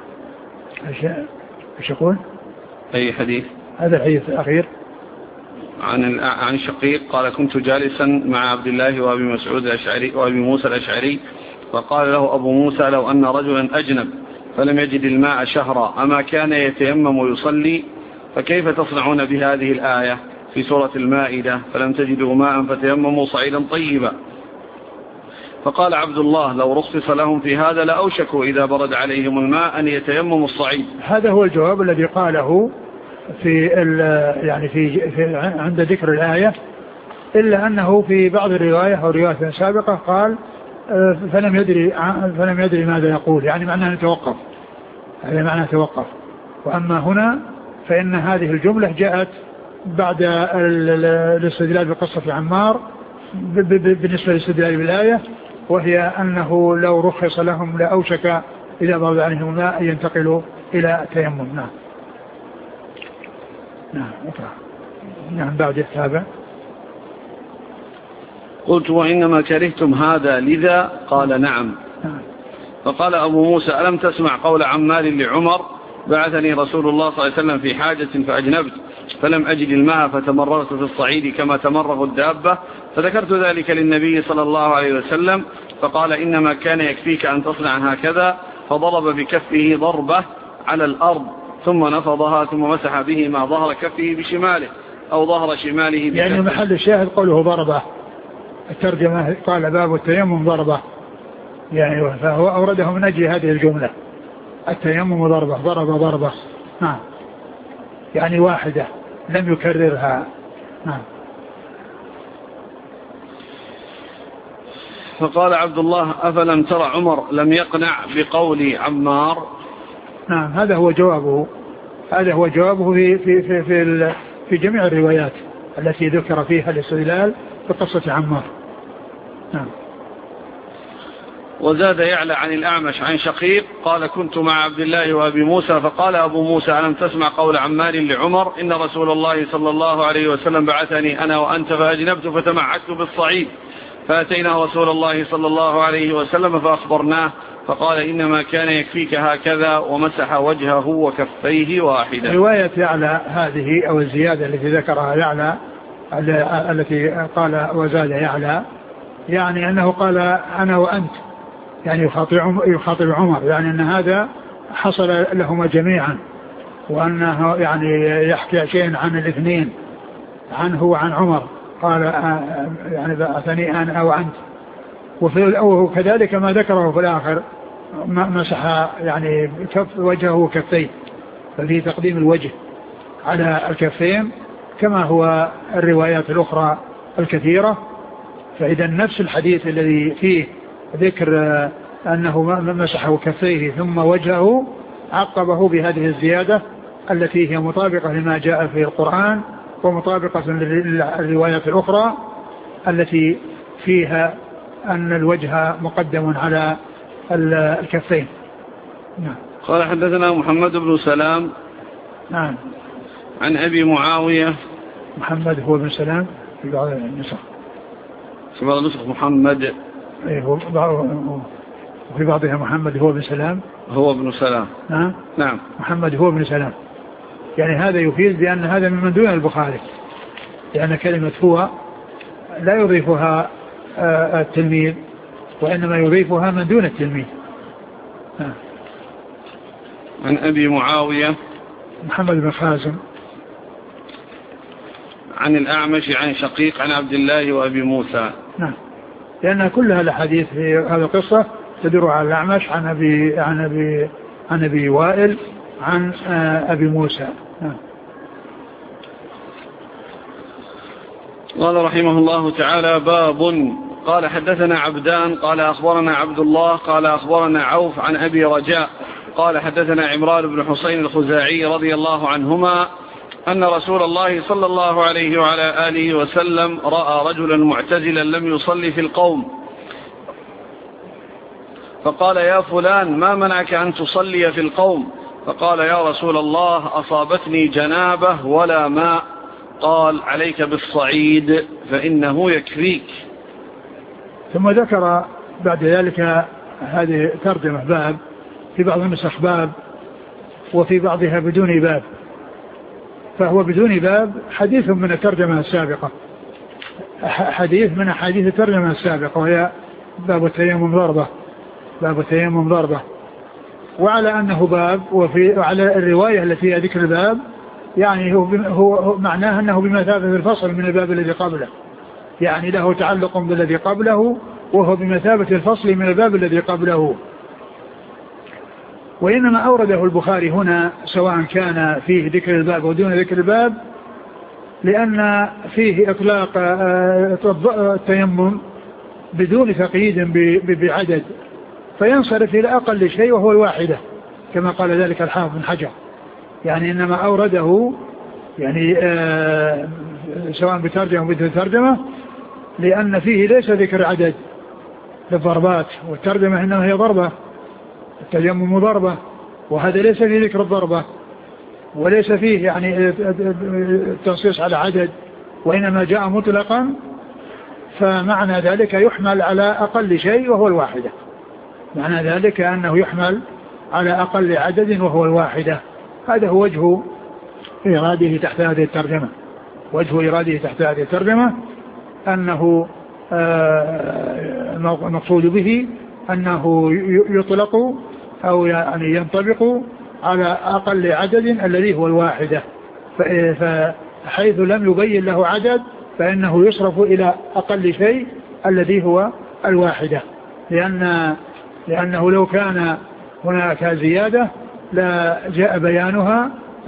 ايش يقول؟ أي حديث؟ هذا الحديث الأخير عن الشقيق قال كنت جالسا مع عبد الله وأبي مسعود الأشعري وأبي موسى الأشعري، فقال له أبو موسى لو أن رجلا أجنب فلم يجد الماء شهرا أما كان يتيمم ويصلي، فكيف تصنعون بهذه الآية في سورة المائدة فلم تجدوا ماء فتيمموا صعيدا طيبا؟ فقال عبد الله لو رخص لهم في هذا لأوشكوا إذا برد عليهم الماء أن يتيمموا الصعيد. هذا هو الجواب الذي قاله في عند ذكر الآية، إلا أنه في بعض الرواية أو رواية سابقة قال فلم يدري ماذا يقول، يعني معناه توقف، هذا معناه توقف. وأما هنا فإن هذه الجملة جاءت بعد الاستدلال بقصة عمار بالنسبة للاستدلال بالآية، وهي أنه لو رخص لهم لأوشك إذا برد عليهم الماء أن ينتقلوا إلى تيمم. نعم بعد التابع. قلت وإنما كرهتم هذا لذا؟ قال نعم. فقال أبو موسى: ألم تسمع قول عمار لعمر: بعثني رسول الله صلى الله عليه وسلم في حاجة فأجنبت فلم أجد الماء فتمرغت في الصعيد كما تمرغ الدابة، فذكرت ذلك للنبي صلى الله عليه وسلم فقال: إنما كان يكفيك أن تصنع هكذا، فضرب بكفه ضربة على الأرض ثم نفضها ثم مسح به ما ظهر كفه بشماله أو ظهر شماله بكفه. يعني محل الشاهد قوله ضربة، الترجمة قال باب التيمم ضربة، يعني فهو أورده من أجل هذه الجملة، التيمم ضربة، ضرب ضربة، نعم، يعني واحدة لم يكررها، نعم. فقال عبد الله: أفلم ترى عمر لم يقنع بقول عمار؟ نعم، هذا هو جوابه، هذا هو جوابه في جميع الروايات التي ذكر فيها الاستدلال بقصة عمار، نعم. وزاد يعلى عن الأعمش عن شقيق قال: كنت مع عبد الله وأبي موسى فقال أبو موسى: ألم تسمع قول عمار لعمر: إن رسول الله صلى الله عليه وسلم بعثني أنا وأنت فأجنبت فتمعكت بالصعيد، فأتينا رسول الله صلى الله عليه وسلم فأخبرناه فقال: إنما كان يكفيك هكذا، ومسح وجهه وكفيه واحدا. رواية يعلى هذه أو الزيادة التي ذكرها يعلى التي قال وزاد يعلى، يعني أنه قال أنا وأنت، يعني يخاطب عمر، يعني أن هذا حصل لهما جميعا، وأنه يعني يحكي شيء عن الاثنين، عنه وعن عمر، قال يعني بعثني أنا وأنت. وكذلك ما ذكره في الآخر مسح يعني كف وجهه وكفيه، ففي تقديم الوجه على الكفين كما هو الروايات الأخرى الكثيرة. فإذا نفس الحديث الذي فيه ذكر أنه مسح كفيه ثم وجهه عقبه بهذه الزيادة التي هي مطابقة لما جاء في القرآن ومطابقة للروايات الأخرى التي فيها أن الوجه مقدم على الكفين. نعم. قال: حدثنا محمد بن سلام. نعم. عن أبي معاوية. محمد هو بن سلام في بعض النسخ. في بعض النسخ محمد. وفي بعضها محمد هو بن سلام. هو ابن سلام. نعم. محمد هو بن سلام. يعني هذا يفيد بأن هذا من دون البخاري، لأن كلمة هو لا يضيفها التلميذ، وإنما يضيفها من دون التلميذ. عن أبي معاوية محمد بن خازم. عن الأعمش عن شقيق عن عبد الله وأبي موسى. نعم، لأن كلها الحديث في هذه القصة تدور على الأعمش عن أبي وائل عن أبي موسى. قال رحمه الله تعالى: باب. قال: حدثنا عبدان قال أخبرنا عبد الله قال أخبرنا عوف عن أبي رجاء قال حدثنا عمران بن حسين الخزاعي رضي الله عنهما أن رسول الله صلى الله عليه وعلى آله وسلم رأى رجلا معتزلا لم يصلي في القوم، فقال: يا فلان ما منعك أن تصلي في القوم؟ فقال: يا رسول الله أصابتني جنابة ولا ماء. قال: عليك بالصعيد فإنه يكفيك. ثم ذكر بعد ذلك هذه ترجمة باب، في بعض النسخ باب وفي بعضها بدون باب، فهو بدون باب حديث من الترجمة السابقة، حديث من حديث الترجمة السابقة، وهي باب التيمم ضربة، باب التيمم ضربة. وعلى أنه باب وعلى الرواية التي فيها ذكر الباب يعني هو معناه أنه بمثابة الفصل من الباب الذي قبله، يعني له تعلق بالذي قبله وهو بمثابة الفصل من الباب الذي قبله. وإنما أورده البخاري هنا سواء كان فيه ذكر الباب ودون ذكر الباب لأن فيه إطلاق التيمم بدون تقييد بعدد، فينصرف إلى أقل شيء وهو الواحدة كما قال ذلك الحافظ بن حجر. يعني إنما أورده يعني سواء بترجمة أو بدون ترجمة لأن فيه ليس ذكر عدد للضربات، والترجمة إنما هي ضربة، التيمم ضربة، وهذا ليس فيه ذكر الضربة وليس فيه يعني التنصيص على عدد، وإنما جاء مطلقا، فمعنى ذلك يحمل على أقل شيء وهو الواحدة. معنى ذلك أنه يحمل على أقل عدد وهو الواحدة. هذا هو وجه إراده تحت هذه الترجمة. وجه إراده تحت هذه الترجمة أنه المقصود به أنه يطلق أو يعني ينطبق على أقل عدد الذي هو الواحدة. فحيث لم يبين له عدد فإنه يصرف إلى أقل شيء الذي هو الواحدة، لأنه لو كان هناك زيادة لا جاء بيانها.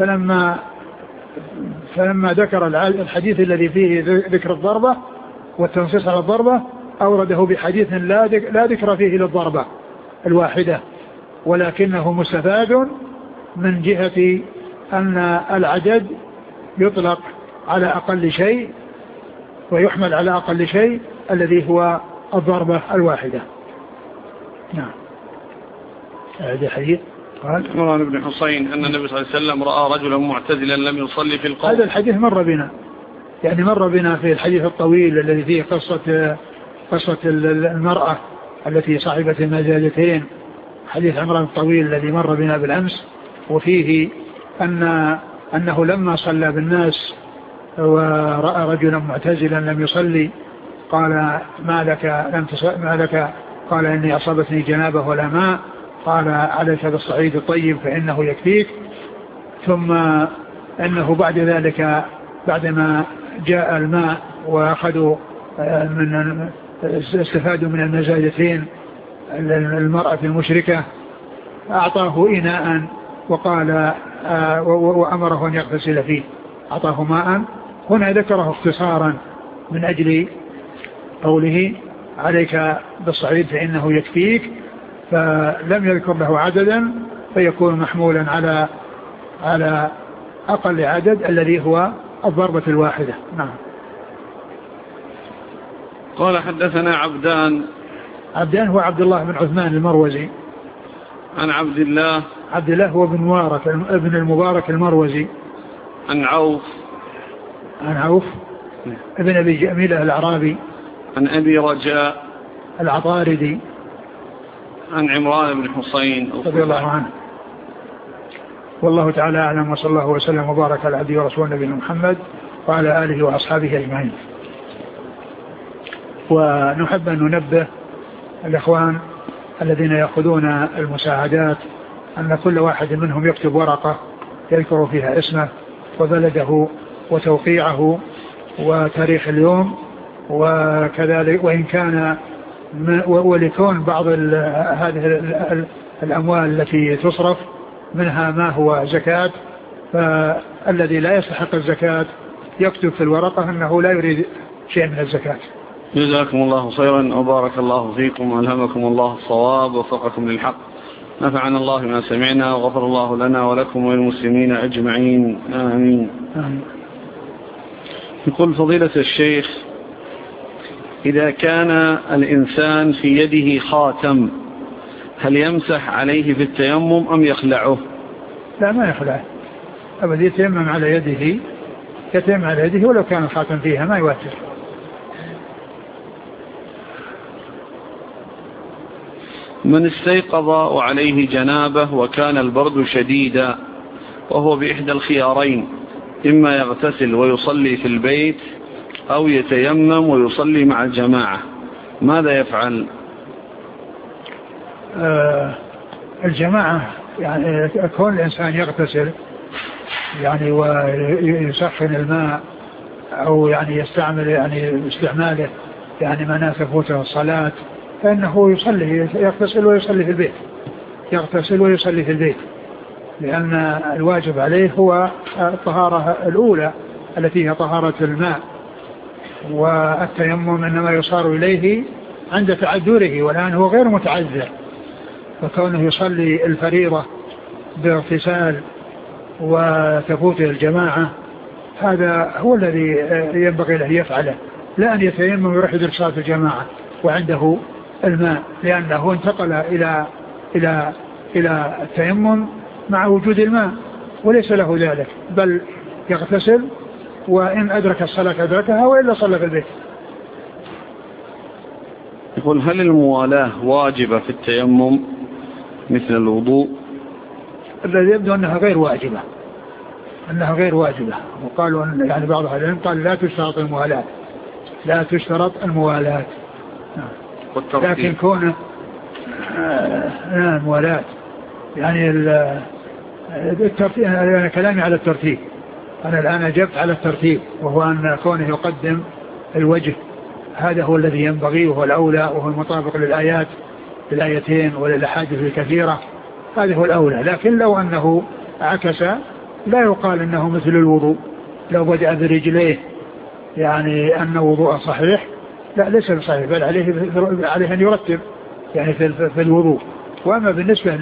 فلما ذكر الحديث الذي فيه ذكر الضربة والتنصيص على الضربة أورده بحديث لا ذكر فيه للضربة الواحدة، ولكنه مستفاد من جهة أن العدد يطلق على أقل شيء ويحمل على أقل شيء الذي هو الضربة الواحدة. نعم. هذا حديث قال عمران بن حصين أن النبي صلى الله عليه وسلم رأى رجلا معتزلا لم يصلي في القوم. هذا الحديث مر بنا في الحديث الطويل الذي فيه قصة المرأة التي صاحبة المزاجتين، حديث عمران الطويل الذي مر بنا بالأمس، وفيه أنه لما صلى بالناس ورأى رجلا معتزلا لم يصلي قال ما لك قال إني أصابتني جنابة ولا ماء، قال عليك بالصعيد الطيب فإنه يكفيك. ثم أنه بعد ذلك بعدما جاء الماء وأخذوا استفادوا من المزاجتين المرأة المشركة أعطاه إناء وقال وأمره أن يغتسل فيه، أعطاه ماء. هنا ذكره اختصارا من أجل قوله عليك بالصعيد فإنه يكفيك، فلم يذكر له عددا فيكون محمولا على أقل عدد الذي هو الضربة الواحدة. نعم. قال حدثنا عبدان هو عبد الله بن عثمان المروزي. عن عبد الله هو ابن المبارك المروزي. عن عوف ابن أبي جميلة الأعرابي. عن أبي رجاء العطاردي. عن عمران بن حصين رضي الله عنه. والله تعالى أعلم، وصلى الله وسلم وبارك على عبده ورسوله نبينا محمد وعلى آله وأصحابه أجمعين. ونحب أن ننبه الإخوان الذين يأخذون المساعدات أن كل واحد منهم يكتب ورقة يذكر فيها اسمه وبلده وتوقيعه وتاريخ اليوم، وكذلك وإن كان ولكون بعض هذه الأموال التي تصرف منها ما هو زكاة، فالذي لا يستحق الزكاة يكتب في الورقة أنه لا يريد شيء من الزكاة. جزاكم الله خيرا وبارك الله فيكم وألهمكم الله الصواب ووفقكم للحق. نفعنا الله ما سمعنا وغفر الله لنا ولكم وللمسلمين أجمعين، آمين. يقول فضيلة الشيخ: إذا كان الإنسان في يده خاتم هل يمسح عليه في التيمم أم يخلعه؟ لا، ما يخلعه أبدا، يتيمم على يده ولو كان الخاتم فيها ما يواتر. من استيقظ وعليه جنابه وكان البرد شديدا وهو بإحدى الخيارين، إما يغتسل ويصلي في البيت أو يتيمم ويصلي مع الجماعة، ماذا يفعل؟ الجماعة يعني كون الإنسان يغتسل يعني ويسخن الماء أو يعني يستعمل يعني استعماله يعني ما تفوته الصلاة، فإنه يغتسل ويصلي في البيت، لأن الواجب عليه هو الطهارة الأولى التي هي طهارة الماء، والتيمم إنما يصار إليه عند تعذره، والآن هو غير متعذر، فكونه يصلي الفريضة باغتسال وتفوته الجماعة هذا هو الذي ينبغي له يفعله، لا أن يتيمم ويروح يدرك صلاة الجماعة وعنده الماء، لأنه انتقل إلى التيمم مع وجود الماء وليس له ذلك، بل يغتسل وإن أدرك الصلاة أدركها وإلا صلى في البيت. يقول هل الموالاة واجبة في التيمم مثل الوضوء؟ الذي يبدو أنها غير واجبة، وقالوا أن يعني بعض أهل العلم قال لا تشترط الموالاة، لكن كونه الموالاة يعني الترتيب. أنا كلامي على الترتيب، أنا الآن أجبت على الترتيب، وهو أن كونه يقدم الوجه هذا هو الذي ينبغي وهو الأولى وهو المطابق للآيتين وللأحاديث الكثيرة، هذا هو الأولى. لكن لو أنه عكس لا يقال أنه مثل الوضوء، لو بدأ برجليه يعني أن وضوء صحيح، لا ليس بصحيح، بل عليه أن يرتب يعني في الوضوء. وأما بالنسبة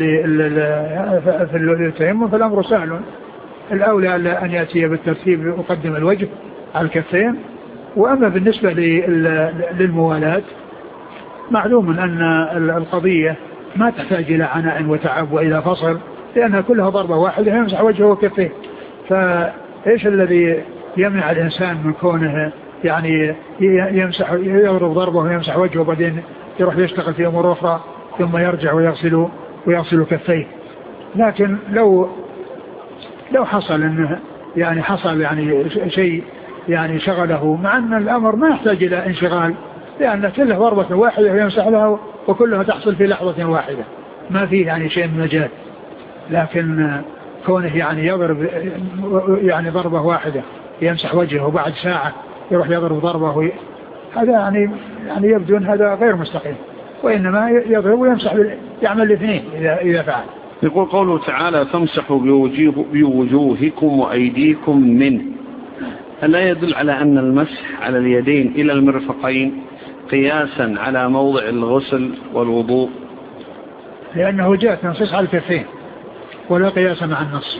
للتيمم فالأمر سهل، الأولى أن يأتي بالترتيب يقدم الوجه على الكفين. وأما بالنسبة للموالاة معلوم أن القضية ما تحتاج إلى عناء وتعب وإلى فصل، لأنها كلها ضربة واحدة يمسح وجهه وكفيه. فإيش الذي يمنع الإنسان من كونه يعني يضرب ضربه ويمسح وجهه وبعدين يروح يشتغل في أمور أخرى ثم يرجع ويغسل كفيه؟ لكن لو حصل أنه يعني حصل يعني شيء يعني شغله، مع أن الأمر ما يحتاج إلى انشغال، لأن كلها ضربة واحدة ويمسح لها وكلها تحصل في لحظة واحدة، ما فيه يعني شيء من مجال. لكن كونه يعني يضرب يعني ضربة واحدة يمسح وجهه وبعد ساعة يروح يضرب ضربة، هذا يعني يبدو أن هذا غير مستقيم، وإنما يضرب ويمسح، يعمل الاثنين إذا فعل. يقول قوله تعالى فامسحوا بوجوهكم وأيديكم منه، ألا يدل على أن المسح على اليدين إلى المرفقين قياسا على موضع الغسل والوضوء؟ لأنه جاء تنصيص على الكفين ولا قياس مع النص،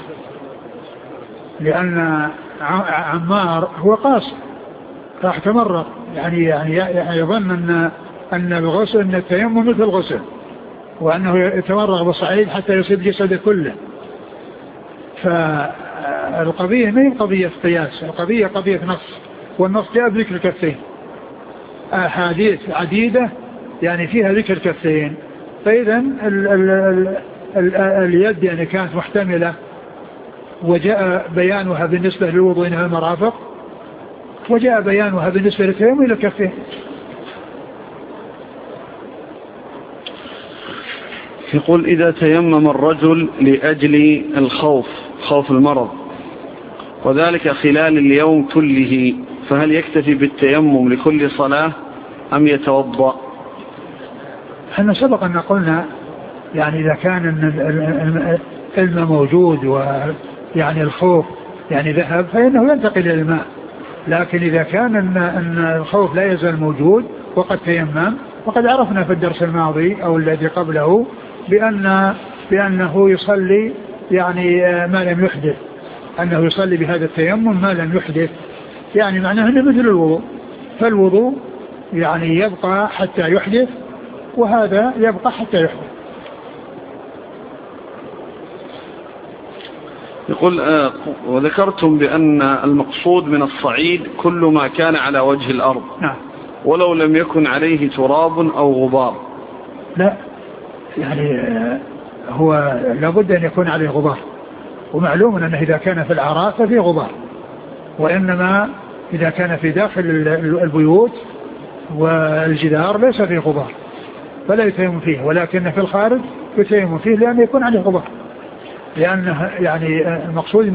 لأن عمار هو قاصر راح تمرق، يعني يظن أن الغسل أن التيمم مثل الغسل، وأنه يتمرغ بالصعيد حتى يصيب جسده كله. فالقضية ما هي قضية قياس، القضية قضية نص، والنص جاء بذكر الكفين. أحاديث عديدة يعني فيها ذكر الكفين، فإذا اليد يعني كانت محتملة وجاء بيانها بالنسبة للوضوء إنها المرافق، وجاء بيانها بالنسبة للتيمم إلى الكفين. يقول إذا تيمم الرجل لأجل خوف المرض وذلك خلال اليوم كله، فهل يكتفي بالتيمم لكل صلاة أم يتوضأ؟ احنا سبق أن قلنا يعني إذا كان الماء موجود ويعني الخوف يعني ذهب فإنه ينتقل إلى الماء، لكن إذا كان أن الخوف لا يزال موجود وقد تيمم، وقد عرفنا في الدرس الماضي أو الذي قبله بأنه يصلي يعني ما لم يحدث، أنه يصلي بهذا التيمم ما لم يحدث، يعني معناه أنه مثل الوضوء، فالوضوء يعني يبقى حتى يحدث وهذا يبقى حتى يحدث. يقول وذكرتم بأن المقصود من الصعيد كل ما كان على وجه الأرض. نعم. ولو لم يكن عليه تراب أو غبار. لا يعني هو لابد أن يكون عليه غبار، ومعلوم أنه إذا كان في العراء ففيه غبار، وإنما إذا كان في داخل البيوت والجدار ليس فيه غبار فلا يتيمم فيه، ولكن في الخارج يتيمم فيه لأن يكون عليه غبار، لأنه يعني المقصود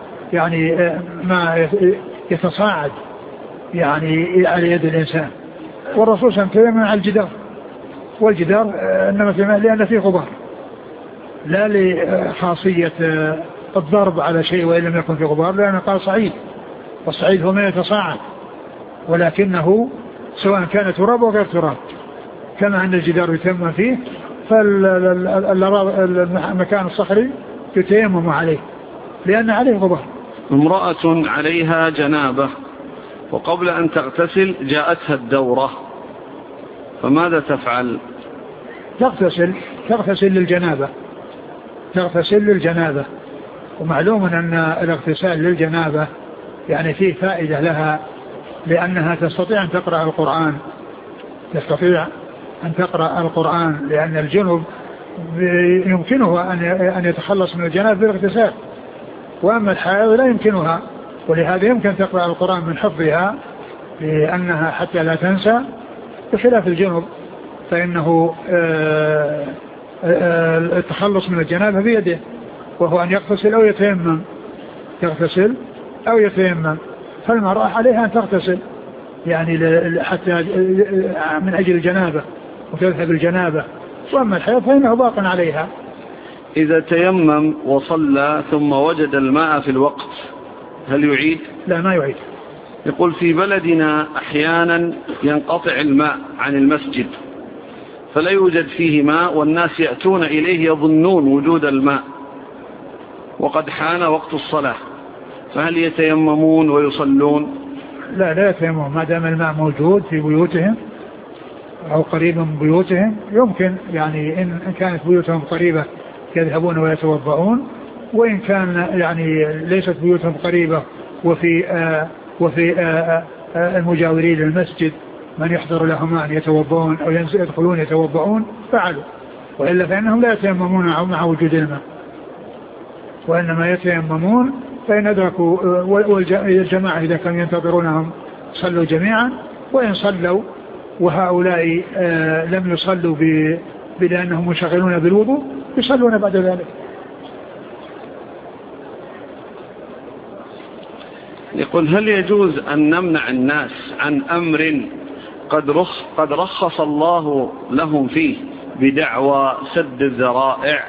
ما يتصاعد يعني على يد الإنسان، والرسول صلى الله عليه وسلم على الجدار، والجدار إنما في لأن فيه غبار، لا لخاصية الضرب على شيء وإن لم يكن فيه غبار، لأنه قال صعيد، والصعيد هو ما يتصاعد، ولكنه سواء كان تراب أو غير تراب، كما أن الجدار يتيمم فيه فالمكان الصخري يتيمم عليه لأن عليه غبار. امرأة عليها جنابة وقبل أن تغتسل جاءتها الدورة، فماذا تفعل؟ تغتسل للجنابة، ومعلوم أن الاغتسال للجنابة يعني فيه فائدة لها، لأنها تستطيع أن تقرأ القرآن، تستطيع أن تقرأ القرآن، لأن الجنب يمكنه أن يتخلص من الجنابة بالاغتسال، وأما الحائض لا يمكنها، ولهذا يمكن تقرأ القرآن من حفظها لأنها حتى لا تنسى، بخلاف الجنب فإنه التخلص من الجنابة بيده، وهو أن يغتسل أو يتيمم، يغتسل أو يتيمم. فالمرأة عليها أن تغتسل يعني حتى من أجل الجنابة وتذهب الجنابة، وأما الحيض فإنه باق عليها. إذا تيمم وصلى ثم وجد الماء في الوقت هل يعيد؟ لا، ما يعيد. يقول في بلدنا أحيانا ينقطع الماء عن المسجد فلا يوجد فيه ماء، والناس يأتون إليه يظنون وجود الماء وقد حان وقت الصلاة، فهل يتيممون ويصلون؟ لا يتيممون ما دام الماء موجود في بيوتهم أو قريب من بيوتهم. يمكن يعني إن كانت بيوتهم قريبة يذهبون ويتوضؤون، وإن كان يعني ليست بيوتهم قريبة وفي المجاورين للمسجد من يحضر لهم أن يتوضؤون أو يدخلون يتوضؤون فعلوا، وإلا فإنهم لا يتيممون مع وجود الماء، وإنما يتيممون فإن أدركوا، والجماعة إذا كانوا ينتظرونهم صلوا جميعا، وإن صلوا وهؤلاء لم يصلوا لأنهم مشغلون بالوضوء يصلون بعد ذلك. يقول هل يجوز أن نمنع الناس عن أمر قد رخص الله لهم فيه بدعوى سد الذرائع؟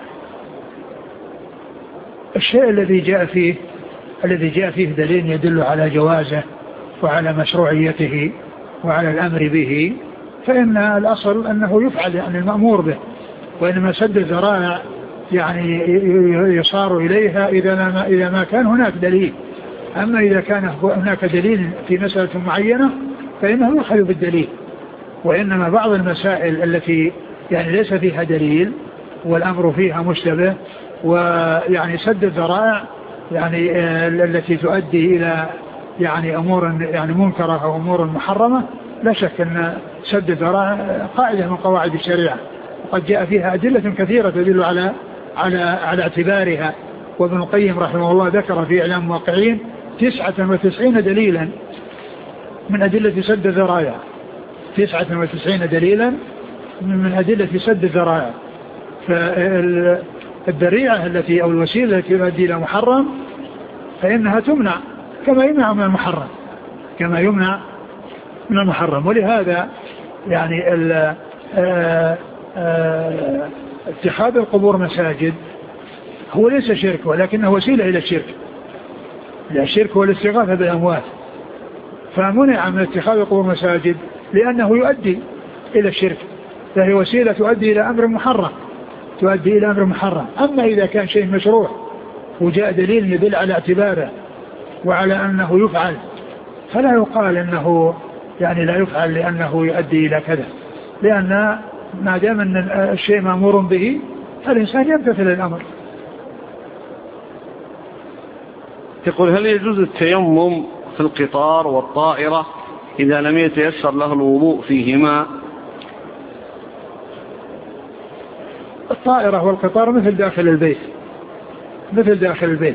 الشيء الذي جاء فيه دليل يدل على جوازه وعلى مشروعيته وعلى الأمر به، فإن الأصل أنه يفعل يعني المأمور به، وإنما سد الذرائع يعني يصار إليها إذا ما كان هناك دليل. أما إذا كان هناك دليل في مسألة معينة فإنه يخل بالدليل، وإنما بعض المسائل التي يعني ليس فيها دليل والأمر فيها مشتبه، ويعني سد الذرائع يعني التي تؤدي إلى يعني أمور يعني منكرة أو أمور محرمة، لا شك أن سد الذرائع قاعدة من قواعد الشريعة، وقد جاء فيها أدلة كثيرة تدل على اعتبارها. وابن القيم رحمه الله ذكر في إعلام الموقعين 99 دليلا من أدلة سد الذرائع، 99 دليلا من أدلة سد الذرائع. فالذريعة التي أو الوسيلة التي تؤدي إلى محرم فإنها تمنع كما يمنع من المحرم. ولهذا يعني اتخاذ القبور مساجد هو ليس شرك، ولكنه وسيلة إلى الشرك. الشرك هو الاستغاثة بالأموات، فمنع من اتخاذ القبور مساجد لأنه يؤدي إلى الشرك، فهي وسيلة تؤدي إلى أمر محرم. أما إذا كان شيء مشروع وجاء دليل يدل على اعتباره وعلى أنه يفعل، فلا يقال أنه يعني لا يفعل لأنه يؤدي إلى كذا، لأن ما دام أن الشيء مأمور به فالإنسان يمتثل الأمر. يقول هل يجوز التيمم في القطار والطائرة إذا لم يتيسر له الوضوء فيهما؟ الطائرة والقطار مثل داخل البيت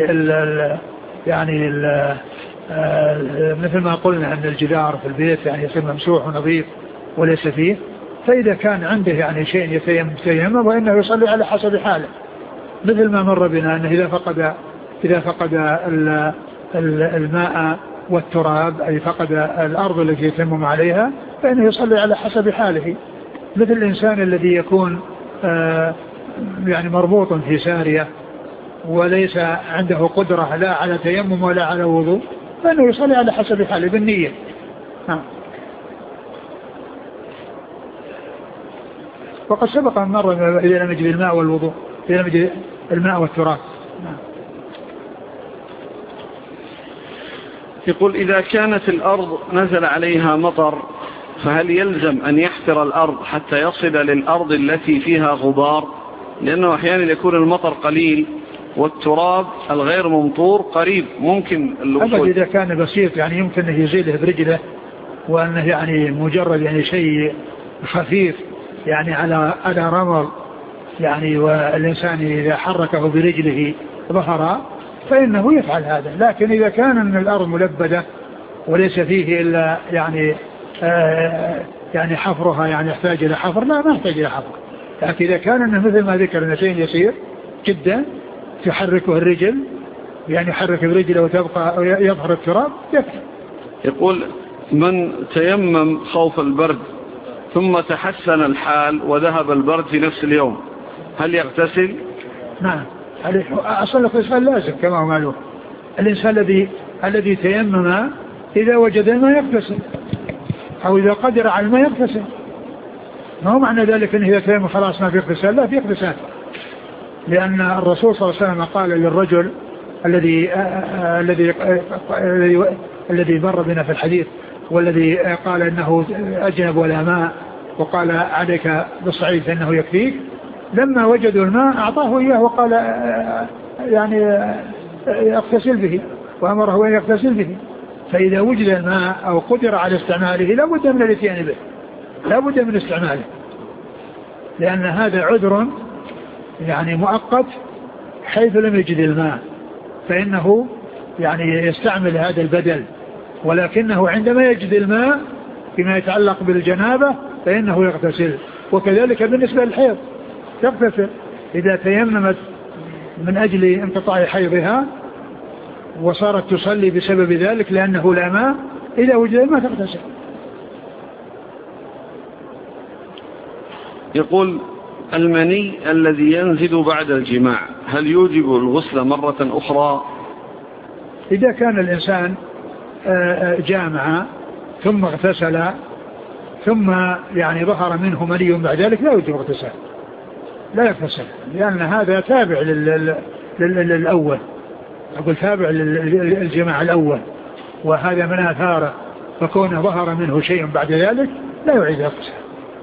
يعني مثل ما قلنا أن الجدار في البيت يعني يصير ممسوح ونظيف وليس فيه، فإذا كان عنده يعني شيء يتيمم وإنه يصلي على حسب حاله، مثل ما مر بنا أنه إذا فقد الماء والتراب أي فقد الأرض التي يتيمم عليها فإنه يصلي على حسب حاله، مثل الإنسان الذي يكون يعني مربوط في سارية وليس عنده قدرة لا على تيمم ولا على وضوء فإنه يصلي على حسب حاله بالنية. وقد سبق أن مر إذا لم يجد الماء والوضوء، إذا لم يجد الماء والتراب. يقول إذا كانت الأرض نزل عليها مطر فهل يلزم أن يحفر الأرض حتى يصل للأرض التي فيها غبار؟ لأنه أحيانا يكون المطر قليل والتراب الغير ممطور قريب ممكن الوصول. إذا كان بسيط يعني يمكن أن يزيله برجله، وأنه يعني مجرد يعني شيء خفيف يعني على رمل يعني، والإنسان إذا حركه برجله ظهر فإنه يفعل هذا. لكن إذا كان من الأرض ملبدة وليس فيه إلا يعني حفرها يعني يحتاج إلى حفر، لا ما يحتاج إلى حفر. لكن إذا كان أنه مثل ما ذكرنا شيء يسير جدا تحركه الرجل يعني يحرك برجله وتبقى يظهر التراب يكفي. يقول من تيمم خوف البرد ثم تحسن الحال وذهب البرد في نفس اليوم هل يغتسل؟ نعم، أصل الاغتسال لازم كما هو معلوم. الإنسان الذي تيمم إذا وجد الماء يغتسل، أو إذا قدر على الماء يغتسل. ما هو معنى ذلك أنه إذا تيمم خلاص ما في اغتسال، لا في اغتسال. لأن الرسول صلى الله عليه وسلم قال للرجل الذي مر بنا في الحديث والذي قال إنه أجنب ولا ماء وقال عليك بالصعيد فإنه يكفيك، لما وجدوا الماء أعطاه إياه وقال يعني يغتسل به، وأمره أن يغتسل به. فإذا وجد الماء أو قدر على استعماله لا بد من الاتيان به، لا بد من استعماله، لأن هذا عذر يعني مؤقت حيث لم يجد الماء، فإنه يعني يستعمل هذا البدل. ولكنه عندما يجد الماء فيما يتعلق بالجنابة فإنه يغتسل. وكذلك بالنسبة للحيض تغتسل إذا تيممت من أجل انقطاع حيضها وصارت تصلي بسبب ذلك لأنه لا ماء، إذا وجد الماء تغتسل. يقول المني الذي ينزل بعد الجماع هل يوجب الغسل مرة أخرى؟ إذا كان الإنسان جامع ثم اغتسل ثم يعني ظهر منه مني بعد ذلك لا يوجب اغتسال، لا يغتسل، لأن هذا تابع للأول، أقول تابع للجماع الأول، وهذا من آثاره، فكون ظهر منه شيء بعد ذلك لا يعيد اغتسال.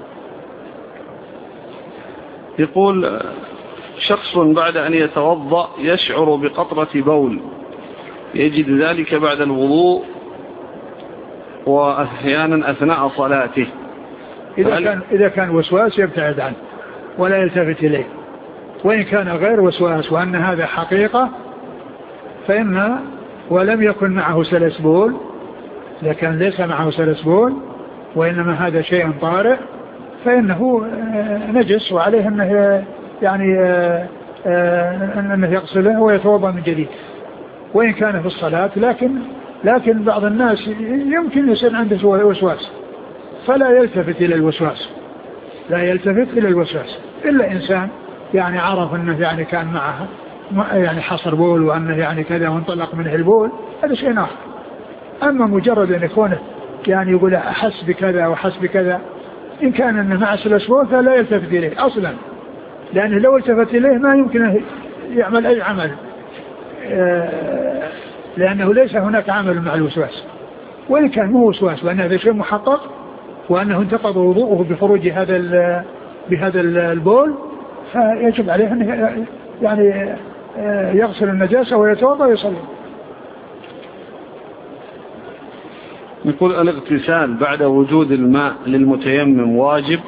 يقول شخص بعد أن يتوضأ يشعر بقطرة بول يجد ذلك بعد الوضوء وأحيانا أثناء صلاته، إذا كان وسواس يبتعد عنه ولا يلتفت إليه، وإن كان غير وسواس وأن هذا حقيقة فإن ولم يكن معه سلس بول، إذا كان ليس معه سلس بول وإنما هذا شيء طارئ فإنه نجس وعليه أنه يعني أنه يغسله ويتوضأ من جديد وإن كان في الصلاة. لكن بعض الناس يمكن يصير عنده وسواس فلا يلتفت إلى الوسواس، لا يلتفت إلى الوسواس إلا إنسان يعني عرف أنه يعني كان معه يعني حصر بول وأنه يعني كذا وانطلق منه البول، هذا شيء آخر. أما مجرد أن يكونه يعني يقول أحس بكذا وحس بكذا، إن كان أنه مع سلس بول فلا يلتفت إليه أصلا، لأنه لو التفت إليه ما يمكن يعمل أي عمل، لأنه ليس هناك عمل مع الوسواس. وإن كان مو وسواس وأن هذا شيء محقق وأنه انتقض وضوءه بخروج بهذا البول، فيجب عليه أن يعني يغسل النجاسة ويتوضأ ويصلي. يقول الاغتسال بعد وجود الماء للمتيمم واجب؟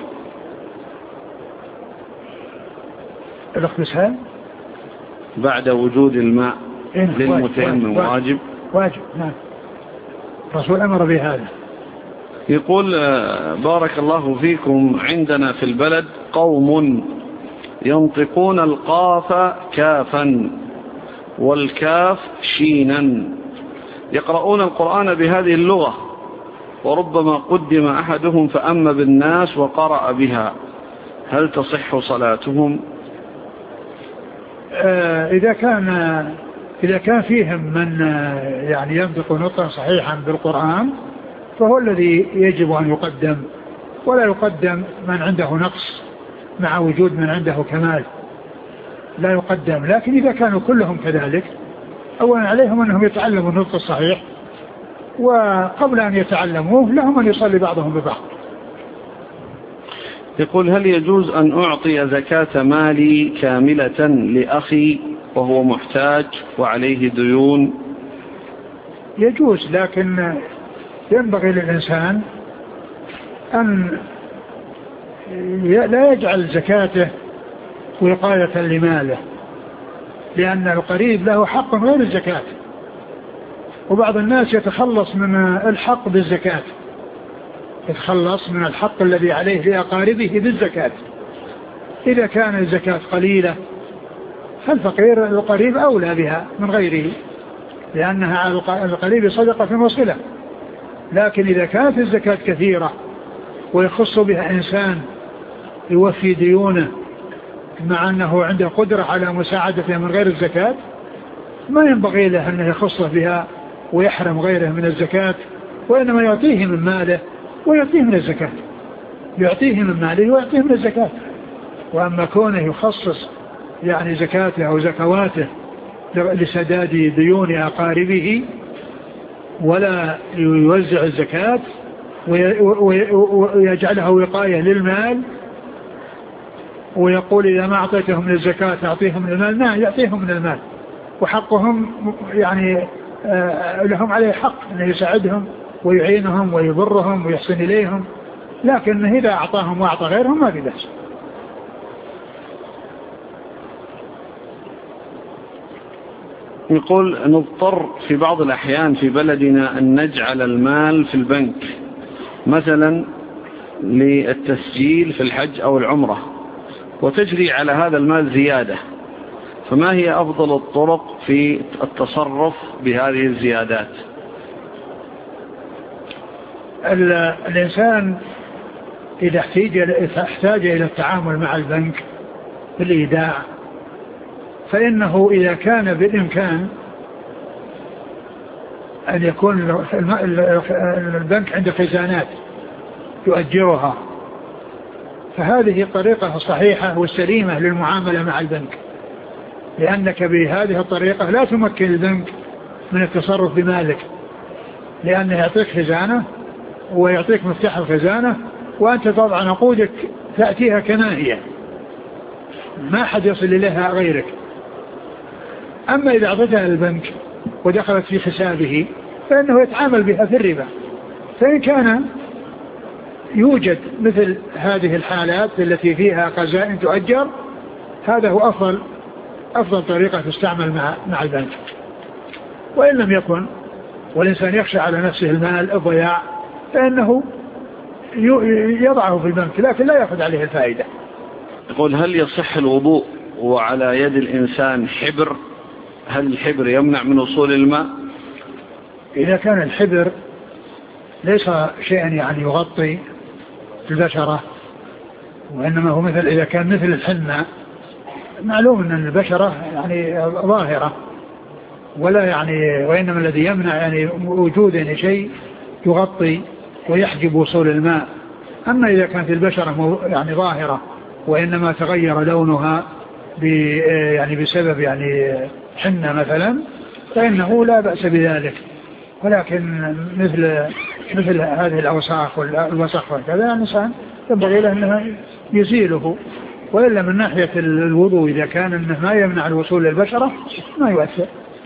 الاغتسال بعد وجود الماء للمتيمم واجب؟ واجب نعم، الرسول أمر بهذا. يقول بارك الله فيكم عندنا في البلد قوم ينطقون القاف كافا والكاف شينا، يقرؤون القرآن بهذه اللغة، وربما قدم أحدهم فأم بالناس وقرأ بها، هل تصح صلاتهم؟ إذا كان فيهم من يعني ينطق نطقا صحيحا بالقرآن فهو الذي يجب أن يقدم، ولا يقدم من عنده نقص مع وجود من عنده كمال، لا يقدم. لكن إذا كانوا كلهم كذلك أولا عليهم أنهم يتعلموا النطق الصحيح، وقبل أن يتعلموه لهم أن يصلي بعضهم ببعض. يقول هل يجوز أن أعطي زكاة مالي كاملة لأخي وهو محتاج وعليه ديون؟ يجوز، لكن ينبغي للإنسان أن لا يجعل زكاته وقاية لماله، لأن القريب له حق غير الزكاة. وبعض الناس يتخلص من الحق بالزكاة، يتخلص من الحق الذي عليه لأقاربه بالزكاة. إذا كان الزكاة قليلة فالفقير القريب أولى بها من غيره، لأنها على القريب صدقة وصلة. لكن إذا كانت الزكاة كثيرة ويخص بها إنسان يوفي ديونه مع أنه عنده قدرة على مساعدته من غير الزكاة، ما ينبغي له أنه يخصه بها ويحرم غيره من الزكاة، وإنما يعطيه من ماله ويعطيه من الزكاة، يعطيه من ماله ويعطيه من الزكاة. وأما كونه يخصص يعني زكاته أو زكواته لسداد ديون أقاربه ولا يوزع الزكاة ويجعلها وقاية للمال، ويقول إذا ما أعطيتهم من الزكاة أعطيهم من المال، لا، يعطيهم من المال، وحقهم يعني لهم عليه حق أن يساعدهم ويعينهم ويضرهم ويحسن إليهم، لكن إذا أعطاهم وأعطى غيرهم ما في بأس. يقول نضطر في بعض الأحيان في بلدنا أن نجعل المال في البنك مثلا للتسجيل في الحج أو العمرة، وتجري على هذا المال زيادة، فما هي أفضل الطرق في التصرف بهذه الزيادات؟ الإنسان إذا احتاج إلى التعامل مع البنك بالإيداع، فإنه إذا كان بالإمكان أن يكون البنك عنده خزانات يؤجرها، فهذه الطريقة الصحيحة والسليمة للمعاملة مع البنك، لأنك بهذه الطريقة لا تمكن البنك من التصرف بمالك، لأنه يعطيك خزانة ويعطيك مفتاح الخزانة وأنت تضع نقودك تأتيها كما هي، ما حد يصل إليها غيرك. أما إذا أعطيتها للبنك ودخلت في حسابه فإنه يتعامل بها في الربا. فإن كان يوجد مثل هذه الحالات التي فيها خزائن تؤجر، هذا هو أفضل طريقة تستعمل مع البنك. وإن لم يكن والإنسان يخشى على نفسه المال الضياع فإنه يضعه في البنك لكن لا يأخذ عليه الفائدة. يقول هل يصح الوضوء وعلى يد الإنسان حبر؟ هل الحبر يمنع من وصول الماء؟ إذا كان الحبر ليس شيئا يعني يغطي البشرة، وإنما هو إذا كان مثل الحنة، معلوم أن البشرة يعني ظاهرة ولا يعني، وإنما الذي يمنع يعني وجود يعني شيء يغطي ويحجب وصول الماء. أما إذا كانت البشرة يعني ظاهرة وإنما تغير لونها يعني بسبب يعني حنة مثلا، فإنه لا بأس بذلك. ولكن مثل هذه الأوساخ والوسخ وكذا الإنسان ينبغي له أنه يزيله. وإلا من ناحية الوضوء إذا كان أنه ما يمنع الوصول للبشرة ما يؤثر.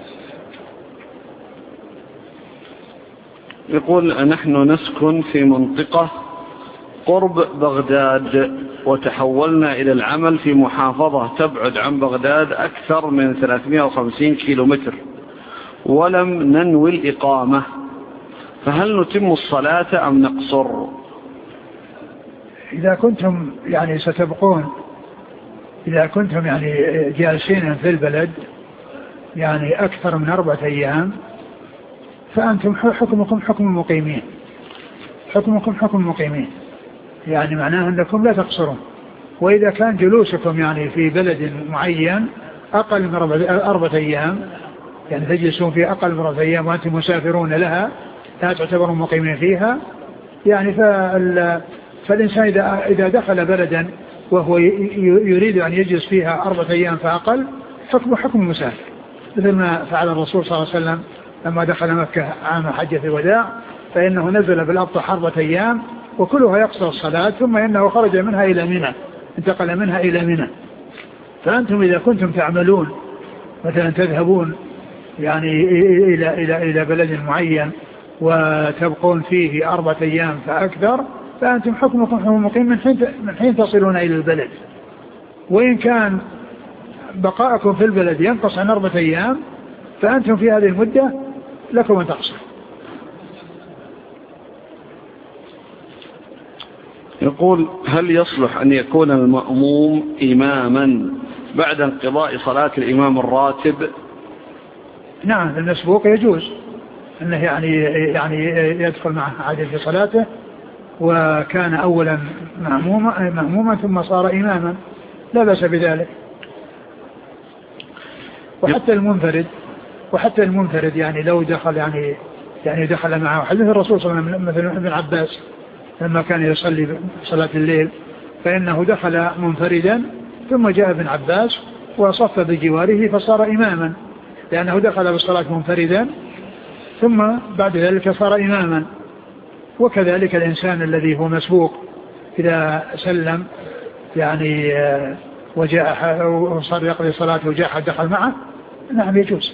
يقول نحن نسكن في منطقة قرب بغداد، وتحولنا إلى العمل في محافظة تبعد عن بغداد أكثر من 350 كيلومتر، ولم ننوي الإقامة، فهل نتم الصلاة أم نقصر؟ إذا كنتم يعني ستبقون، إذا كنتم يعني جالسين في البلد يعني أكثر من 4 أيام فأنتم حكمكم حكم المقيمين، حكمكم حكم المقيمين، يعني معناه أنكم لا تقصرون. وإذا كان جلوسكم يعني في بلد معين أقل من 4 أيام، يعني تجلسون في أقل من 4 أيام وأنتم مسافرون لها لا تعتبرون مقيمين فيها، يعني فالإنسان إذا دخل بلدا وهو يريد أن يجلس فيها 4 أيام فأقل حكم المسافر، مثل ما فعل الرسول صلى الله عليه وسلم لما دخل مكة عام حجة الوداع، فإنه نزل بالأبطح 4 أيام وكلها يقصر الصلاة، ثم إنه خرج منها إلى منى، انتقل منها إلى منى. فأنتم إذا كنتم تعملون مثلا تذهبون يعني إلى بلد معين وتبقون فيه 4 أيام فأكثر، فأنتم حكمكم حكم مقيم من حين تصلون إلى البلد. وإن كان بقاءكم في البلد ينقص عن 4 أيام فأنتم في هذه المدة لكم أن تقصروا. يقول: هل يصلح أن يكون المأموم إماما بعد انقضاء صلاة الإمام الراتب؟ نعم، المسبوق يجوز أنه يعني يدخل معه عادل في صلاته، وكان أولا مأموما ثم صار إماما، لا بأس بذلك. وحتى المنفرد يعني لو دخل يعني دخل معه حديث الرسول صلى الله عليه وسلم مثل ابن عباس لما كان يصلي صلاة الليل فإنه دخل منفردا ثم جاء ابن عباس وصف بجواره فصار إماما، لأنه دخل بالصلاة منفردا ثم بعد ذلك صار إماما. وكذلك الإنسان الذي هو مسبوق إذا سلم يعني وجاء وصار يقضي صلاته وجاء حد دخل معه، نعم يجوز.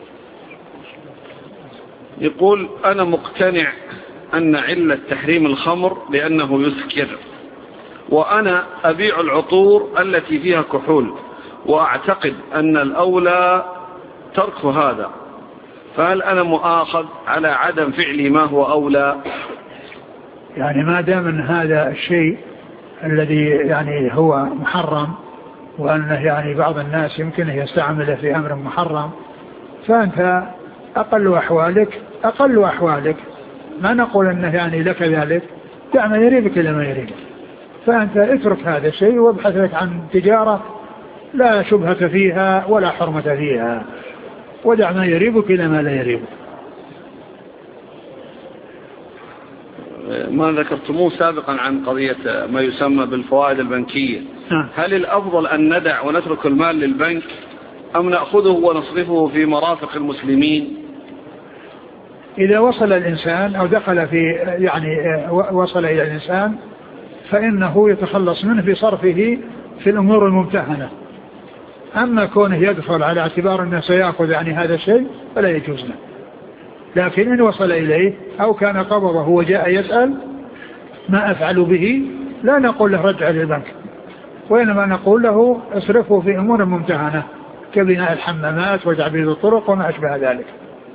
يقول: أنا مقتنع أن علة تحريم الخمر لأنه يسكر، وأنا أبيع العطور التي فيها كحول، وأعتقد أن الأولى ترك هذا، فهل أنا مؤاخذ على عدم فعلي ما هو أولى؟ يعني ما دام أن هذا الشيء الذي يعني هو محرم وأنه يعني بعض الناس يمكن يستعمله في أمر محرم، فأنت أقل أحوالك ما نقول أنه يعني لك ذلك، دع ما يريبك إلى ما يريبك. فأنت اترك هذا الشيء وابحث لك عن تجارة لا شبهة فيها ولا حرمة فيها، ودع ما يريبك إلى ما لا يريبك. ما ذكرتموه سابقا عن قضية ما يسمى بالفوائد البنكية، هل الأفضل أن ندع ونترك المال للبنك أم نأخذه ونصرفه في مرافق المسلمين؟ إذا وصل الإنسان أو دخل في يعني وصل إلى الإنسان فإنه يتخلص منه بصرفه في الأمور الممتهنة. أما كونه يدخل على اعتبار أنه سيأخذ يعني هذا الشيء فلا يجوز له. لكن إن وصل إليه أو كان قبضه وجاء يسأل ما أفعل به، لا نقول له رجع للبنك، وإنما نقول له اصرفه في أمور ممتهنة كبناء الحمامات وتعبيد الطرق وما أشبه ذلك.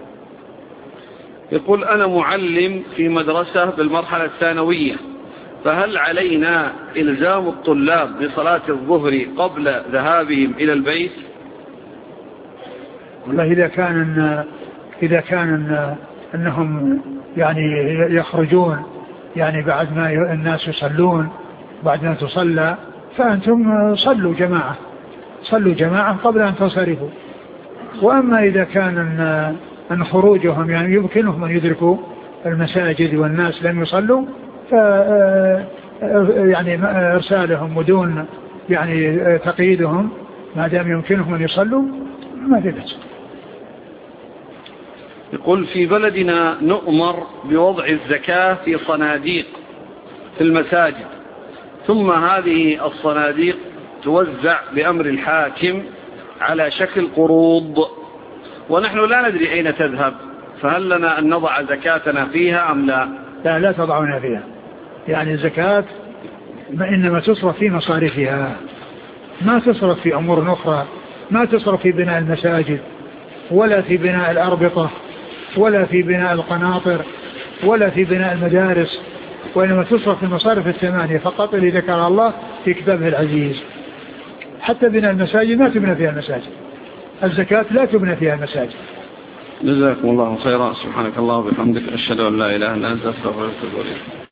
يقول: أنا معلم في مدرسة بالمرحلة الثانوية، فهل علينا إلزام الطلاب بصلاة الظهر قبل ذهابهم إلى البيت؟ والله إذا كان أنهم يعني يخرجون يعني بعد ما الناس يصلون بعد ما تصلى، فأنتم صلوا جماعة قبل أن تصرفوا. وأما إذا كان أن خروجهم يعني يمكنهم أن يدركوا المساجد والناس لم يصلوا، يعني إرسالهم ودون يعني تقييدهم ما دام يمكنهم أن يصلوا ما في بأس. يقول: في بلدنا نؤمر بوضع الزكاة في صناديق في المساجد، ثم هذه الصناديق توزع بأمر الحاكم على شكل قروض، ونحن لا ندري أين تذهب، فهل لنا أن نضع زكاتنا فيها أم لا؟ لا تضعونها فيها، يعني الزكاة إنما تصرف في مصارفها، ما تصرف في أمور أخرى، ما تصرف في بناء المساجد ولا في بناء الأربطة ولا في بناء القناطر ولا في بناء المدارس، وإنما تصرف في المصارف الثمانية فقط اللي ذكر الله في كتابه العزيز. حتى بناء المساجد ما تبنى فيها المساجد، الزكاة لا تبنى فيها المساجد. جزاكم الله خيرا. سبحانك الله وبحمدك، أشهد أن لا إله إلا أنت، أستغفرك وأتوب إليك.